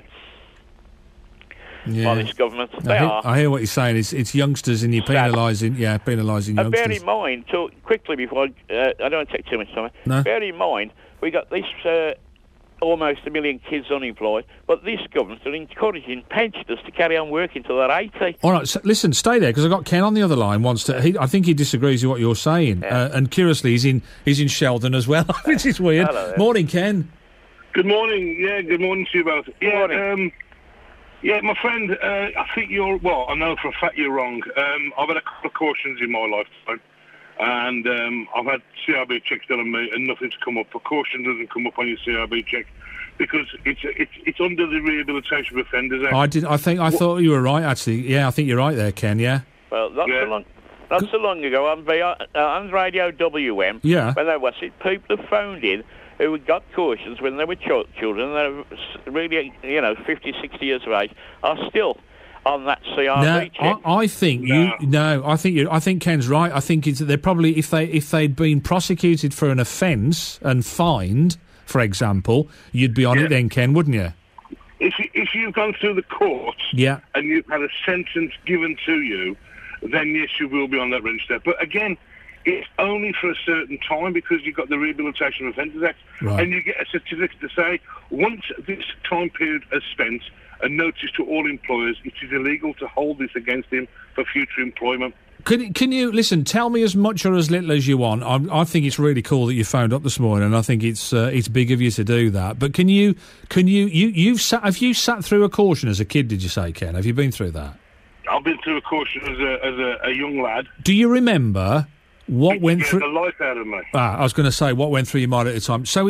By this government. I hear what you're saying. It's youngsters and you're penalising youngsters. Bear in mind, quickly before I don't want to take too much time. No. Bear in mind, we got this almost 1 million kids unemployed, but this government are encouraging pensioners to carry on working till they're 80. All right, so listen, stay there because I've got Ken on the other line. I think he disagrees with what you're saying, and curiously, he's in Sheldon as well, which is weird. Hello there. Morning, Ken. Good morning. Yeah, good morning to you both. Good morning. Yeah, my friend, I think I know for a fact you're wrong. I've had a couple of cautions in my lifetime, and I've had CRB checks done on me, and nothing's come up. A caution doesn't come up on your CRB check because it's under the Rehabilitation of Offenders Act. I thought you were right, actually. Yeah, I think you're right there, Ken, yeah. Well, not so long ago on Radio WM, when there was it, people have phoned in who got cautions when they were children, they were really, 50, 60 years of age, are still on that CRB check. I think Ken's right. I think they're probably, if they'd been prosecuted for an offence and fined, for example, you'd be on it then, Ken, wouldn't you? If you've gone through the courts and you've had a sentence given to you, then yes, you will be on that register. But again, it's only for a certain time because you've got the Rehabilitation of Offenders Act, and you get a certificate to say once this time period has spent, a notice to all employers it is illegal to hold this against him for future employment. Can you listen? Tell me as much or as little as you want. I think it's really cool that you phoned up this morning, and I think it's big of you to do that. But have you sat through a caution as a kid? Did you say, Ken? Have you been through that? I've been through a caution as a young lad. Do you remember What went through the life out of me? I was going to say, what went through your mind at the time? So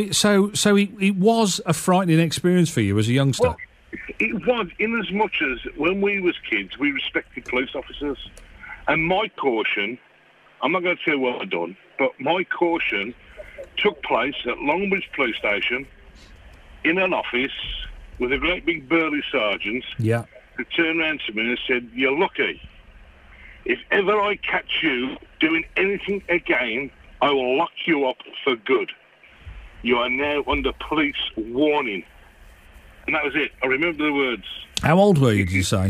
it was a frightening experience for you as a youngster. Well, it was, in as much as when we was kids, we respected police officers. And my caution, I'm not going to tell you what I've done, but my caution took place at Longbridge Police Station in an office with a great big burly sergeant who turned around to me and said, "You're lucky. If ever I catch you doing anything again, I will lock you up for good. You are now under police warning." And that was it. I remember the words. How old were you, did you say?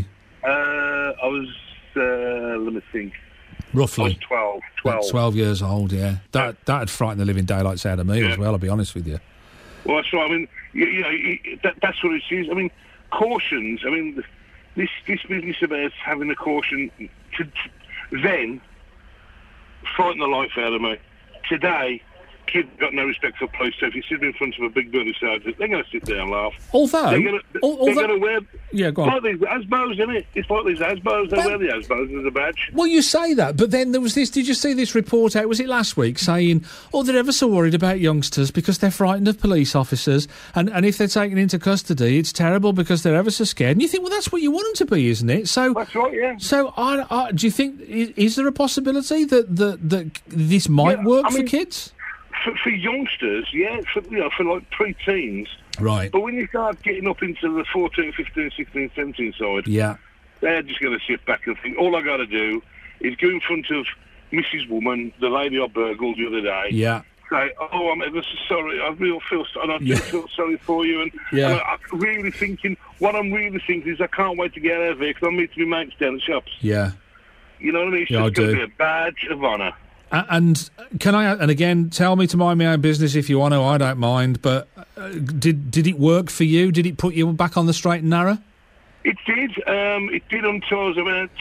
I was, let me think. Roughly? I was 12. 12 years old, yeah. That'd frighten the living daylights out of me as well, I'll be honest with you. Well, that's right. I mean, that's what it is. I mean, cautions. I mean, this business about having a caution to then frighten the life out of me. Today, kids got no respect for police, so if you sit in front of a big burly sergeant, they're going to sit there and laugh. Although... They're going to wear... Yeah, go on. Like these ASBOs, isn't it? It's like these ASBOs. They wear the ASBOs as a badge. Well, you say that, but then there was this... Did you see this report out, was it last week, saying, they're ever so worried about youngsters because they're frightened of police officers, and if they're taken into custody, it's terrible because they're ever so scared. And you think, well, that's what you want them to be, isn't it? So that's right, yeah. So do you think... Is there a possibility that this might work for kids? For youngsters, yeah, for like pre-teens. Right. But when you start getting up into the 14, 15, 16, 17 side, they're just going to sit back and think, all I got to do is go in front of Mrs. Woman, the lady I burgled the other day. Yeah. Say, I'm ever so sorry, I really feel sorry for you. And I'm really thinking, what I'm really thinking is I can't wait to get out of here because I'm meeting my mates down the shops. Yeah. You know what I mean? It's just going to be a badge of honour. And can I, and again, tell me to mind my own business if you want to, I don't mind, but did it work for you? Did it put you back on the straight and narrow? It did. It did until I was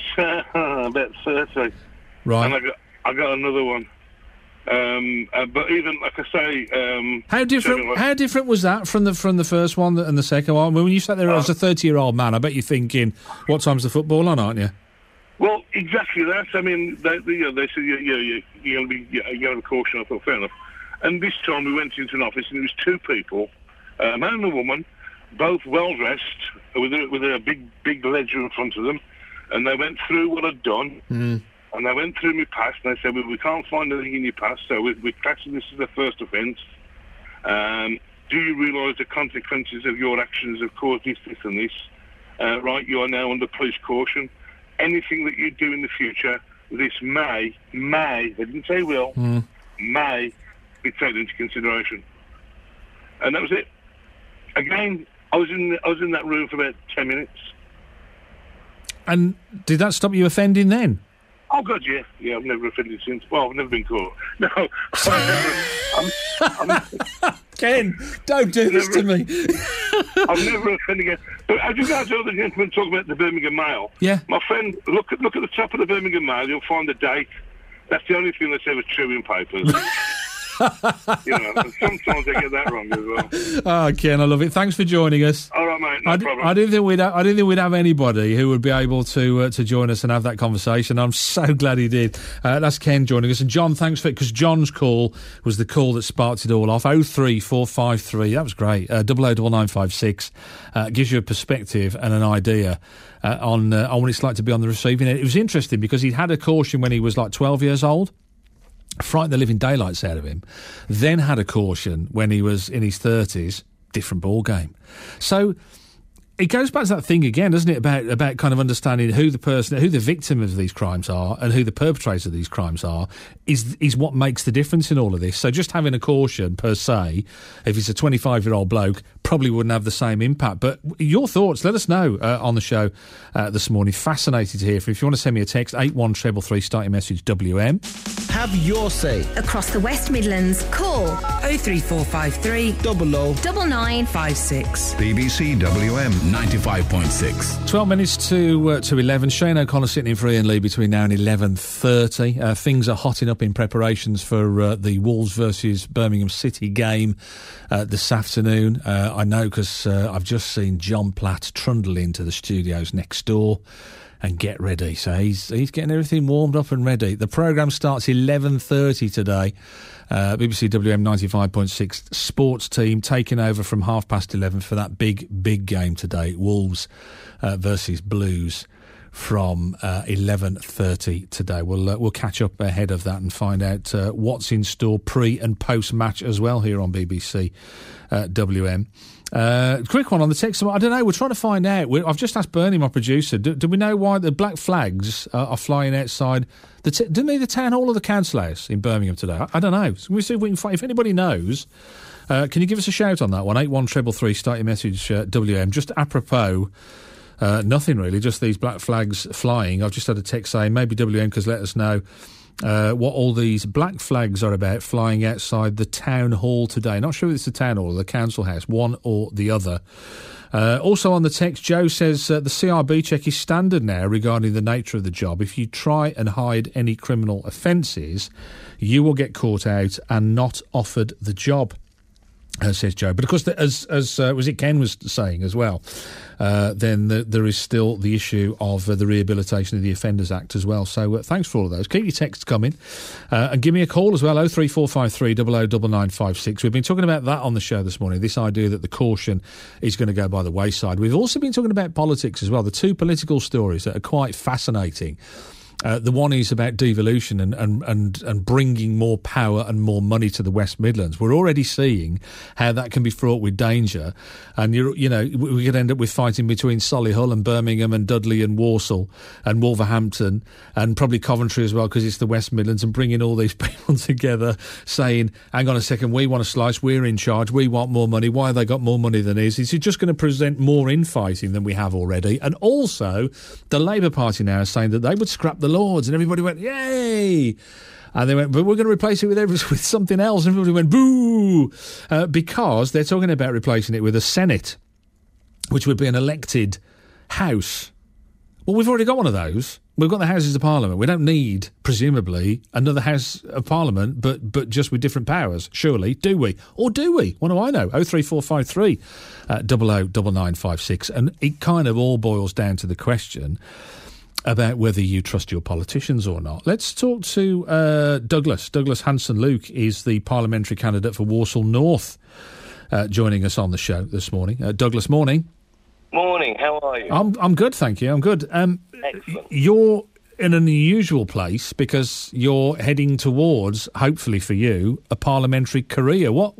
about 30. Right. And I got another one. But even, like I say... How different was that from the first one and the second one? When you sat there as a 30-year-old man, I bet you're thinking, what time's the football on, aren't you? Well, exactly that. I mean, they said, you're going to be a caution. I thought, fair enough. And this time we went into an office and there was two people, a man and a woman, both well-dressed, with a big ledger in front of them, and they went through what I'd done, and they went through my past, and they said, well, we can't find anything in your past, so we're classing this as a first offence. Do you realise the consequences of your actions have caused this, and this? Right, you are now under police caution. Anything that you do in the future, this may, they didn't say will, may be taken into consideration. And that was it. Again, I was in that room for about 10 minutes. And did that stop you offending then? Oh, God, yeah. Yeah, I've never offended since. Well, I've never been caught. No. Ken, don't do this to me. I've never offended again. But as you guys heard the gentleman talk about the Birmingham Mail, my friend, look at the top of the Birmingham Mail, you'll find the date. That's the only thing that's ever true in papers. And sometimes I get that wrong as well. Oh, Ken, I love it. Thanks for joining us. All right, mate. No problem. I didn't think we'd have anybody who would be able to join us and have that conversation. I'm so glad he did. That's Ken joining us, and John, thanks for it, because John's call was the call that sparked it all off. 03453. That was great. 009956 gives you a perspective and an idea on what it's like to be on the receiving end. It was interesting because he'd had a caution when he was like 12 years old. Frightened the living daylights out of him, then had a caution when he was in his 30s, different ball game. So it goes back to that thing again, doesn't it, about kind of understanding who the victim of these crimes are and who the perpetrator of these crimes are is what makes the difference in all of this. So just having a caution per se, if it's a 25-year-old bloke, probably wouldn't have the same impact. But your thoughts, let us know on the show this morning. Fascinated to hear from you. If you want to send me a text, 81333, start your message WM. Have your say. Across the West Midlands, call 03453 9956. BBC WM 95.6. 12 minutes to 11. Shane O'Connor sitting in for Ian Lee between now and 11:30. Things are hotting up in preparations for the Wolves versus Birmingham City game this afternoon. I know because I've just seen John Platt trundle into the studios next door. and get ready. So he's getting everything warmed up and ready. The programme starts 11:30 today. BBC WM 95.6 sports team taking over from 11:30 for that big game today. Wolves versus Blues from 11:30 today. We'll catch up ahead of that and find out what's in store pre and post match as well here on BBC WM. Quick one on the text. I don't know. We're trying to find out. I've just asked Bernie, my producer. Do we know why the black flags are flying outside the town hall or the council house in Birmingham today? I don't know. So we'll see if we can find. If anybody knows, can you give us a shout on that one? 81333. Start your message. WM. Just apropos. Nothing really. Just these black flags flying. I've just had a text saying maybe WM could let us know what all these black flags are about flying outside the town hall today. Not sure if it's the town hall or the council house, one or the other. Also on the text, Joe says the CRB check is standard now regarding the nature of the job. If you try and hide any criminal offences, you will get caught out and not offered the job. Says Joe. But of course, as was it Ken was saying as well, then there is still the issue of the Rehabilitation of the Offenders Act as well. So thanks for all of those. Keep your texts coming and give me a call as well, 03453 009956. We've been talking about that on the show this morning, this idea that the caution is going to go by the wayside. We've also been talking about politics as well, the two political stories that are quite fascinating. The one is about devolution and bringing more power and more money to the West Midlands. We're already seeing how that can be fraught with danger, and we could end up with fighting between Solihull and Birmingham and Dudley and Walsall and Wolverhampton and probably Coventry as well because it's the West Midlands, and bringing all these people together saying, hang on a second, we want a slice, we're in charge, we want more money. Why have they got more money than us? Is it just going to present more infighting than we have already? And also, the Labour Party now is saying that they would scrap the Lords, and everybody went, yay! And they went, but we're going to replace it with something else. And everybody went, boo! Because they're talking about replacing it with a Senate, which would be an elected house. Well, we've already got one of those. We've got the Houses of Parliament. We don't need, presumably, another House of Parliament, but just with different powers, surely. Do we? Or do we? What do I know? 03453 009956. And it kind of all boils down to the question about whether you trust your politicians or not. Let's talk to Douglas. Douglas Hanson-Luke is the parliamentary candidate for Walsall North, joining us on the show this morning. Douglas, morning. Morning, how are you? I'm good, thank you. I'm good. Excellent. You're in an unusual place because you're heading towards, hopefully for you, a parliamentary career. What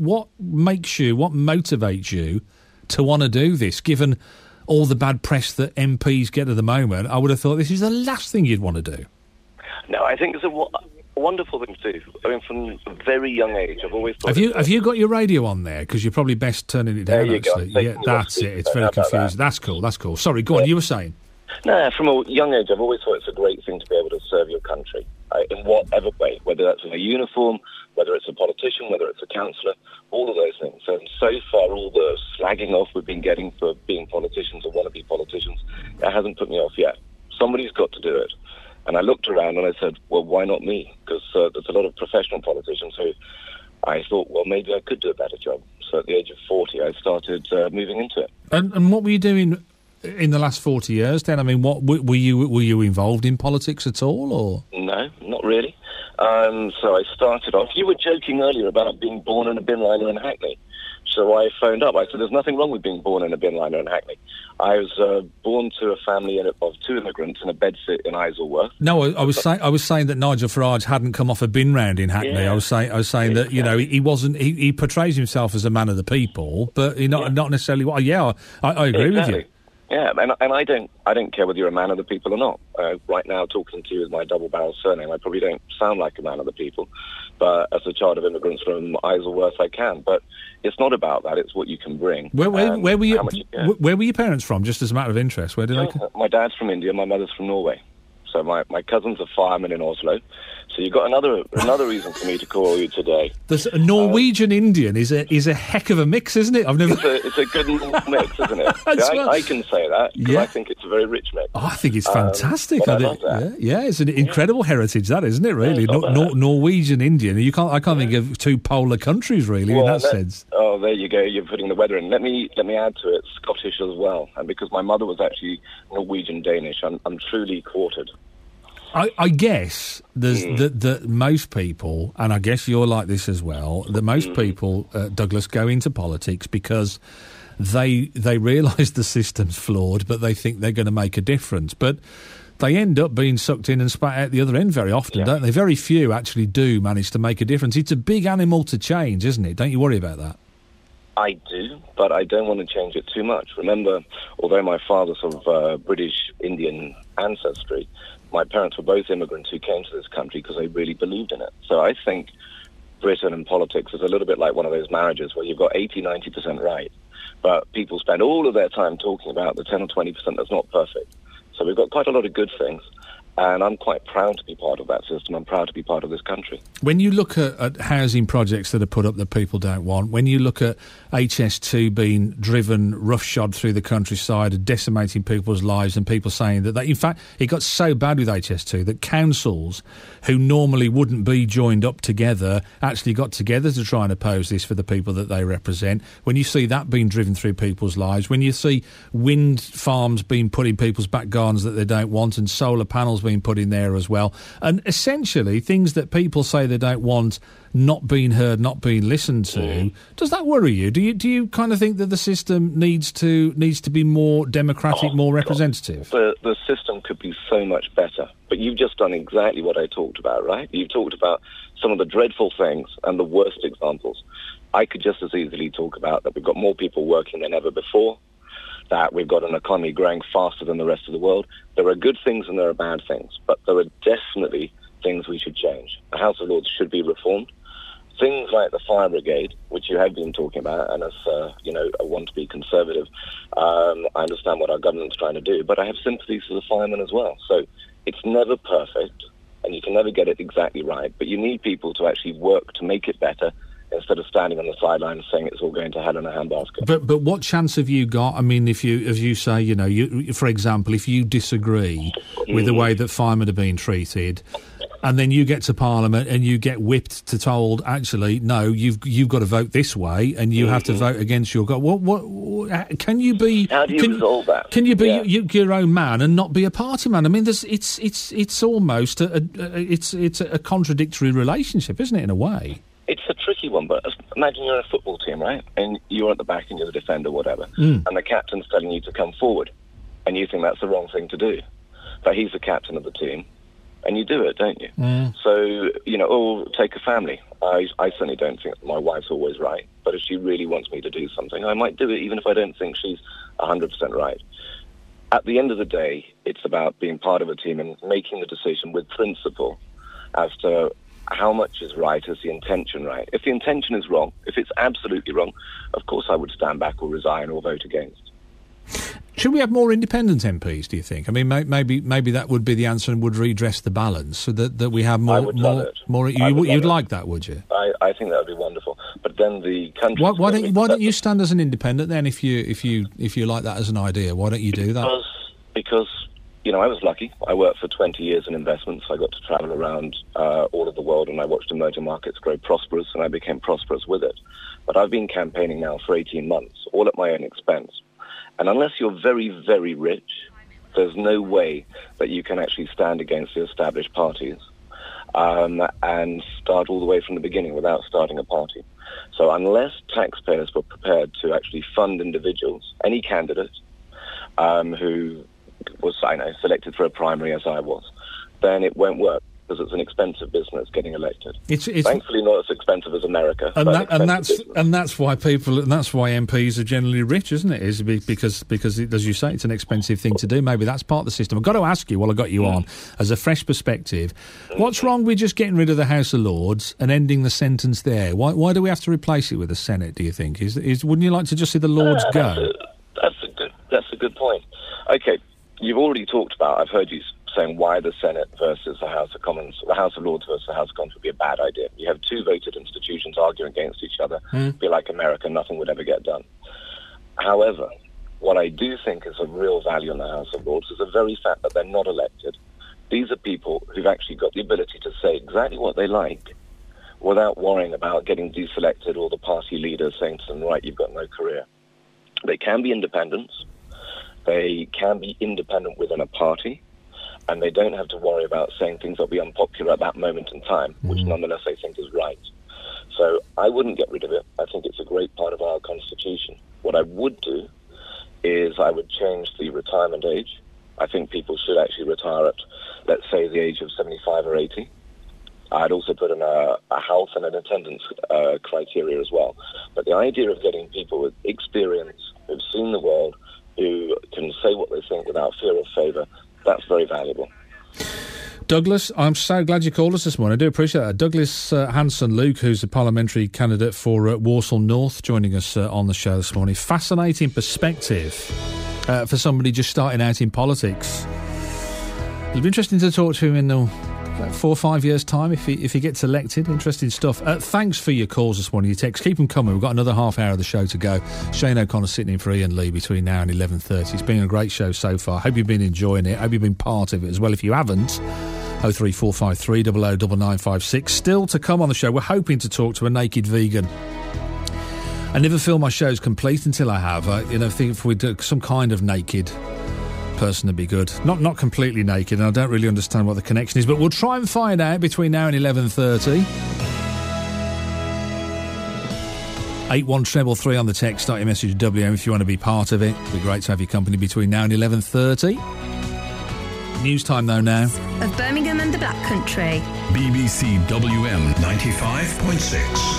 motivates you to want to do this, given all the bad press that MPs get at the moment? I would have thought this is the last thing you'd want to do. No, I think it's a wonderful thing to do. I mean, from a very young age, I've always thought... Have you got your radio on there? Because you're probably best turning it down, actually. Yeah, that's it. It's very confusing. That's cool. Sorry, go on, you were saying. No, from a young age, I've always thought it's a great thing to be able to serve your country in whatever way, whether that's in a uniform, whether it's a politician, whether it's a councillor, all of those things. And so far, all the slagging off we've been getting for being politicians or wannabe politicians, that hasn't put me off yet. Somebody's got to do it. And I looked around and I said, well, why not me? Because there's a lot of professional politicians who I thought, well, maybe I could do a better job. So at the age of 40, I started moving into it. And what were you doing in the last 40 years then? I mean, what were you involved in politics at all, or? No, not really. So I started off... You were joking earlier about being born in a bin liner in Hackney. So I phoned up. I said, there's nothing wrong with being born in a bin liner in Hackney. I was born to a family of two immigrants in a bedsit in Isleworth. No, I was saying that Nigel Farage hadn't come off a bin round in Hackney. Yeah. I was saying that, you know, he wasn't... He portrays himself as a man of the people, but not necessarily... Well, yeah, I agree with you. Yeah, and I don't care whether you're a man of the people or not. Right now, talking to you with my double-barrel surname, I probably don't sound like a man of the people. But as a child of immigrants from Isleworth, I can. But it's not about that. It's what you can bring. Where were you? Where were your parents from? Just as a matter of interest, where did they come? My dad's from India. My mother's from Norway. So my cousin's a fireman in Oslo. So you've got another reason for me to call you today. There's a Norwegian Indian is a heck of a mix, isn't it? I've never. It's a good mix, isn't it? I can say that because I think it's a very rich mix. Oh, I think it's fantastic. I love that. Yeah, it's an incredible heritage, that isn't it? Really, Norwegian Indian. I can't think of two polar countries really in that sense. Oh, there you go. You're putting the weather in. Let me add to it Scottish as well, and because my mother was actually Norwegian Danish, I'm truly quartered. I guess there's that most people, and I guess you're like this as well, that most people, Douglas, go into politics because they realise the system's flawed, but they think they're going to make a difference. But they end up being sucked in and spat out the other end very often, don't they? Very few actually do manage to make a difference. It's a big animal to change, isn't it? Don't you worry about that? I do, but I don't want to change it too much. Remember, although my father's of British-Indian ancestry, my parents were both immigrants who came to this country because they really believed in it. So I think Britain and politics is a little bit like one of those marriages where you've got 80-90% right, but people spend all of their time talking about the 10 or 20% that's not perfect. So we've got quite a lot of good things, and I'm quite proud to be part of that system. I'm proud to be part of this country. When you look at housing projects that are put up that people don't want, when you look at HS2 being driven roughshod through the countryside and decimating people's lives, and people saying that in fact, it got so bad with HS2 that councils who normally wouldn't be joined up together actually got together to try and oppose this for the people that they represent. When you see that being driven through people's lives, when you see wind farms being put in people's back gardens that they don't want, and solar panels being put in there as well, and essentially things that people say they don't want not being heard, not being listened to. Does that worry you? Do you kind of think that the system needs to be more democratic, more representative? The system could be so much better, but you've just done exactly what I talked about, right? You've talked about some of the dreadful things and the worst examples. I could just as easily talk about that we've got more people working than ever before, that we've got an economy growing faster than the rest of the world. There are good things and there are bad things, but there are definitely things we should change. The House of Lords should be reformed. Things like the fire brigade, which you have been talking about, and as I want to be conservative, I understand what our government's trying to do, but I have sympathies for the firemen as well. So it's never perfect, and you can never get it exactly right, but you need people to actually work to make it better, instead of standing on the sidelines saying it's all going to hell in a handbasket. But what chance have you got? I mean, if you, as you say, for example, if you disagree with the way that firemen are being treated, and then you get to Parliament and you get whipped to told, actually, no, you've got to vote this way, and you have to vote against your God. What can you be? How do you resolve that? Can you be your own man and not be a party man? I mean, it's almost a contradictory relationship, isn't it? In a way. It's a tricky one, but imagine you're in a football team, right? And you're at the back and you're the defender, whatever, and the captain's telling you to come forward, and you think that's the wrong thing to do. But he's the captain of the team, and you do it, don't you? So, take a family. I certainly don't think my wife's always right, but if she really wants me to do something, I might do it, even if I don't think she's 100% right. At the end of the day, it's about being part of a team and making the decision with principle as to how much is right, is the intention right? If the intention is wrong, if it's absolutely wrong, of course I would stand back or resign or vote against. Should we have more independent MPs, do you think? I mean, maybe that would be the answer and would redress the balance so that we have more... I would love it. You'd like that, would you? I think that would be wonderful. But then the country... Why don't you stand as an independent then, if you like that as an idea? Why don't you do that? Because I was lucky. I worked for 20 years in investments. I got to travel around all of the world, and I watched emerging markets grow prosperous, and I became prosperous with it. But I've been campaigning now for 18 months, all at my own expense. And unless you're very, very rich, there's no way that you can actually stand against the established parties and start all the way from the beginning without starting a party. So unless taxpayers were prepared to actually fund individuals, any candidate who was selected for a primary as I was, then it won't work because it's an expensive business getting elected. It's thankfully not as expensive as America. And that's why MPs are generally rich, isn't it? Is because as you say, it's an expensive thing to do. Maybe that's part of the system. I've got to ask you while I got you on, as a fresh perspective, what's wrong with just getting rid of the House of Lords and ending the sentence there? Why do we have to replace it with the Senate? Do you think? Wouldn't you like to just see the Lords go? That's a good point. Okay. You've already talked about, I've heard you saying why the Senate versus the House of Commons, the House of Lords versus the House of Commons would be a bad idea. You have two voted institutions arguing against each other. Be like America, nothing would ever get done. However, what I do think is of real value in the House of Lords is the very fact that they're not elected. These are people who've actually got the ability to say exactly what they like without worrying about getting deselected or the party leader saying to them, right, you've got no career. They can be independents. They can be independent within a party, and they don't have to worry about saying things that will be unpopular at that moment in time, which nonetheless I think is right. So I wouldn't get rid of it. I think it's a great part of our Constitution. What I would do is I would change the retirement age. I think people should actually retire at, let's say, the age of 75 or 80. I'd also put in a health and an attendance criteria as well. But the idea of getting people with experience, who've seen the world, who can say what they think without fear of favour, that's very valuable. Douglas, I'm so glad you called us this morning. I do appreciate that. Douglas Hanson-Luke, who's a parliamentary candidate for Walsall North, joining us on the show this morning. Fascinating perspective for somebody just starting out in politics. It'll be interesting to talk to him in 4 or 5 years' time if he gets elected. Interesting stuff. Thanks for your calls this morning, your texts. Keep them coming. We've got another half hour of the show to go. Shane O'Connor sitting in for Ian Lee between now and 11:30. It's been a great show so far. Hope you've been enjoying it. Hope you've been part of it as well. If you haven't, 03453 009956. Still to come on the show, we're hoping to talk to a naked vegan. I never feel my show's complete until I have. I think if we do some kind of naked person would be good. Not completely naked, and I don't really understand what the connection is, but we'll try and find out between now and 11:30. 81333 on the text. Start your message WM if you want to be part of it. It'd be great to have your company between now and 11:30. News time though now. Of Birmingham and the Black Country. BBC WM 95.6.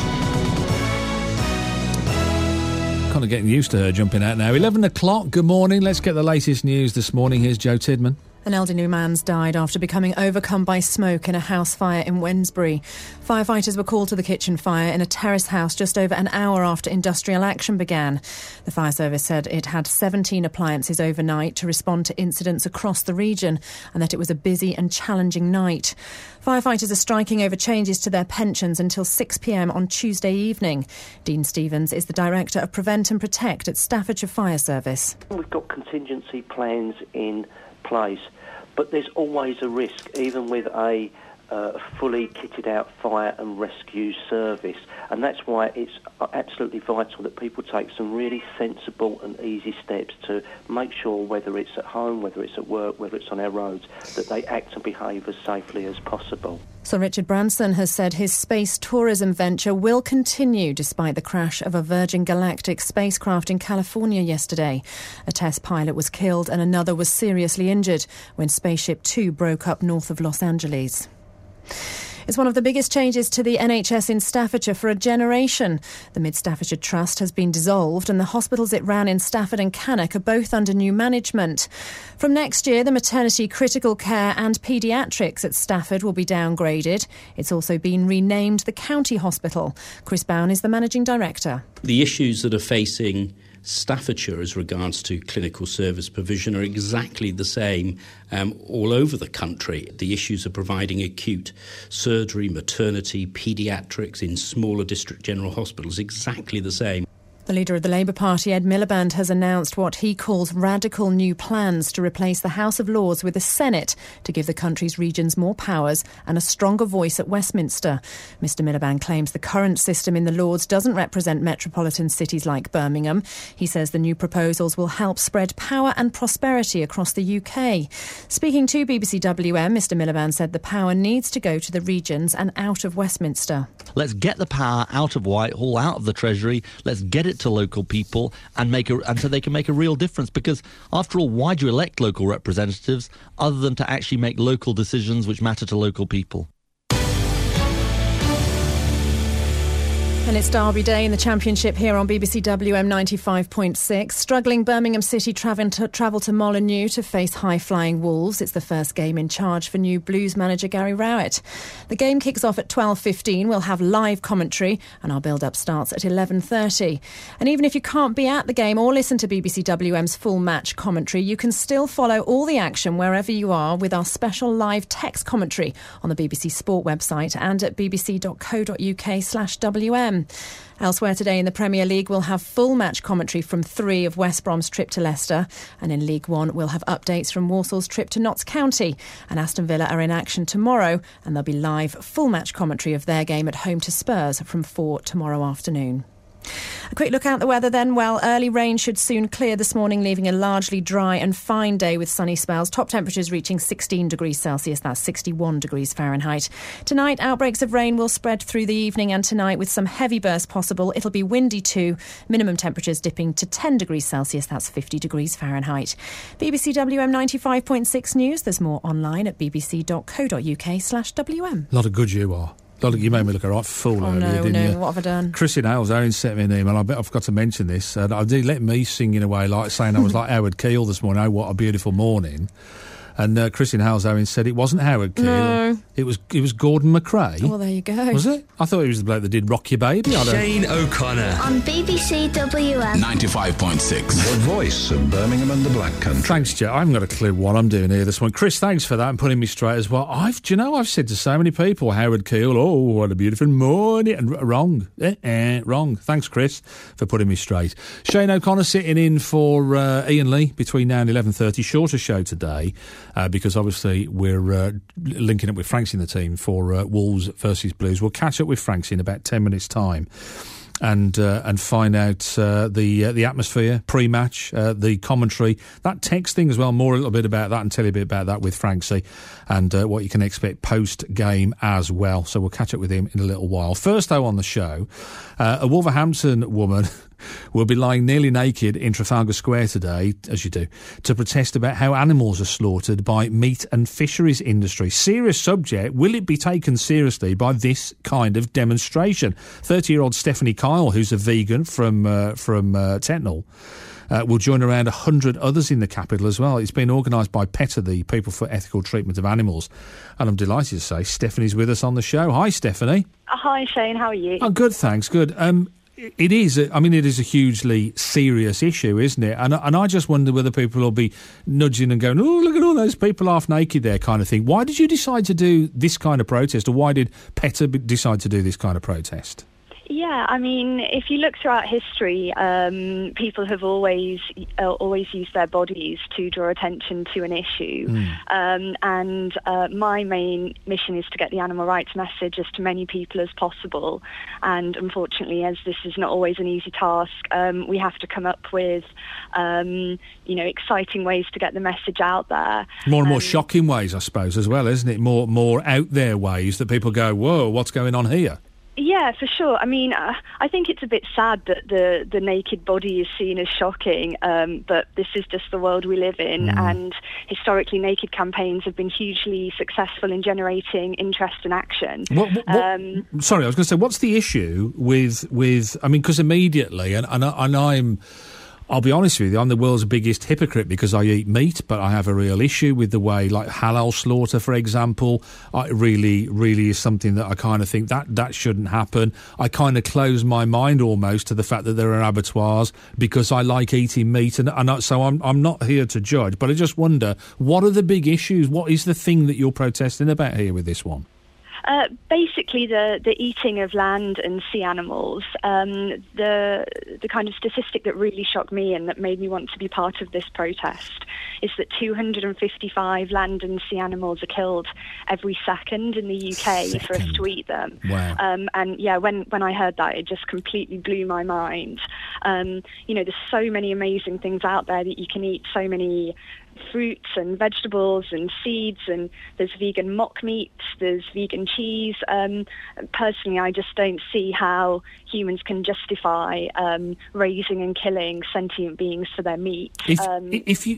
Kind of getting used to her jumping out now. 11 o'clock, good morning. Let's get the latest news this morning. Here's Joe Tidman. An elderly man's died after becoming overcome by smoke in a house fire in Wednesbury. Firefighters were called to the kitchen fire in a terrace house just over an hour after industrial action began. The fire service said it had 17 appliances overnight to respond to incidents across the region and that it was a busy and challenging night. Firefighters are striking over changes to their pensions until 6 p.m. on Tuesday evening. Dean Stevens is the Director of Prevent and Protect at Staffordshire Fire Service. We've got contingency plans in place, but there's always a risk, even with a fully kitted out fire and rescue service, and that's why it's absolutely vital that people take some really sensible and easy steps to make sure, whether it's at home, whether it's at work, whether it's on our roads, that they act and behave as safely as possible. Sir Richard Branson has said his space tourism venture will continue despite the crash of a Virgin Galactic spacecraft in California yesterday. A test pilot was killed and another was seriously injured when Spaceship Two broke up north of Los Angeles. It's one of the biggest changes to the NHS in Staffordshire for a generation. The Mid Staffordshire Trust has been dissolved and the hospitals it ran in Stafford and Cannock are both under new management. From next year, the maternity, critical care and paediatrics at Stafford will be downgraded. It's also been renamed the County Hospital. Chris Bown is the Managing Director. The issues that are facing Staffordshire as regards to clinical service provision are exactly the same all over the country. The issues of providing acute surgery, maternity, paediatrics in smaller district general hospitals, exactly the same. The leader of the Labour Party, Ed Miliband, has announced what he calls radical new plans to replace the House of Lords with a Senate to give the country's regions more powers and a stronger voice at Westminster. Mr Miliband claims the current system in the Lords doesn't represent metropolitan cities like Birmingham. He says the new proposals will help spread power and prosperity across the UK. Speaking to BBC WM, Mr Miliband said the power needs to go to the regions and out of Westminster. Let's get the power out of Whitehall, out of the Treasury. Let's get it to local people and so they can make a real difference, because after all, why do you elect local representatives other than to actually make local decisions which matter to local people? And it's Derby Day in the Championship here on BBC WM 95.6. Struggling Birmingham City travel to Molineux to face high-flying Wolves. It's the first game in charge for new Blues manager Gary Rowett. The game kicks off at 12:15. We'll have live commentary and our build-up starts at 11:30. And even if you can't be at the game or listen to BBC WM's full match commentary, you can still follow all the action wherever you are with our special live text commentary on the BBC Sport website and at bbc.co.uk/WM. Elsewhere today in the Premier League, we'll have full match commentary from 3 of West Brom's trip to Leicester. And in League One, we'll have updates from Warsaw's trip to Notts County. And Aston Villa are in action tomorrow, and there'll be live full match commentary of their game at home to Spurs from 4 tomorrow afternoon. A quick look out the weather then. Well, early rain should soon clear this morning, leaving a largely dry and fine day with sunny spells. Top temperatures reaching 16 degrees Celsius, that's 61 degrees Fahrenheit. Tonight, outbreaks of rain will spread through the evening and tonight with some heavy bursts possible. It'll be windy too. Minimum temperatures dipping to 10 degrees Celsius, that's 50 degrees Fahrenheit. BBC WM 95.6 News. There's more online at bbc.co.uk/WM. A lot of good you are. You made me look a right fool earlier, didn't you? What have I done? Chrissy Hales, Owen sent me an email. I bet I forgot to mention this. I did let me sing in a way, like saying I was like Howard Keel this morning. Oh, what a beautiful morning. And Christine Hales-Owen said it wasn't Howard Keel. No. It was Gordon McRae. Well, there you go. Was it? I thought he was the bloke that did Rock Your Baby. Shane O'Connor. On BBC WM. 95.6. The voice of Birmingham and the Black Country. Thanks, Joe. I haven't got a clue what I'm doing here this morning. Chris, thanks for that and putting me straight as well. I've said to so many people, Howard Keel, oh, what a beautiful morning. And wrong. Wrong. Thanks, Chris, for putting me straight. Shane O'Connor sitting in for Ian Lee between now and 11:30. Shorter show today. Because obviously we're linking up with Franks in the team for Wolves versus Blues. We'll catch up with Franks in about 10 minutes' time and find out the atmosphere pre-match, the commentary, that text thing as well. More a little bit about that and tell you a bit about that with Franksy and what you can expect post-game as well. So we'll catch up with him in a little while. First, though, on the show, a Wolverhampton woman will be lying nearly naked in Trafalgar Square today, as you do, to protest about how animals are slaughtered by meat and fisheries industry. Serious subject. Will it be taken seriously by this kind of demonstration? 30-year-old Stephanie Kyle, who's a vegan from Tetnall, will join around 100 others in the capital as well. It's been organised by PETA, the People for Ethical Treatment of Animals. And I'm delighted to say Stephanie's with us on the show. Hi, Stephanie. Hi, Shane. How are you? Oh, good, thanks. Good. It is. I mean, it is a hugely serious issue, isn't it? And I just wonder whether people will be nudging and going, "Oh, look at all those people half naked there," kind of thing. Why did you decide to do this kind of protest, or why did PETA decide to do this kind of protest? Yeah, I mean, if you look throughout history, people have always used their bodies to draw attention to an issue. And my main mission is to get the animal rights message as to many people as possible. And unfortunately, as this is not always an easy task, we have to come up with, exciting ways to get the message out there. More and more shocking ways, I suppose, as well, isn't it? More out there ways that people go, "Whoa, what's going on here?" Yeah, for sure. I mean, I think it's a bit sad that the naked body is seen as shocking, but this is just the world we live in, and historically naked campaigns have been hugely successful in generating interest and action. Sorry, I was going to say, what's the issue with I mean, because immediately, and I'll be honest with you, I'm the world's biggest hypocrite because I eat meat, but I have a real issue with the way, like halal slaughter, for example, it really, really is something that I kind of think that shouldn't happen. I kind of close my mind almost to the fact that there are abattoirs because I like eating meat, so I'm not here to judge, but I just wonder, what are the big issues? What is the thing that you're protesting about here with this one? Basically, the eating of land and sea animals. The kind of statistic that really shocked me and that made me want to be part of this protest is that 255 land and sea animals are killed every second in the UK for us to eat them. Wow. And yeah, when I heard that, it just completely blew my mind. There's so many amazing things out there that you can eat, so many fruits and vegetables and seeds, and there's vegan mock meats, there's vegan cheese. Personally, I just don't see how humans can justify raising and killing sentient beings for their meat. If you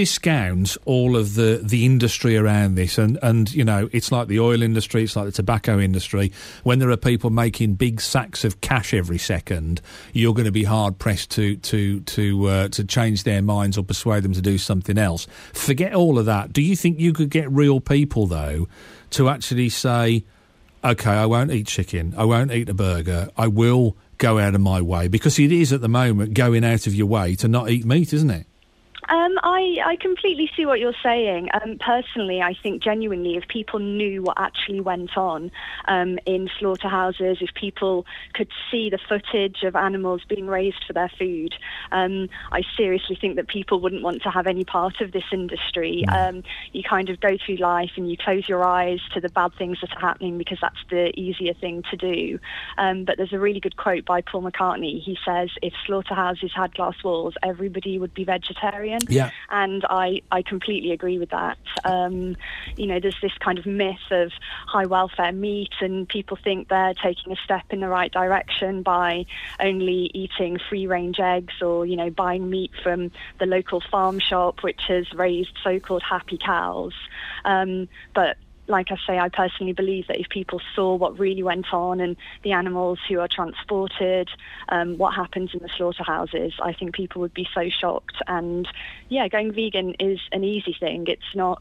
discount all of the industry around this, and you know, it's like the oil industry, it's like the tobacco industry. When there are people making big sacks of cash every second, you're going to be hard pressed to change their minds or persuade them to do something else. Forget all of that. Do you think you could get real people though to actually say, okay, I won't eat chicken, I won't eat a burger, I will go out of my way? Because it is at the moment going out of your way to not eat meat, isn't it? I completely see what you're saying. Personally, I think genuinely if people knew what actually went on in slaughterhouses, if people could see the footage of animals being raised for their food, I seriously think that people wouldn't want to have any part of this industry. You kind of go through life and you close your eyes to the bad things that are happening because that's the easier thing to do. But there's a really good quote by Paul McCartney. He says, if slaughterhouses had glass walls, everybody would be vegetarian. Yeah. And I completely agree with that. You know, there's this kind of myth of high welfare meat, and people think they're taking a step in the right direction by only eating free-range eggs or, you know, buying meat from the local farm shop, which has raised so-called happy cows. But like I say, I personally believe that if people saw what really went on and the animals who are transported, what happens in the slaughterhouses, I think people would be so shocked. And yeah, going vegan is an easy thing. It's not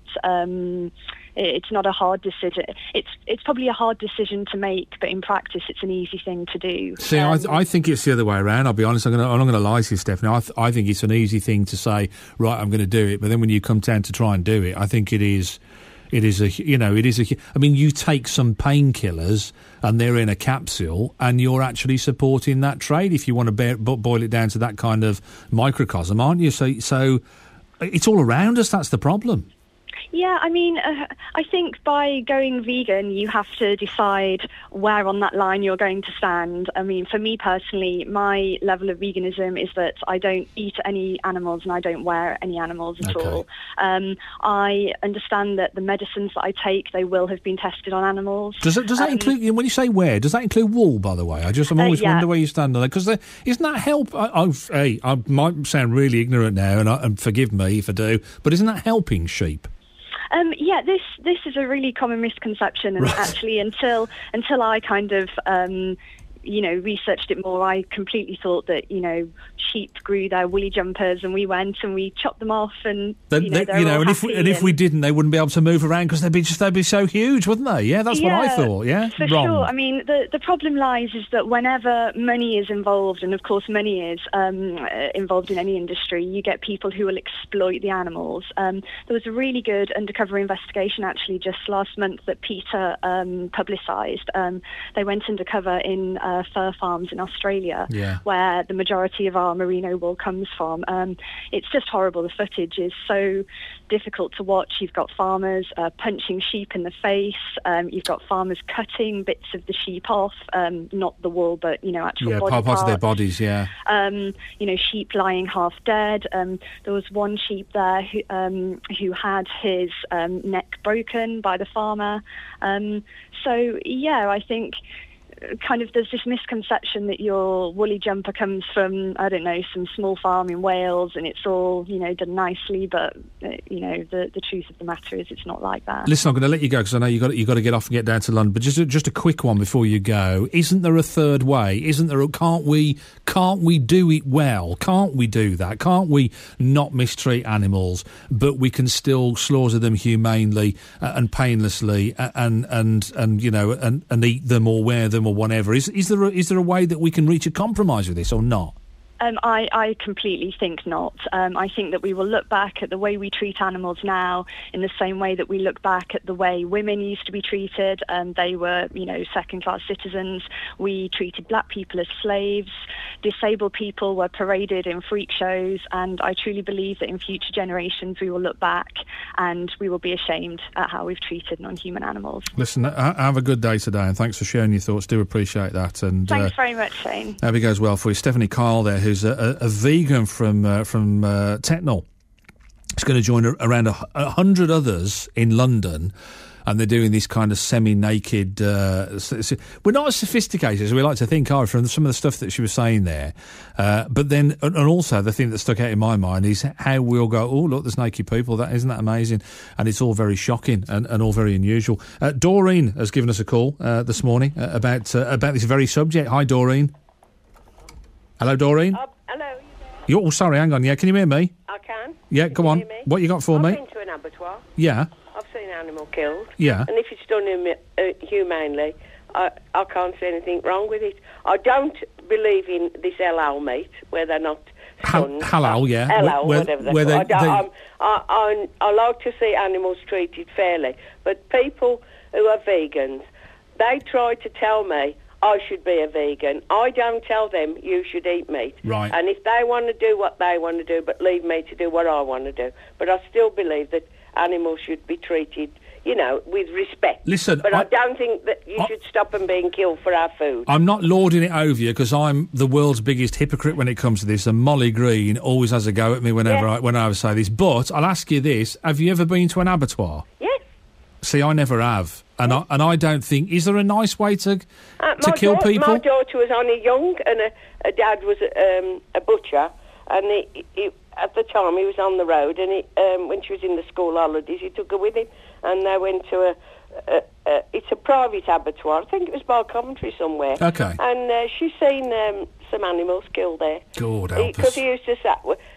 a hard decision. It's probably a hard decision to make, but in practice, it's an easy thing to do. See, I think it's the other way around. I'll be honest. I'm not going to lie to you, Stephanie. I think it's an easy thing to say, right, I'm going to do it. But then when you come down to try and do it, I think it is a, I mean, you take some painkillers and they're in a capsule and you're actually supporting that trade if you want to boil it down to that kind of microcosm, aren't you? So it's all around us. That's the problem. Yeah, I mean, I think by going vegan, you have to decide where on that line you're going to stand. I mean, for me personally, my level of veganism is that I don't eat any animals and I don't wear any animals at all. I understand that the medicines that I take, they will have been tested on animals. Does that include, when you say wear, does that include wool, by the way? I'm always wonder where you stand on that, because isn't that help? I might sound really ignorant now, and forgive me if I do, but isn't that helping sheep? Yeah, this is a really common misconception, and actually until I kind of researched it more, I completely thought that, sheep grew their woolly jumpers and we went and we chopped them off and if we didn't, they wouldn't be able to move around because they'd be so huge, wouldn't they? Yeah, that's what I thought. Yeah, for sure. I mean, the problem lies is that whenever money is involved, and of course money is involved in any industry, you get people who will exploit the animals. There was a really good undercover investigation actually just last month that PETA publicised. They went undercover in fur farms in Australia, where the majority of our merino wool comes from. It's just horrible. The footage is so difficult to watch. You've got farmers punching sheep in the face. You've got farmers cutting bits of the sheep off, not the wool, but actual body parts of their bodies. Yeah. Sheep lying half dead. There was one sheep there who had his neck broken by the farmer. I think kind of there's this misconception that your woolly jumper comes from, I don't know, some small farm in Wales and it's all, done nicely, but, the truth of the matter is it's not like that. Listen, I'm going to let you go because I know you've got to get off and get down to London, but just a quick one before you go. Isn't there a third way? Can't we do it well? Can't we do that? Can't we not mistreat animals, but we can still slaughter them humanely and painlessly and eat them or wear them or whatever? Is there a way that we can reach a compromise with this or not? I completely think not. I think that we will look back at the way we treat animals now in the same way that we look back at the way women used to be treated. They were, second-class citizens. We treated black people as slaves. Disabled people were paraded in freak shows. And I truly believe that in future generations we will look back and we will be ashamed at how we've treated non-human animals. Listen, have a good day today, and thanks for sharing your thoughts. Do appreciate that. And thanks very much, Shane. Hope it goes well for you. Stephanie Kyle there, who's a vegan from Tetnall. He's going to join around 100 others in London and they're doing this kind of semi-naked... we're not as sophisticated as we like to think, are we, from some of the stuff that she was saying there. But then, and also the thing that stuck out in my mind is how we all go, oh, look, there's naked people. Isn't that amazing? And it's all very shocking and all very unusual. Doreen has given us a call this morning about this very subject. Hi, Doreen. Hello, Doreen. Hello. Oh, sorry, hang on. Yeah, can you hear me? I can. Yeah, come on. What you got for me? I've been to an abattoir. Yeah. I've seen an animal killed. Yeah. And if it's done humanely, I can't see anything wrong with it. I don't believe in this halal meat, where they're not shunned. Halal, yeah. Halal, whatever they're called. I like to see animals treated fairly. But people who are vegans, they try to tell me I should be a vegan. I don't tell them you should eat meat. Right. And if they want to do what they want to do, but leave me to do what I want to do. But I still believe that animals should be treated, with respect. Listen, but I don't think that you should stop them being killed for our food. I'm not lording it over you because I'm the world's biggest hypocrite when it comes to this, and Molly Green always has a go at me whenever I say this. But I'll ask you this: have you ever been to an abattoir? Yes. See, I never have. And I don't think... Is there a nice way to kill people? My daughter was only young, and her dad was a butcher, and he, at the time he was on the road, and when she was in the school holidays, he took her with him, and they went to it's a private abattoir. I think it was by Coventry somewhere. Okay. And she's seen some animals killed there. God help us. Because he used to say...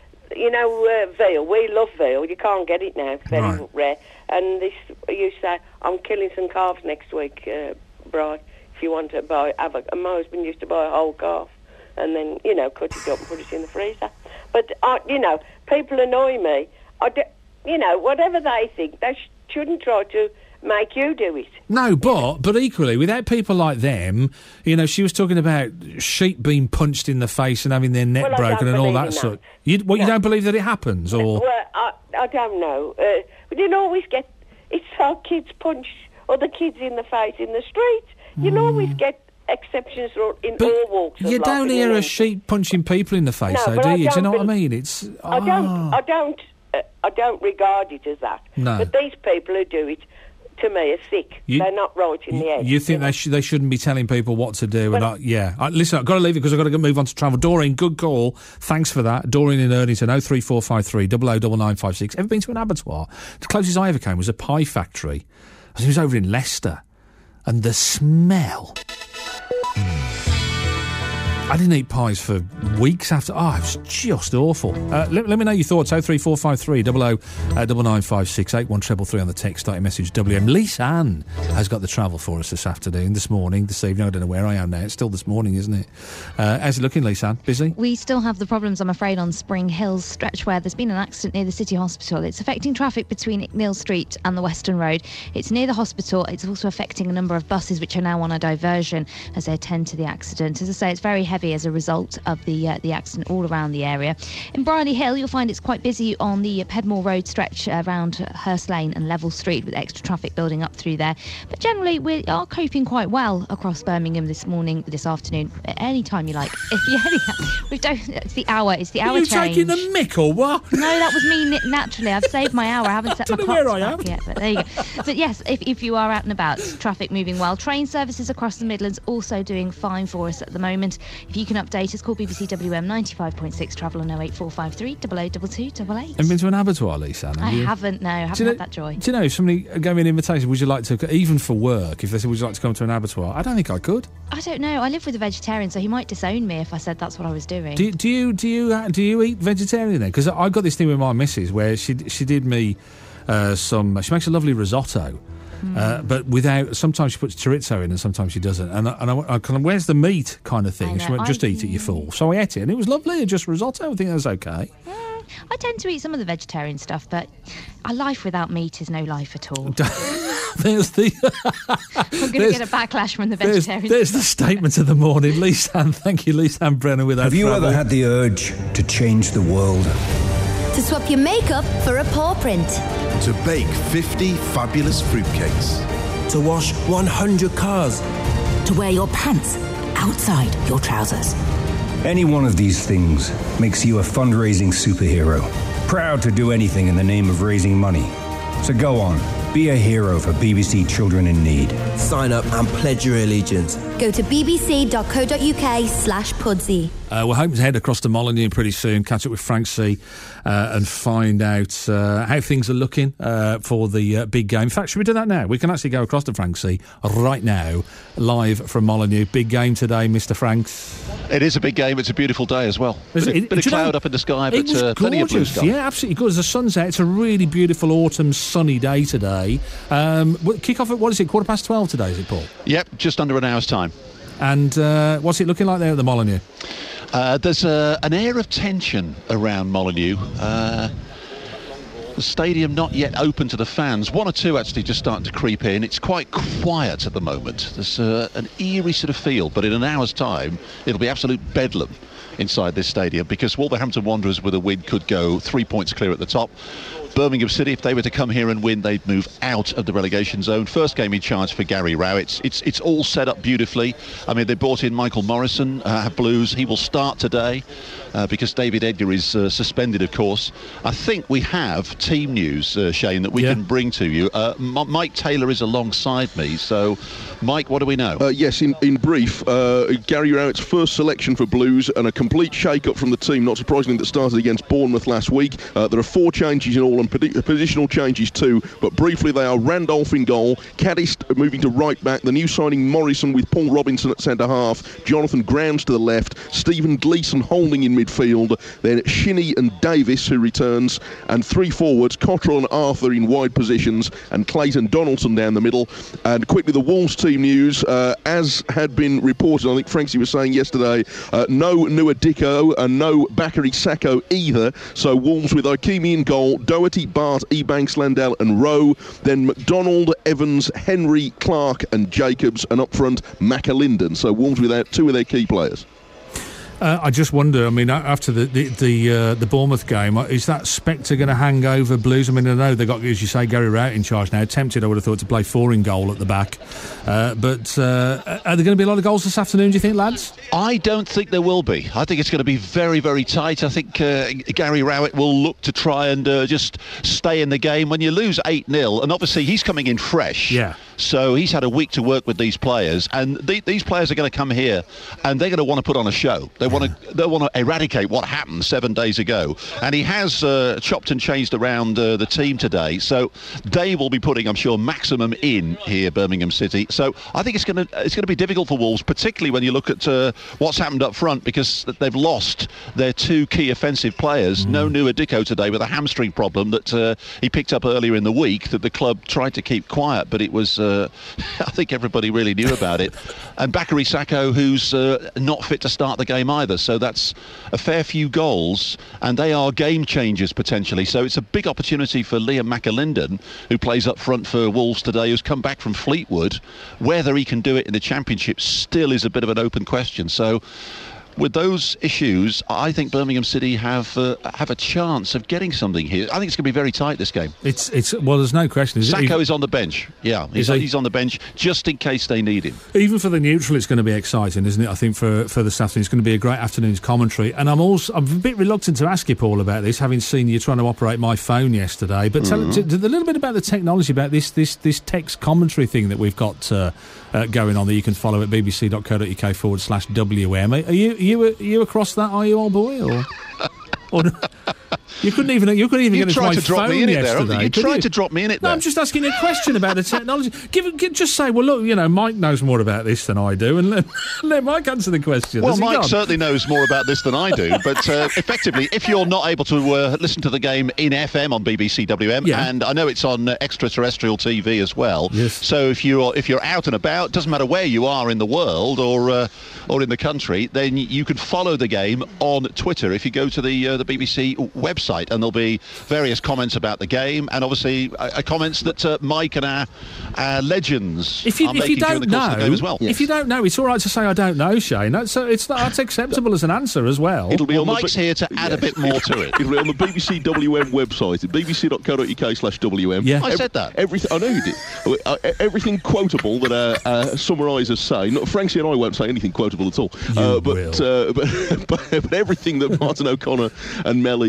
veal. We love veal. You can't get it now. It's very rare. And this, you say, I'm killing some calves next week, Bri. If you want to and my husband used to buy a whole calf and then, cut it up and put it in the freezer. But, people annoy me. Whatever they think, they shouldn't try to make you do it. No, but equally, without people like them, she was talking about sheep being punched in the face and having their neck broken and all that sort. You don't believe that it happens, or? Well, I don't know. We didn't always get... It's how kids punch other kids in the face in the street. You don't always get exceptions in all walks of life. You don't hear a sheep punching people in the face, though, do you? Do you know what I mean? It's... I don't regard it as that. No. But these people who do it, to me, are sick. They're not right in the head. You think they shouldn't be telling people what to do? Listen, I've got to leave it because I've got to move on to travel. Doreen, good call. Thanks for that. Doreen in Ernington, 03453 009956. Ever been to an abattoir? The closest I ever came was a pie factory. It was over in Leicester. And the smell... I didn't eat pies for weeks after. Oh, it was just awful. Let me know your thoughts. 03453 009956 81333 on the text. Start your message WM. Lisa Ann has got the travel for us this afternoon, this morning, this evening. I don't know where I am now. It's still this morning, isn't it? How's it looking, Lisa Ann? Busy? We still have the problems, I'm afraid, on Spring Hills stretch where there's been an accident near the City Hospital. It's affecting traffic between Icknield Street and the Western Road. It's near the hospital. It's also affecting a number of buses which are now on a diversion as they attend to the accident. As I say, it's very heavy as a result of the accident all around the area. In Brierley Hill, you'll find it's quite busy on the Pedmore Road stretch around Hurst Lane and Level Street with extra traffic building up through there. But generally, we are coping quite well across Birmingham this afternoon, any time you like. It's the hour. It's the hour change. Are you taking the mick or what? No, that was me naturally. I've saved my hour. I haven't set my clock back yet. But there you go. But yes, if you are out and about, traffic moving well. Train services across the Midlands also doing fine for us at the moment. If you can update us, call BBC WM 95.6 travel on 08453 002288. Have you been to an abattoir, Lisa? I haven't, no. I haven't had that joy. Do you know, if somebody gave me an invitation, would you like to, even for work, if they said, would you like to come to an abattoir? I don't think I could. I don't know. I live with a vegetarian, so he might disown me if I said that's what I was doing. Do you eat vegetarian then? Because I got this thing with my missus where she did me she makes a lovely risotto. But sometimes she puts chorizo in and sometimes she doesn't. And I kind of, where's the meat kind of thing? She went, just eat it, you fool. So I ate it and it was lovely, just risotto. I think that's okay. I tend to eat some of the vegetarian stuff, but a life without meat is no life at all. There's the... I'm going to get a backlash from the vegetarians. There's the statement of the morning. Lisa Ann, thank you, Lisa Ann Brennan with that. Have you ever had the urge to change the world? To swap your makeup for a paw print. To bake 50 fabulous fruitcakes. To wash 100 cars. To wear your pants outside your trousers. Any one of these things makes you a fundraising superhero. Proud to do anything in the name of raising money. So go on, Be a hero for BBC Children in Need. Sign up and pledge your allegiance. Go to bbc.co.uk/Pudsey. We're hoping to head across to Molineux pretty soon, catch up with Frank C and find out how things are looking for the big game. In fact, should we do that now? We can actually go across to Frank C right now, live from Molineux. Big game today, Mr. Franks. It is a big game. It's a beautiful day as well. Bit of cloud up in the sky, but plenty of blue sky. Yeah, absolutely good. As the sun's out, it's a really beautiful autumn sunny day today. Kick off at, what is it, 12:15 today, is it, Paul? Yep, just under an hour's time. And what's it looking like there at the Molineux? There's an air of tension around Molineux. The stadium not yet open to the fans. One or two actually just starting to creep in. It's quite quiet at the moment. There's an eerie sort of feel, but in an hour's time, it'll be absolute bedlam inside this stadium, because Wolverhampton Wanderers with a win could go 3 points clear at the top. Birmingham City, if they were to come here and win, they'd move out of the relegation zone. First game in charge for Gary Rowett. It's all set up beautifully. I mean, they brought in Michael Morrison, Blues. He will start today because David Edgar is suspended, of course. I think we have team news, Shane, that we can bring to you. Mike Taylor is alongside me. So, Mike, what do we know? Yes, in brief, Gary Rowett's first selection for Blues and a complete shake-up from the team, not surprisingly, that started against Bournemouth last week. There are 4 changes in all and positional changes too, but briefly they are Randolph in goal, Caddis moving to right back, the new signing Morrison with Paul Robinson at centre-half, Jonathan Grounds to the left, Stephen Gleeson holding in midfield, then Shinnie and Davis, who returns, and 3 forwards, Cottrell and Arthur in wide positions, and Clayton Donaldson down the middle. And quickly, the Wolves team news, as had been reported, I think Frankie was saying yesterday, no Nua Dicko and no Bakary Sacco either, so Wolves with Ikemi in goal, Doherty, Bart, Ebanks, Landell and Rowe, then McDonald, Evans, Henry, Clark and Jacobs, and up front McAlinden. So Wolves without 2 of their key players. I just wonder, I mean, after the Bournemouth game, is that spectre going to hang over Blues? I mean, I know they've got, as you say, Gary Rowett in charge now. Tempted, I would have thought, to play 4 in goal at the back. But are there going to be a lot of goals this afternoon, do you think, lads? I don't think there will be. I think it's going to be very, very tight. I think Gary Rowett will look to try and just stay in the game. When you lose 8-0, and obviously he's coming in fresh. Yeah. So he's had a week to work with these players, and these players are going to come here and they're going to want to put on a show. They want to eradicate what happened 7 days ago, and he has chopped and changed around the team today. So they will be putting, I'm sure, maximum in here, Birmingham City. So I think it's going to be difficult for Wolves, particularly when you look at what's happened up front, because they've lost their 2 key offensive players. No Nua Dicko today with a hamstring problem that he picked up earlier in the week that the club tried to keep quiet, but it was I think everybody really knew about it. And Bakary Sacco, who's not fit to start the game either. So that's a fair few goals, and they are game changers potentially. So it's a big opportunity for Liam McAlinden, who plays up front for Wolves today, who's come back from Fleetwood. Whether he can do it in the Championship still is a bit of an open question. So with those issues, I think Birmingham City have a chance of getting something here. I think it's going to be very tight, this game. It's well, there's no question. Sacco is on the bench. Yeah, he's on the bench just in case they need him. Even for the neutral, it's going to be exciting, isn't it? I think for this afternoon, it's going to be a great afternoon's commentary. And I'm a bit reluctant to ask you, Paul, about this, having seen you trying to operate my phone yesterday. But tell a little bit about the technology, about this text commentary thing that we've got going on that you can follow at bbc.co.uk/WM. Are you across that, are you, old boy? Or you couldn't even get into my phone yesterday. You tried to drop me in it there. No, I'm just asking a question about the technology. Just say, well, look, Mike knows more about this than I do, and let Mike answer the question. Well, Mike certainly knows more about this than I do, but effectively, if you're not able to listen to the game in FM on BBC WM, and I know it's on extraterrestrial TV as well, so if you're out and about, doesn't matter where you are in the world or in the country, then you can follow the game on Twitter if you go to the BBC website, and there'll be various comments about the game, and obviously comments that Mike and our legends are making during the course of the game as well. If you don't know, it's all right to say I don't know, Shane. That's acceptable as an answer as well. It'll be on Mike's here to add a bit more to it. It'll be on the BBC WM website at bbc.co.uk/WM. Yeah, I said that. I know you did. Everything quotable that our summarisers say. Francie and I won't say anything quotable at all. But everything that Martin O'Connor and Mel Eve say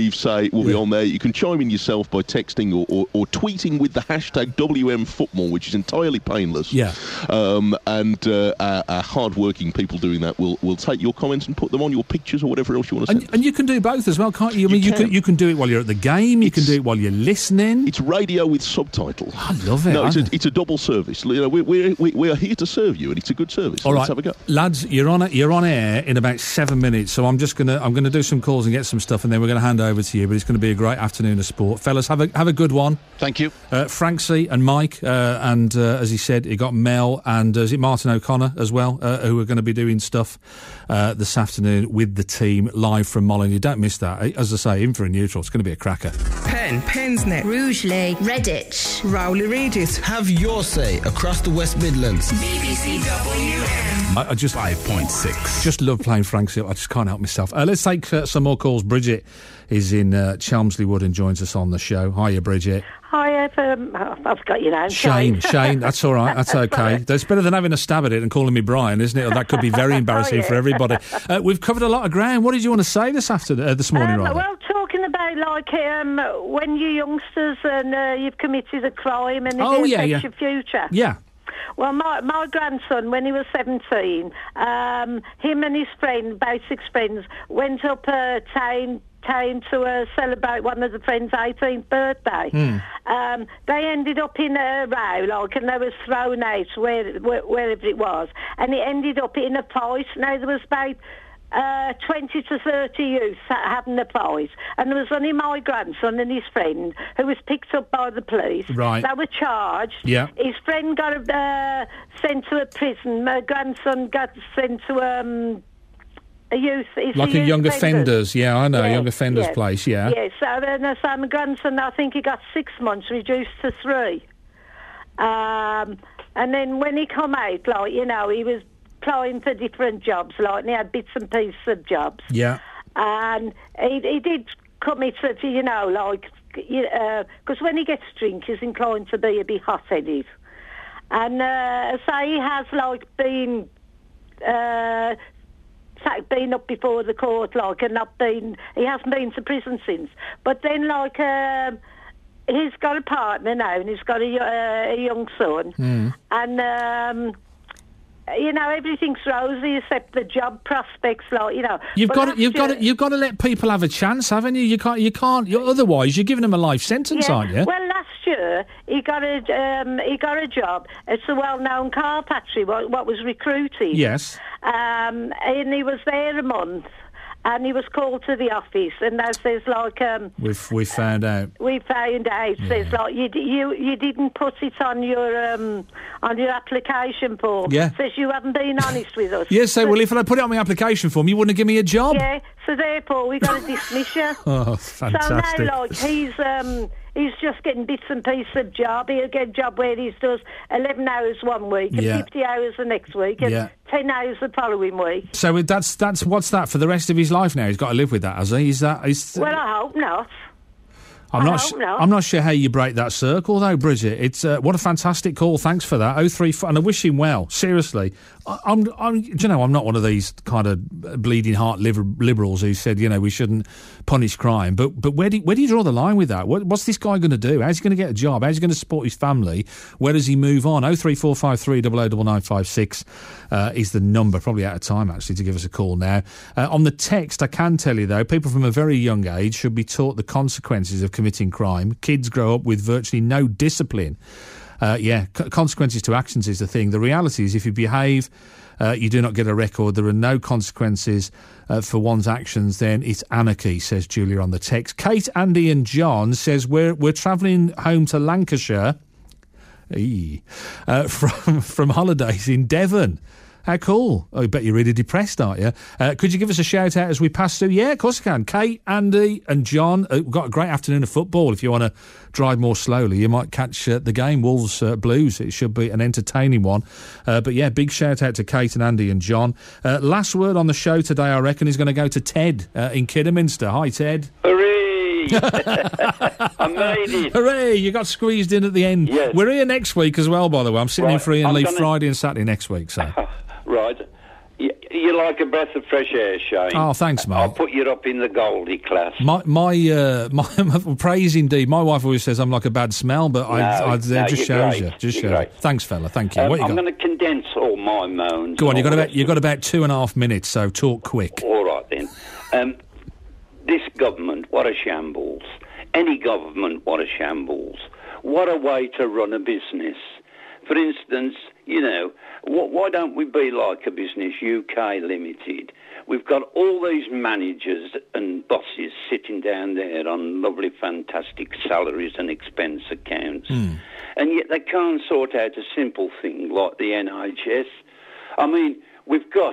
it will be on there. You can chime in yourself by texting or tweeting with the hashtag WMFootball, which is entirely painless. Yeah. And our hard-working people doing that will take your comments and put them on your pictures or whatever else you want to send. And you can do both as well, can't you? I mean, you can do it while you're at the game. You can do it while you're listening. It's radio with subtitles. I love it. No, it's a double service. You know, we are here to serve you, and it's a good service. All right, let's have a go. lads. You're on air in about 7 minutes, so I'm gonna do some calls and get some stuff, and then we're going to hand over to you. But it's going to be a great afternoon of sport, fellas. Have a good one. Thank you, Franksy and Mike, and as he said, he got Mel and is it Martin O'Connor as well, who are going to be doing stuff this afternoon with the team live from Molyneux. Don't miss that. As I say, in for a neutral. It's going to be a cracker. Penn, Pensnet, Rugeley, Redditch, Rowley Regis. Have your say across the West Midlands. BBC WM. I just 5.6. Just love playing Franksy. I just can't help myself. Let's take some more calls. Bridget is in Chelmsley Wood and joins us on the show. Hiya, Bridget. Hi, I've got your name. Shane, that's all right. That's okay. That's better than having a stab at it and calling me Brian, isn't it? That could be very embarrassing for everybody. We've covered a lot of ground. What did you want to say this morning, rather? Well, talking about when you're youngsters and you've committed a crime and it affects your future. Yeah. Well, my grandson, when he was 17, him and his friend, about 6 friends, went up town to celebrate one of the friends' 18th birthday. They ended up in a row, and they was thrown out wherever it was, and it ended up in a fight. Now, there was about 20 to 30 youths having a fight, and there was only my grandson and his friend who was picked up by the police. Right. They were charged. Yeah. His friend got sent to a prison. My grandson got sent to a youth... Like a young offenders, yeah, I know, young offenders place, yeah. Yeah, so my grandson, I think he got 6 months, reduced to 3. And then when he come out, he was applying for different jobs, and he had bits and pieces of jobs. Yeah. And he did commit to, because when he gets drink, he's inclined to be a bit hot-headed. And so he has, been up before the court, and he hasn't been to prison since. But then, he's got a partner now, and he's got a young son. And, everything's rosy except the job prospects, You've got to let people have a chance, haven't you? You can't. Otherwise, you're giving them a life sentence, aren't you? Well, last year he got a job. It's a well-known car factory. What was recruited? Yes. And he was there a month. And he was called to the office, and they says we found out. We found out. Says you didn't put it on your application form. Yeah. Says you haven't been honest with us. Yes. Well, if I put it on my application form, you wouldn't give me a job. Yeah. So therefore, we got to dismiss you. Oh, fantastic! So now, he's just getting bits and pieces of job. He'll get a job where he does 11 hours one week and 50 hours the next week and 10 hours the following week. So that's what's that for the rest of his life now? He's got to live with that, has he? Well, I hope not. I'm not sure how you break that circle, though, Bridget. It's what a fantastic call. Thanks for that. 034, and I wish him well. Seriously, I'm not one of these kind of bleeding heart liberals who said we shouldn't punish crime. But where do you draw the line with that? What's this guy going to do? How's he going to get a job? How's he going to support his family? Where does he move on? 03453 009956 is the number. Probably out of time actually to give us a call now. On the text, I can tell you though, people from a very young age should be taught the consequences of committing crime. Kids grow up with virtually no discipline. Consequences to actions is the thing. The reality is if you behave, you do not get a record, there are no consequences for one's actions, then it's anarchy, says Julia on the text. Kate, Andy and John says we're travelling home to Lancashire from holidays in Devon. How cool. I bet you're really depressed, aren't you? Could you give us a shout out as we pass through? Yeah, of course I can. Kate, Andy and John, we've got a great afternoon of football. If you want to drive more slowly, you might catch the game, Wolves Blues. It should be an entertaining one. But yeah, big shout out to Kate and Andy and John. Last word on the show today, I reckon, is going to go to Ted in Kidderminster. Hi, Ted. Hooray! I made it. Hooray! You got squeezed in at the end. Yes. We're here next week as well, by the way. I'm sitting in for Ian Lee Friday and Saturday next week. So. Right. You'll like a breath of fresh air, Shane. Oh, thanks, mate. I'll put you up in the Goldie class. My praise indeed. My wife always says I'm like a bad smell, but just shows you. Just shows. Thanks, fella. Thank you. What you I'm got? going to condense all my moans. Go on. You've got about 2.5 minutes, so talk quick. All right then. This government, what a shambles. Any government, what a shambles. What a way to run a business. For instance, why don't we be like a business, UK Limited? We've got all these managers and bosses sitting down there on lovely, fantastic salaries and expense accounts. And yet they can't sort out a simple thing like the NHS. I mean, we've got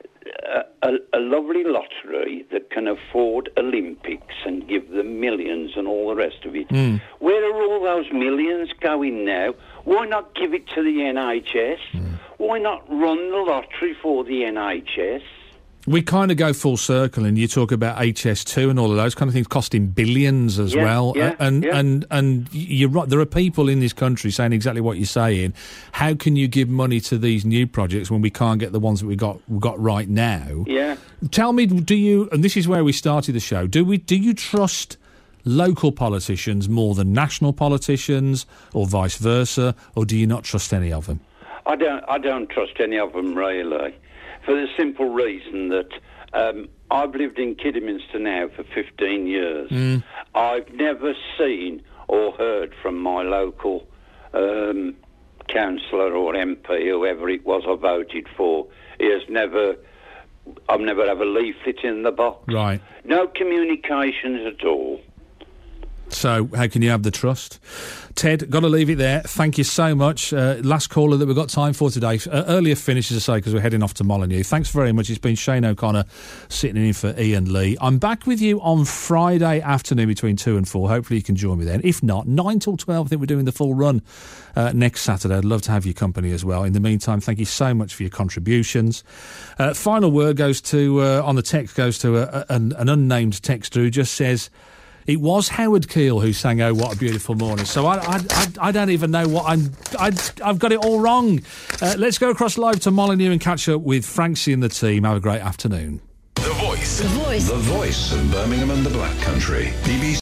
a lovely lottery that can afford Olympics and give them millions and all the rest of it. Where are all those millions going now? Why not give it to the NHS? Why not run the lottery for the NHS? We kind of go full circle, and you talk about HS2 and all of those kind of things costing billions as well. And you're right. There are people in this country saying exactly what you're saying. How can you give money to these new projects when we can't get the ones that we got right now? Yeah. Tell me, do you? And this is where we started the show. Do you trust local politicians more than national politicians, or vice versa, or do you not trust any of them? I don't trust any of them really. For the simple reason that I've lived in Kidderminster now for 15 years. I've never seen or heard from my local councillor or MP, whoever it was I voted for. I've never have a leaflet in the box. Right. No communications at all. So how can you have the trust? Ted, got to leave it there. Thank you so much. Last caller that we've got time for today. Earlier finish, as I say, because we're heading off to Molineux. Thanks very much. It's been Shane O'Connor sitting in for Ian Lee. I'm back with you on Friday afternoon between 2 and 4. Hopefully you can join me then. If not, 9 till 12, I think we're doing the full run next Saturday. I'd love to have your company as well. In the meantime, thank you so much for your contributions. Final word goes to, on the text, goes to an unnamed texter who just says, it was Howard Keel who sang "Oh, What a Beautiful Morning." So I don't even know what I've got it all wrong. Let's go across live to Molineux and catch up with Francie and the team. Have a great afternoon. The Voice. The Voice. The Voice of Birmingham and the Black Country. BBC.